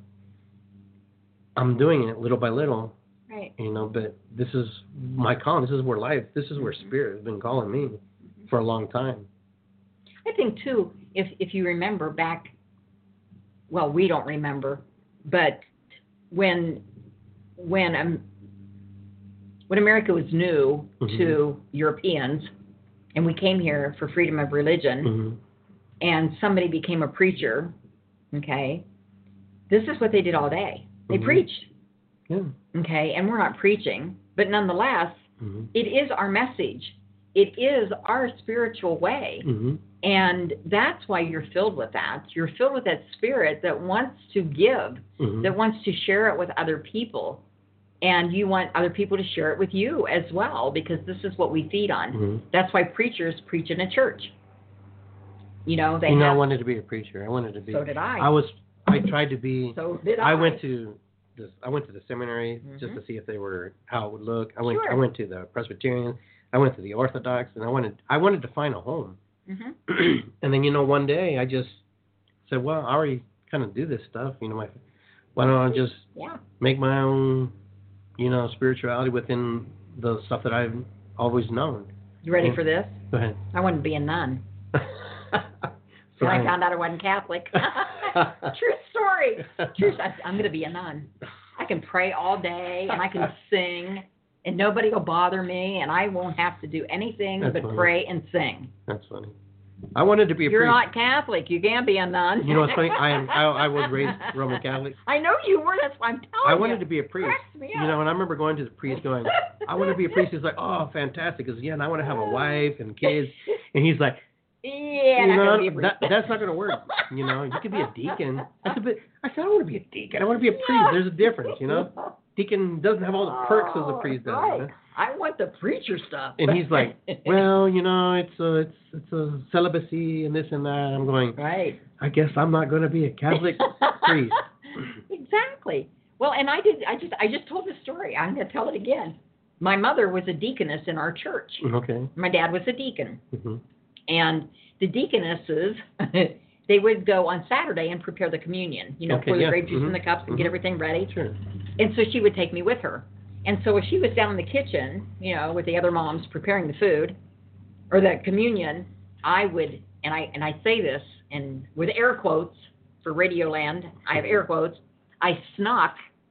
[SPEAKER 2] I'm doing it little by little.
[SPEAKER 3] Right.
[SPEAKER 2] You know, but this is my calling. This is where life. This is where
[SPEAKER 3] Mhm.
[SPEAKER 2] spirit has been calling me for a long time.
[SPEAKER 3] I think too, if if you remember back, well, we don't remember, but when when um, when America was new
[SPEAKER 2] Mhm.
[SPEAKER 3] to Europeans, and we came here for freedom of religion,
[SPEAKER 2] Mm-hmm.
[SPEAKER 3] and somebody became a preacher, okay, this is what they did all day. They
[SPEAKER 2] Mhm.
[SPEAKER 3] preached,
[SPEAKER 2] Yeah.
[SPEAKER 3] okay, and we're not preaching, but nonetheless,
[SPEAKER 2] Mm-hmm.
[SPEAKER 3] it is our message. It is our spiritual way.
[SPEAKER 2] Mm-hmm.
[SPEAKER 3] And that's why you're filled with that. You're filled with that spirit that wants to give,
[SPEAKER 2] Mm-hmm.
[SPEAKER 3] that wants to share it with other people. And you want other people to share it with you as well, because this is what we feed on.
[SPEAKER 2] Mm-hmm.
[SPEAKER 3] That's why preachers preach in a church. You know, they
[SPEAKER 2] You know,
[SPEAKER 3] have,
[SPEAKER 2] I wanted to be a preacher. I wanted to be.
[SPEAKER 3] So did I.
[SPEAKER 2] I was. I tried to be.
[SPEAKER 3] So did I.
[SPEAKER 2] I went to. This, I went to the seminary
[SPEAKER 3] Mhm.
[SPEAKER 2] just to see if they were how it would look. I went.
[SPEAKER 3] Sure.
[SPEAKER 2] I went to the Presbyterian. I went to the Orthodox, and I wanted. I wanted to find a home.
[SPEAKER 3] Mhm.
[SPEAKER 2] And then you know, one day I just said, "Well, I already kind of do this stuff. You know, my, why don't I just
[SPEAKER 3] Yeah.
[SPEAKER 2] make my own, you know, spirituality within the stuff that I've always known."
[SPEAKER 3] You ready
[SPEAKER 2] Yeah.
[SPEAKER 3] for this?
[SPEAKER 2] Go ahead.
[SPEAKER 3] I wanted to be a nun.
[SPEAKER 2] So
[SPEAKER 3] Then I
[SPEAKER 2] I-
[SPEAKER 3] found out I wasn't Catholic. True story. True. I, I'm going to be a nun. I can pray all day and I can sing, and nobody will bother me, and I won't have to do anything
[SPEAKER 2] That's
[SPEAKER 3] but
[SPEAKER 2] funny.
[SPEAKER 3] pray and sing.
[SPEAKER 2] That's funny. I wanted to be a
[SPEAKER 3] You're
[SPEAKER 2] priest.
[SPEAKER 3] not Catholic. You can't be a nun.
[SPEAKER 2] You know what's funny? I am. I, I was raised Roman Catholic.
[SPEAKER 3] I know you were. That's why I'm telling
[SPEAKER 2] I
[SPEAKER 3] you.
[SPEAKER 2] wanted to be a priest.
[SPEAKER 3] Cracks me
[SPEAKER 2] You
[SPEAKER 3] up.
[SPEAKER 2] know, and I remember going to the priest going, "I want to be a priest." He's like, "Oh, fantastic!" Because yeah, and I want to have a wife and kids. And he's like,
[SPEAKER 3] Yeah,
[SPEAKER 2] "You
[SPEAKER 3] not
[SPEAKER 2] know,
[SPEAKER 3] gonna be a priest.
[SPEAKER 2] that, that's not going to work. You know, you could be a deacon." I said, "But I said I want to be a deacon. I want to be a priest. There's a difference, you know. Deacon doesn't have all the perks as a priest does."
[SPEAKER 3] Right.
[SPEAKER 2] You know?
[SPEAKER 3] I want the preacher stuff.
[SPEAKER 2] And he's like, "Well, you know, it's a it's it's a celibacy and this and that." I'm going,
[SPEAKER 3] right.
[SPEAKER 2] "I guess I'm not going to be a Catholic priest."
[SPEAKER 3] Exactly. Well, and I did. I just I just told the story. I'm going to tell it again. My mother was a deaconess in our church.
[SPEAKER 2] Okay.
[SPEAKER 3] My dad was a deacon,
[SPEAKER 2] hmm
[SPEAKER 3] and the deaconesses they would go on Saturday and prepare the communion. You know,
[SPEAKER 2] Okay,
[SPEAKER 3] pour
[SPEAKER 2] yeah.
[SPEAKER 3] the grape juice
[SPEAKER 2] Mhm.
[SPEAKER 3] in the cups and get
[SPEAKER 2] Mhm.
[SPEAKER 3] everything ready.
[SPEAKER 2] Sure.
[SPEAKER 3] And so she would take me with her. And so if she was down in the kitchen, you know, with the other moms preparing the food or the communion, I would, and I and I say this, and with air quotes for Radioland, I have air quotes, I snuck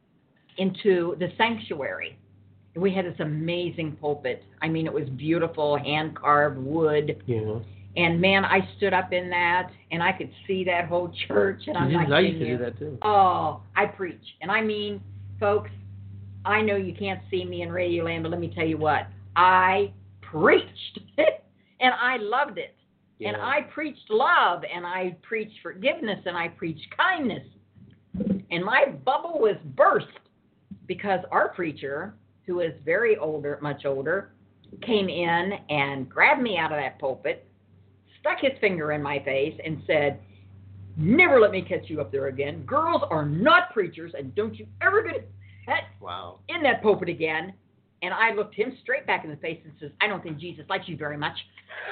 [SPEAKER 3] into the sanctuary. And we had this amazing pulpit. I mean, it was beautiful, hand-carved wood.
[SPEAKER 2] Yeah.
[SPEAKER 3] And, man, I stood up in that, and I could see that whole church. And I'm
[SPEAKER 2] Jesus,
[SPEAKER 3] like,
[SPEAKER 2] I used to
[SPEAKER 3] you.
[SPEAKER 2] do that too.
[SPEAKER 3] Oh, I preach. And I mean, folks, I know you can't see me in Radioland, but let me tell you what. I preached. And I loved it.
[SPEAKER 2] Yeah.
[SPEAKER 3] And I preached love, and I preached forgiveness, and I preached kindness. And my bubble was burst because our preacher, who is very older, much older, came in and grabbed me out of that pulpit, stuck his finger in my face, and said, "Never let me catch you up there again. Girls are not preachers, and don't you ever get
[SPEAKER 2] Wow.
[SPEAKER 3] in that pulpit again." And I looked him straight back in the face and says, "I don't think Jesus likes you very much."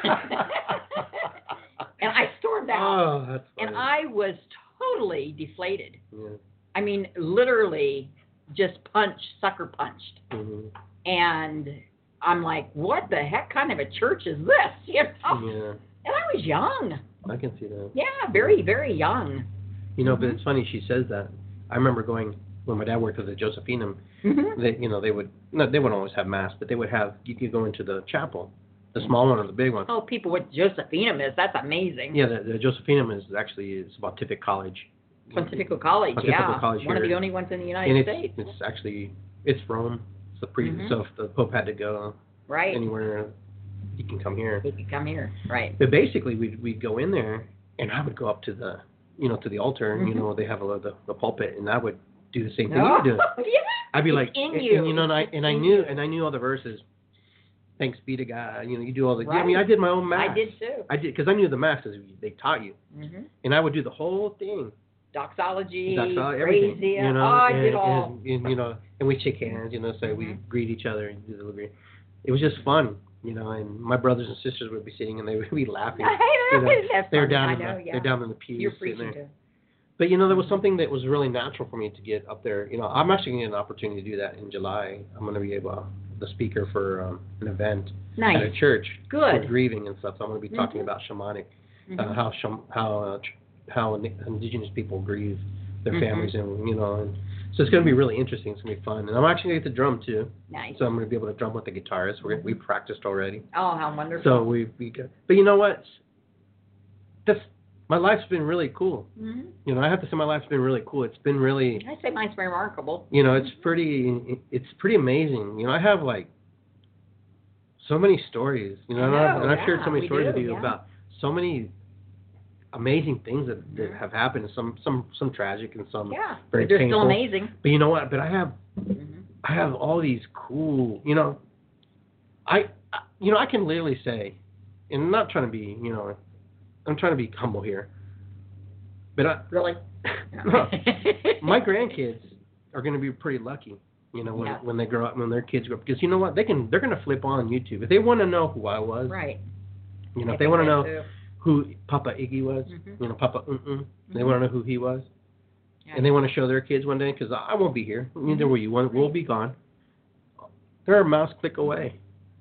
[SPEAKER 3] And I stormed out.
[SPEAKER 2] Oh, that's funny.
[SPEAKER 3] And I was totally deflated.
[SPEAKER 2] Yeah.
[SPEAKER 3] I mean, literally just punched, sucker punched.
[SPEAKER 2] Mhm.
[SPEAKER 3] And I'm like, what the heck kind of a church is this? You know?
[SPEAKER 2] Yeah.
[SPEAKER 3] And I was young.
[SPEAKER 2] I can see that.
[SPEAKER 3] Yeah, very, very young.
[SPEAKER 2] You know, but
[SPEAKER 3] Mhm.
[SPEAKER 2] it's funny she says that. I remember going when my dad worked at the Josephinum.
[SPEAKER 3] Mm-hmm.
[SPEAKER 2] They, you know, they would no, they wouldn't always have mass, but they would have. You could go into the chapel, the small one or the big one.
[SPEAKER 3] Oh, people, what Josephinum is, that's amazing.
[SPEAKER 2] Yeah, the, the Josephinum is actually it's Pontifical College.
[SPEAKER 3] Pontifical College,
[SPEAKER 2] Pontifical
[SPEAKER 3] yeah.
[SPEAKER 2] College
[SPEAKER 3] One of
[SPEAKER 2] here.
[SPEAKER 3] the only ones in the United
[SPEAKER 2] and
[SPEAKER 3] States.
[SPEAKER 2] it's it's actually it's Rome. It's the pre.
[SPEAKER 3] Mhm.
[SPEAKER 2] So if the Pope had to go
[SPEAKER 3] Right.
[SPEAKER 2] anywhere, he can come here.
[SPEAKER 3] He could come here. Right.
[SPEAKER 2] But basically, we'd we'd go in there, and I would go up to the, you know, to the altar.
[SPEAKER 3] Mhm.
[SPEAKER 2] You know, they have a the, the pulpit, and I would do the same thing
[SPEAKER 3] Oh,
[SPEAKER 2] you do.
[SPEAKER 3] yeah.
[SPEAKER 2] I'd be
[SPEAKER 3] It's
[SPEAKER 2] like,
[SPEAKER 3] in
[SPEAKER 2] and,
[SPEAKER 3] you.
[SPEAKER 2] and, you know, and I
[SPEAKER 3] It's
[SPEAKER 2] and I
[SPEAKER 3] in
[SPEAKER 2] knew
[SPEAKER 3] you.
[SPEAKER 2] and I knew all the verses. Thanks be to God. You know, you do all the. I
[SPEAKER 3] Right.
[SPEAKER 2] mean, I did my own math.
[SPEAKER 3] I did too.
[SPEAKER 2] I did because I knew the math because they taught you,
[SPEAKER 3] Mm-hmm.
[SPEAKER 2] and I would do the whole thing.
[SPEAKER 3] Doxology,
[SPEAKER 2] That's all, everything.
[SPEAKER 3] crazy.
[SPEAKER 2] You know,
[SPEAKER 3] oh, I
[SPEAKER 2] and,
[SPEAKER 3] did all.
[SPEAKER 2] And, and, you know, and we shake hands. You know, so we
[SPEAKER 3] Mhm.
[SPEAKER 2] greet each other and do the little greet. It was just fun. You know, and my brothers and sisters would be sitting and they would be laughing.
[SPEAKER 3] I
[SPEAKER 2] You
[SPEAKER 3] know,
[SPEAKER 2] know,
[SPEAKER 3] that's
[SPEAKER 2] they're
[SPEAKER 3] funny.
[SPEAKER 2] down
[SPEAKER 3] I
[SPEAKER 2] in
[SPEAKER 3] know,
[SPEAKER 2] the
[SPEAKER 3] yeah.
[SPEAKER 2] they're down in the pews.
[SPEAKER 3] You're
[SPEAKER 2] sitting
[SPEAKER 3] preaching
[SPEAKER 2] there.
[SPEAKER 3] to.
[SPEAKER 2] But you know, there was something that was really natural for me to get up there. You know, I'm actually going to get an opportunity to do that in July. I'm going to be able, uh, the speaker for um, an event
[SPEAKER 3] Nice.
[SPEAKER 2] at a church
[SPEAKER 3] Good.
[SPEAKER 2] for grieving and stuff. So I'm going to be talking
[SPEAKER 3] Mhm.
[SPEAKER 2] about shamanic,
[SPEAKER 3] Mhm.
[SPEAKER 2] uh, how sham- how uh, tr- how in- indigenous people grieve their
[SPEAKER 3] Mhm.
[SPEAKER 2] families, and you know, and so it's going to be really interesting. It's going to be fun, and I'm actually going to get to drum too.
[SPEAKER 3] Nice.
[SPEAKER 2] So I'm going to be able to drum with the guitarist. We're gonna, we practiced already.
[SPEAKER 3] Oh, how wonderful.
[SPEAKER 2] So we we got, but you know what? That's my life's been really cool.
[SPEAKER 3] hmm
[SPEAKER 2] You know, I have to say my life's been really cool. It's been really,
[SPEAKER 3] I say mine's remarkable.
[SPEAKER 2] you know, it's pretty, it's pretty amazing. You know, I have like so many stories. You know,
[SPEAKER 3] I
[SPEAKER 2] and, I've,
[SPEAKER 3] know,
[SPEAKER 2] and I've shared so
[SPEAKER 3] yeah,
[SPEAKER 2] many
[SPEAKER 3] we
[SPEAKER 2] stories
[SPEAKER 3] do,
[SPEAKER 2] with you
[SPEAKER 3] yeah.
[SPEAKER 2] about so many amazing things that, that have happened. Some some some tragic and some
[SPEAKER 3] Yeah,
[SPEAKER 2] very
[SPEAKER 3] but they're
[SPEAKER 2] painful.
[SPEAKER 3] still amazing.
[SPEAKER 2] But you know what? But I have
[SPEAKER 3] Mm-hmm.
[SPEAKER 2] I have all these cool. You know, I I- you know I can literally say, and I'm not trying to be you know, I'm trying to be humble here. But I,
[SPEAKER 3] Really?
[SPEAKER 2] no, my grandkids are going to be pretty lucky. You know, when,
[SPEAKER 3] Yeah.
[SPEAKER 2] when they grow up, when their kids grow up, because you know what, they can, they're going to flip on YouTube if they want to know who I was.
[SPEAKER 3] Right.
[SPEAKER 2] You know,
[SPEAKER 3] I
[SPEAKER 2] if they
[SPEAKER 3] think
[SPEAKER 2] want to
[SPEAKER 3] that
[SPEAKER 2] know
[SPEAKER 3] too.
[SPEAKER 2] who Papa Iggy was,
[SPEAKER 3] Mhm.
[SPEAKER 2] you know, Papa Mm-mm, they
[SPEAKER 3] Mhm.
[SPEAKER 2] want to know who he was,
[SPEAKER 3] Yeah.
[SPEAKER 2] and they want to show their kids one day, because I won't be here, neither
[SPEAKER 3] Mhm.
[SPEAKER 2] will you. One, we'll be gone. They're a mouse click away.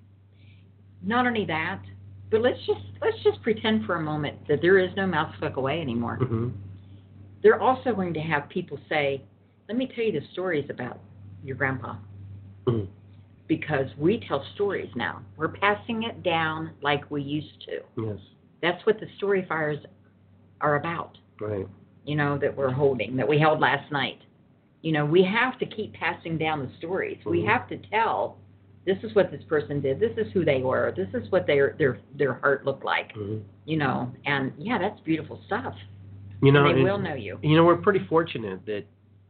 [SPEAKER 3] Not only that, but let's just let's just pretend for a moment that there is no mouse click away anymore.
[SPEAKER 2] Mm-hmm.
[SPEAKER 3] They're also going to have people say, "Let me tell you the stories about your grandpa,"
[SPEAKER 2] Mm-hmm.
[SPEAKER 3] because we tell stories now. We're passing it down like we used to.
[SPEAKER 2] Yes.
[SPEAKER 3] That's what the story fires are about.
[SPEAKER 2] Right.
[SPEAKER 3] You know, that we're holding, that we held last night. You know, we have to keep passing down the stories. We
[SPEAKER 2] Mhm.
[SPEAKER 3] have to tell, this is what this person did. This is who they were. This is what their their their heart looked like.
[SPEAKER 2] Mm-hmm.
[SPEAKER 3] You know, and yeah, that's beautiful stuff.
[SPEAKER 2] You know,
[SPEAKER 3] and they
[SPEAKER 2] and-
[SPEAKER 3] will know you.
[SPEAKER 2] You know, we're pretty fortunate that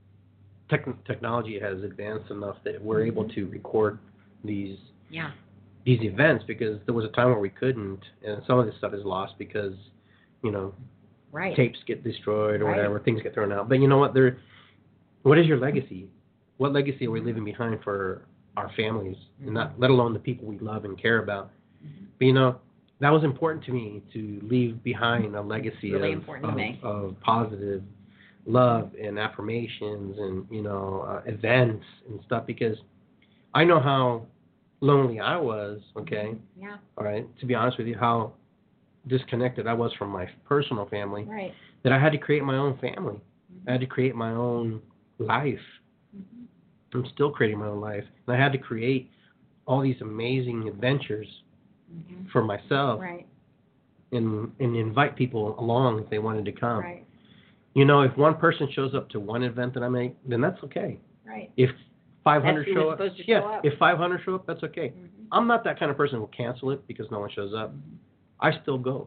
[SPEAKER 2] tech- technology has advanced enough that we're
[SPEAKER 3] Mm-hmm.
[SPEAKER 2] able to record these
[SPEAKER 3] Yeah.
[SPEAKER 2] these events, because there was a time where we couldn't, and some of this stuff is lost because, you know,
[SPEAKER 3] Right.
[SPEAKER 2] tapes get destroyed or
[SPEAKER 3] Right.
[SPEAKER 2] whatever, things get thrown out. But you know what? There, what is your legacy? What legacy are we leaving behind for our families,
[SPEAKER 3] Mm-hmm.
[SPEAKER 2] and not let alone the people we love and care about?
[SPEAKER 3] Mhm.
[SPEAKER 2] But you know, that was important to me, to leave behind a legacy
[SPEAKER 3] Really
[SPEAKER 2] of,
[SPEAKER 3] important to
[SPEAKER 2] of,
[SPEAKER 3] me.
[SPEAKER 2] of positive love and affirmations and, you know, uh, events and stuff, because I know how lonely I was, okay,
[SPEAKER 3] Yeah.
[SPEAKER 2] all right, to be honest with you, how disconnected I was from my personal family,
[SPEAKER 3] Right.
[SPEAKER 2] that I had to create my own family. I had to create my own life.
[SPEAKER 3] Mhm.
[SPEAKER 2] I'm still creating my own life. And I had to create all these amazing adventures
[SPEAKER 3] Mhm.
[SPEAKER 2] for myself,
[SPEAKER 3] Right.
[SPEAKER 2] and, and invite people along if they wanted to come.
[SPEAKER 3] Right.
[SPEAKER 2] You know, if one person shows up to one event that I make, then that's okay.
[SPEAKER 3] Right.
[SPEAKER 2] If five hundred
[SPEAKER 3] That's who
[SPEAKER 2] show
[SPEAKER 3] was
[SPEAKER 2] up,
[SPEAKER 3] supposed to
[SPEAKER 2] yeah,
[SPEAKER 3] show up.
[SPEAKER 2] if five hundred show up, that's okay.
[SPEAKER 3] Mhm.
[SPEAKER 2] I'm not that kind of person who will cancel it because no one shows up. I still go.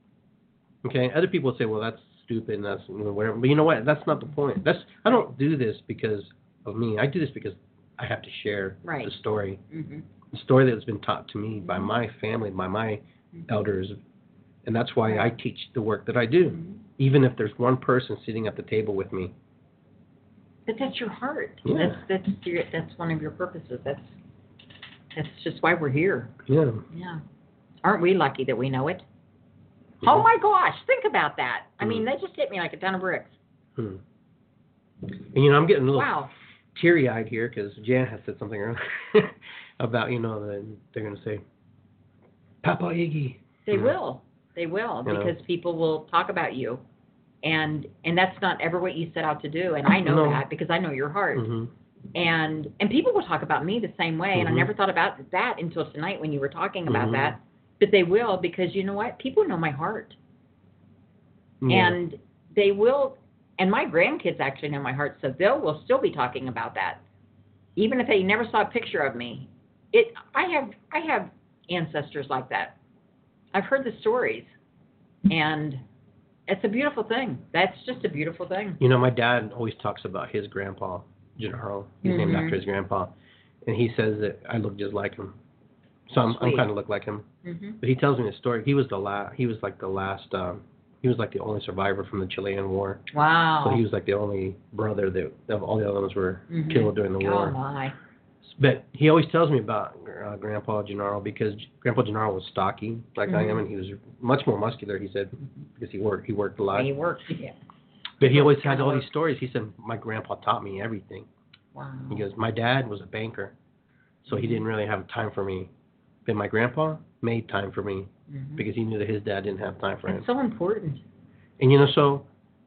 [SPEAKER 2] Okay, other people would say, well, that's stupid and that's, you know, whatever. But you know what? That's not the point. That's I don't do this because of me. I do this because I have to share
[SPEAKER 3] Right.
[SPEAKER 2] the story,
[SPEAKER 3] Mhm.
[SPEAKER 2] the story that's been taught to me by
[SPEAKER 3] Mhm.
[SPEAKER 2] my family, by my
[SPEAKER 3] Mhm.
[SPEAKER 2] elders, and that's why I
[SPEAKER 3] Right.
[SPEAKER 2] teach the work that I do,
[SPEAKER 3] Mhm.
[SPEAKER 2] even if there's one person sitting at the table with me.
[SPEAKER 3] But that's your heart.
[SPEAKER 2] Yeah.
[SPEAKER 3] That's that's your that's one of your purposes. That's that's just why we're here.
[SPEAKER 2] Yeah.
[SPEAKER 3] Yeah. Aren't we lucky that we know it?
[SPEAKER 2] Yeah.
[SPEAKER 3] Oh my gosh, think about that. I mean,
[SPEAKER 2] Mm.
[SPEAKER 3] that just hit me like a ton of bricks.
[SPEAKER 2] Hmm. And you know, I'm getting a little
[SPEAKER 3] Wow.
[SPEAKER 2] teary-eyed here because Jan has said something earlier about, you know, that they're going to say, Papa Iggy.
[SPEAKER 3] They
[SPEAKER 2] You know?
[SPEAKER 3] will. They will
[SPEAKER 2] You know.
[SPEAKER 3] because people will talk about you. And and that's not ever what you set out to do, and I know
[SPEAKER 2] No.
[SPEAKER 3] that because I know your heart.
[SPEAKER 2] Mm-hmm.
[SPEAKER 3] And and people will talk about me the same way, and I
[SPEAKER 2] Mhm.
[SPEAKER 3] never thought about that until tonight when you were talking about
[SPEAKER 2] Mhm.
[SPEAKER 3] that. But they will, because you know what? People know my heart.
[SPEAKER 2] Yeah.
[SPEAKER 3] And they will, and my grandkids actually know my heart, so they will still be talking about that, even if they never saw a picture of me. It, I have, I have ancestors like that. I've heard the stories, and it's a beautiful thing. That's just a beautiful thing.
[SPEAKER 2] You know, my dad always talks about his grandpa, Gennaro. He's named
[SPEAKER 3] Mhm.
[SPEAKER 2] after his grandpa. And he says that I look just like him. So I'm, I'm
[SPEAKER 3] Sweet.
[SPEAKER 2] kind of look like him.
[SPEAKER 3] Hmm.
[SPEAKER 2] But he tells me a story. He was the last, he was like the last, um, he was like the only survivor from the Chilean War.
[SPEAKER 3] Wow.
[SPEAKER 2] So he was like the only brother that, of all the other ones were
[SPEAKER 3] Mhm.
[SPEAKER 2] killed during the
[SPEAKER 3] Oh
[SPEAKER 2] war.
[SPEAKER 3] my.
[SPEAKER 2] But he always tells me about uh, Grandpa Gennaro, because Grandpa Gennaro was stocky like I am,
[SPEAKER 3] Mhm.
[SPEAKER 2] and he was much more muscular, he said, because he worked he worked a lot.
[SPEAKER 3] He worked. Yeah.
[SPEAKER 2] But he always
[SPEAKER 3] Kinda
[SPEAKER 2] had all
[SPEAKER 3] worked.
[SPEAKER 2] these stories. He said, my grandpa taught me everything.
[SPEAKER 3] Wow.
[SPEAKER 2] He goes, my dad was a banker, so he
[SPEAKER 3] Mhm.
[SPEAKER 2] didn't really have time for me. But my grandpa made time for me
[SPEAKER 3] Mhm.
[SPEAKER 2] because he knew that his dad didn't have time for him.
[SPEAKER 3] It's so important.
[SPEAKER 2] And you know, so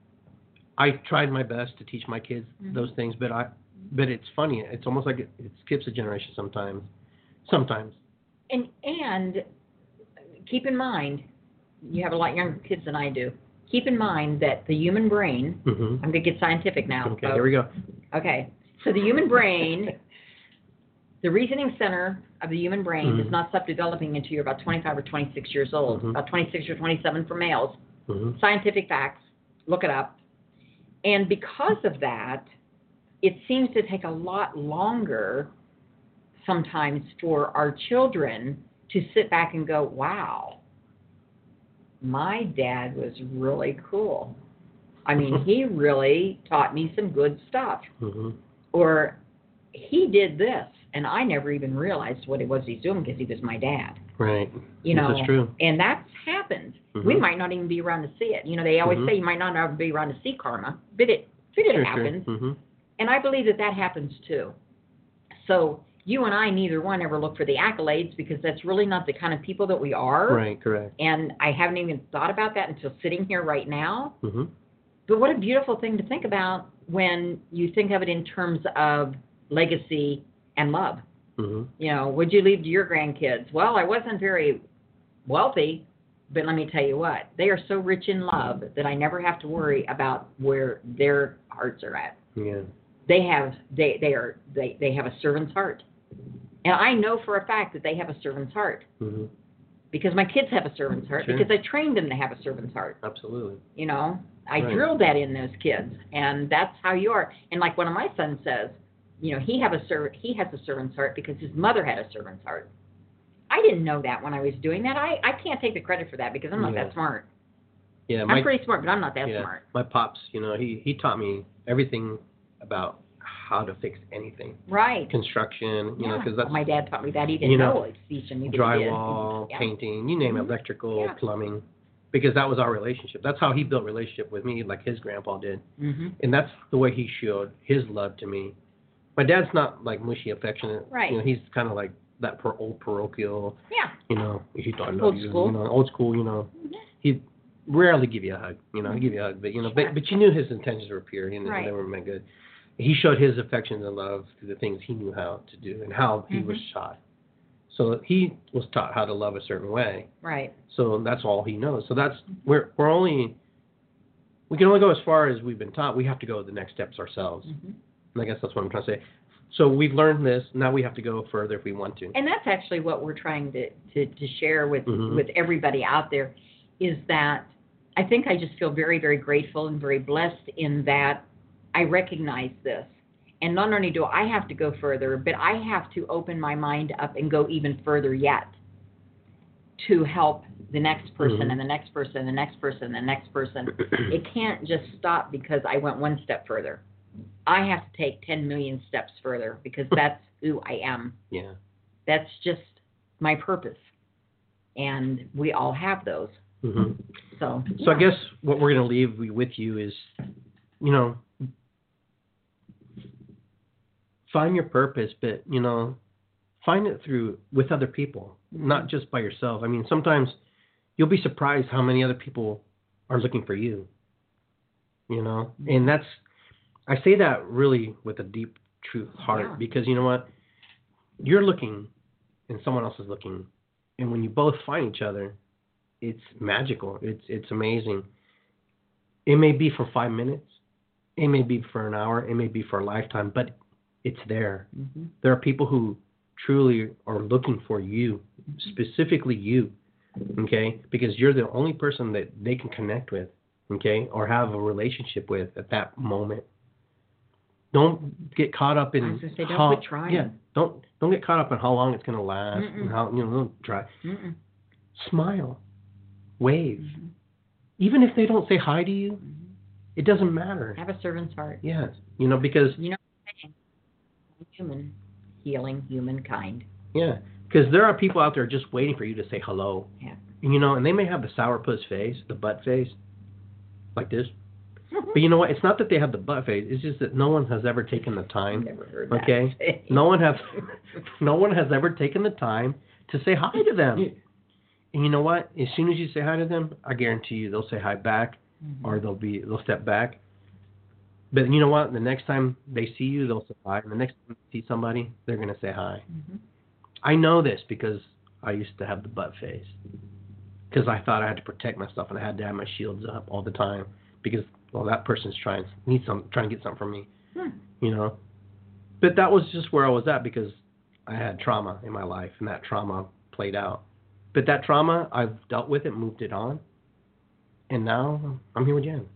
[SPEAKER 2] I tried my best to teach my kids
[SPEAKER 3] Mhm.
[SPEAKER 2] those things, but I, but it's funny. It's almost like it, it skips a generation sometimes. Sometimes.
[SPEAKER 3] And and keep in mind, you have a lot younger kids than I do. Keep in mind that the human brain.
[SPEAKER 2] Mm-hmm.
[SPEAKER 3] I'm going to get scientific now.
[SPEAKER 2] Okay,
[SPEAKER 3] folks.
[SPEAKER 2] here we go.
[SPEAKER 3] Okay, so the human brain, the reasoning center of the human brain
[SPEAKER 2] Mhm.
[SPEAKER 3] does not stop developing until you're about twenty-five or twenty-six years old,
[SPEAKER 2] Mhm.
[SPEAKER 3] about twenty-six or twenty-seven for males.
[SPEAKER 2] Mhm.
[SPEAKER 3] Scientific facts. Look it up. And because of that, it seems to take a lot longer sometimes for our children to sit back and go, wow, my dad was really cool. I mean, he really taught me some good stuff.
[SPEAKER 2] Mhm.
[SPEAKER 3] Or he did this, and I never even realized what it was he's doing because he was my dad.
[SPEAKER 2] Right.
[SPEAKER 3] You know,
[SPEAKER 2] That's true.
[SPEAKER 3] and that's happened.
[SPEAKER 2] Mhm.
[SPEAKER 3] We might not even be around to see it. You know, they always
[SPEAKER 2] Mhm.
[SPEAKER 3] say you might not ever be around to see karma, but it, but it
[SPEAKER 2] Sure,
[SPEAKER 3] happens.
[SPEAKER 2] Sure. Mhm.
[SPEAKER 3] And I believe that that happens too. So you and I, neither one ever look for the accolades because that's really not the kind of people that we are.
[SPEAKER 2] Right. Correct.
[SPEAKER 3] And I haven't even thought about that until sitting here right now.
[SPEAKER 2] Mhm.
[SPEAKER 3] But what a beautiful thing to think about when you think of it in terms of legacy and love.
[SPEAKER 2] Mhm.
[SPEAKER 3] You know, what'd you leave to your grandkids? Well, I wasn't very wealthy, but let me tell you what, they are so rich in love that I never have to worry about where their hearts are at.
[SPEAKER 2] Yeah.
[SPEAKER 3] They have they they are they, they have a servant's heart. And I know for a fact that they have a servant's heart
[SPEAKER 2] Mhm.
[SPEAKER 3] because my kids have a servant's heart
[SPEAKER 2] Sure.
[SPEAKER 3] because I trained them to have a servant's heart.
[SPEAKER 2] Absolutely.
[SPEAKER 3] You know, I
[SPEAKER 2] Right.
[SPEAKER 3] drilled that in those kids, and that's how you are. And like one of my sons says, you know, he have a servant, he has a servant's heart because his mother had a servant's heart. I didn't know that when I was doing that. I, I can't take the credit for that because I'm not
[SPEAKER 2] Yeah.
[SPEAKER 3] that smart.
[SPEAKER 2] Yeah. My,
[SPEAKER 3] I'm pretty smart, but I'm not that
[SPEAKER 2] yeah,
[SPEAKER 3] smart.
[SPEAKER 2] My pops, you know, he he taught me everything about how to fix anything,
[SPEAKER 3] Right.
[SPEAKER 2] construction, you know,
[SPEAKER 3] Yeah.
[SPEAKER 2] because that's
[SPEAKER 3] Well, my dad taught me that. He didn't
[SPEAKER 2] you know,
[SPEAKER 3] know it. He knew that he
[SPEAKER 2] drywall,
[SPEAKER 3] did. Yeah.
[SPEAKER 2] painting, you name it,
[SPEAKER 3] Mhm.
[SPEAKER 2] electrical,
[SPEAKER 3] Yeah.
[SPEAKER 2] plumbing, because that was our relationship. That's how he built relationship with me, like his grandpa did,
[SPEAKER 3] Mm-hmm.
[SPEAKER 2] and that's the way he showed his love to me. My dad's not like mushy affectionate,
[SPEAKER 3] Right.
[SPEAKER 2] You know, he's kind of like that per old parochial,
[SPEAKER 3] Yeah.
[SPEAKER 2] you know. He thought I love
[SPEAKER 3] Old
[SPEAKER 2] you,
[SPEAKER 3] school.
[SPEAKER 2] you know, old school, you know.
[SPEAKER 3] Mhm.
[SPEAKER 2] He rarely give you a hug, you know. He'd give you a hug, but you know,
[SPEAKER 3] Sure.
[SPEAKER 2] but but you knew his intentions were pure, and
[SPEAKER 3] Right.
[SPEAKER 2] they were meant good. He showed his affection and love through the things he knew how to do and how he was
[SPEAKER 3] Mhm.
[SPEAKER 2] taught. So he was taught how to love a certain way.
[SPEAKER 3] Right.
[SPEAKER 2] So that's all he knows. So that's we're we're only we can only go as far as we've been taught. We have to go the next steps ourselves.
[SPEAKER 3] Mm-hmm.
[SPEAKER 2] And I guess that's what I'm trying to say. So we've learned this. Now we have to go further if we want to.
[SPEAKER 3] And that's actually what we're trying to, to, to share with
[SPEAKER 2] Mhm.
[SPEAKER 3] with everybody out there is that I think I just feel very, very grateful and very blessed in that I recognize this. And not only do I have to go further, but I have to open my mind up and go even further yet to help the next person
[SPEAKER 2] Mhm.
[SPEAKER 3] and the next person and the next person and the next person. It can't just stop because I went one step further. I have to take ten million steps further because that's who I am.
[SPEAKER 2] Yeah.
[SPEAKER 3] That's just my purpose. And we all have those.
[SPEAKER 2] hmm
[SPEAKER 3] So,
[SPEAKER 2] So I
[SPEAKER 3] yeah.
[SPEAKER 2] guess what we're going to leave with you is, you know, find your purpose, but, you know, find it through with other people, not just by yourself. I mean, sometimes you'll be surprised how many other people are looking for you, you know, and that's, I say that really with a deep, true heart
[SPEAKER 3] Yeah.
[SPEAKER 2] because you know what? You're looking and someone else is looking. And when you both find each other, it's magical. It's it's amazing. It may be for five minutes. It may be for an hour. It may be for a lifetime, but it's there.
[SPEAKER 3] Mhm.
[SPEAKER 2] There are people who truly are looking for you, specifically you, okay? Because you're the only person that they can connect with, okay, or have a relationship with at that moment. Don't get caught up in
[SPEAKER 3] I was gonna say, don't
[SPEAKER 2] how,
[SPEAKER 3] quit trying.
[SPEAKER 2] yeah, don't don't get caught up in how long it's going to last
[SPEAKER 3] Mm-mm.
[SPEAKER 2] and how, you know, don't try.
[SPEAKER 3] Mm-mm.
[SPEAKER 2] Smile. Wave.
[SPEAKER 3] Mhm.
[SPEAKER 2] Even if they don't say hi to you,
[SPEAKER 3] Mhm.
[SPEAKER 2] it doesn't matter.
[SPEAKER 3] Have a servant's heart.
[SPEAKER 2] Yes. You know, because,
[SPEAKER 3] You know what I'm saying? Human, healing humankind.
[SPEAKER 2] yeah, because there are people out there just waiting for you to say hello.
[SPEAKER 3] Yeah.
[SPEAKER 2] And, you know, and they may have the sourpuss face, the butt face, like this. But you know what? It's not that they have the butt face. It's just that no one has ever taken the time.
[SPEAKER 3] Never heard that.
[SPEAKER 2] Okay? No one has no one has ever taken the time to say hi to them. And you know what? As soon as you say hi to them, I guarantee you they'll say hi back,
[SPEAKER 3] Mhm.
[SPEAKER 2] or they'll be they'll step back. But you know what? The next time they see you, they'll say hi. And the next time they see somebody, they're gonna say hi.
[SPEAKER 3] Mhm.
[SPEAKER 2] I know this because I used to have the butt face. Because I thought I had to protect myself and I had to have my shields up all the time because well that person's trying need some trying to get something from me,
[SPEAKER 3] Hmm.
[SPEAKER 2] you know. But that was just where I was at because I had trauma in my life, and that trauma played out. But that trauma, I've dealt with it, moved it on, and now I'm here with Jen.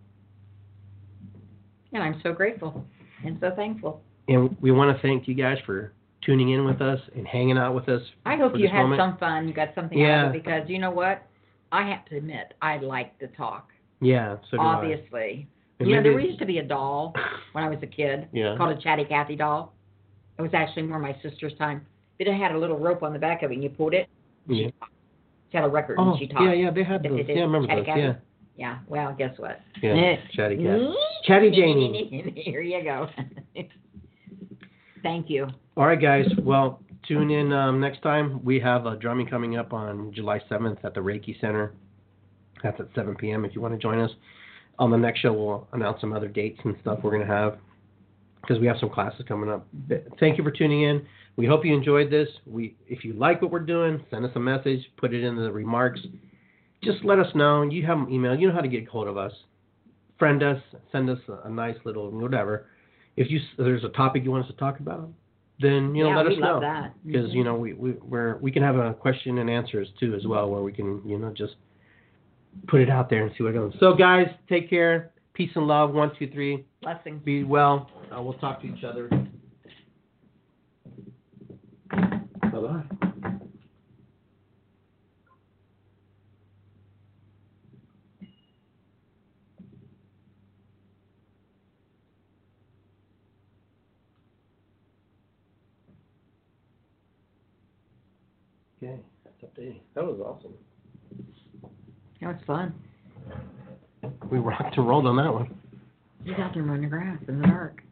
[SPEAKER 3] And I'm so grateful and so thankful.
[SPEAKER 2] And we want to thank you guys for tuning in with us and hanging out with us.
[SPEAKER 3] I hope
[SPEAKER 2] for
[SPEAKER 3] you
[SPEAKER 2] this
[SPEAKER 3] had
[SPEAKER 2] moment.
[SPEAKER 3] some fun. You got something
[SPEAKER 2] Yeah.
[SPEAKER 3] out of it because you know what? I have to admit, I like to talk.
[SPEAKER 2] Yeah, so do
[SPEAKER 3] Obviously.
[SPEAKER 2] I. And
[SPEAKER 3] You know,
[SPEAKER 2] maybe-
[SPEAKER 3] there used to be a doll when I was a kid
[SPEAKER 2] Yeah.
[SPEAKER 3] called a Chatty Cathy doll. It was actually more my sister's time. But it had a little rope on the back of it, and you pulled it. And
[SPEAKER 2] Yeah.
[SPEAKER 3] she, talked. She had a record,
[SPEAKER 2] Oh,
[SPEAKER 3] and she talked.
[SPEAKER 2] yeah, yeah, they had those. Yeah, I remember
[SPEAKER 3] Chatty
[SPEAKER 2] those.
[SPEAKER 3] Cathy?
[SPEAKER 2] Yeah,
[SPEAKER 3] Yeah, well, guess what?
[SPEAKER 2] yeah. Chatty Cat. Chatty Janie.
[SPEAKER 3] Here you go. Thank you.
[SPEAKER 2] All right, guys. Well, tune in um, next time. We have a drumming coming up on July seventh at the Reiki Center. That's at seven p.m. if you want to join us. On the next show, we'll announce some other dates and stuff we're going to have because we have some classes coming up. Thank you for tuning in. We hope you enjoyed this. We, if you like what we're doing, send us a message, put it in the remarks. Just let us know. You have an email. You know how to get a hold of us. Friend us. Send us a, a nice little whatever. If you if there's a topic you want us to talk about, then you know
[SPEAKER 3] yeah,
[SPEAKER 2] let
[SPEAKER 3] we
[SPEAKER 2] us
[SPEAKER 3] love
[SPEAKER 2] know
[SPEAKER 3] that.
[SPEAKER 2] because
[SPEAKER 3] Mhm.
[SPEAKER 2] you know we we we're, we can have a question and answers too as well where we can you know just put it out there and see what goes. So guys, take care. Peace and love. One, two, three.
[SPEAKER 3] Blessings.
[SPEAKER 2] Be well. Uh, we'll talk to each other. Bye bye. Okay, that's updating. That was awesome.
[SPEAKER 3] That was fun.
[SPEAKER 2] We rocked and rolled on that one.
[SPEAKER 3] He's out there mowing the grass in the dark.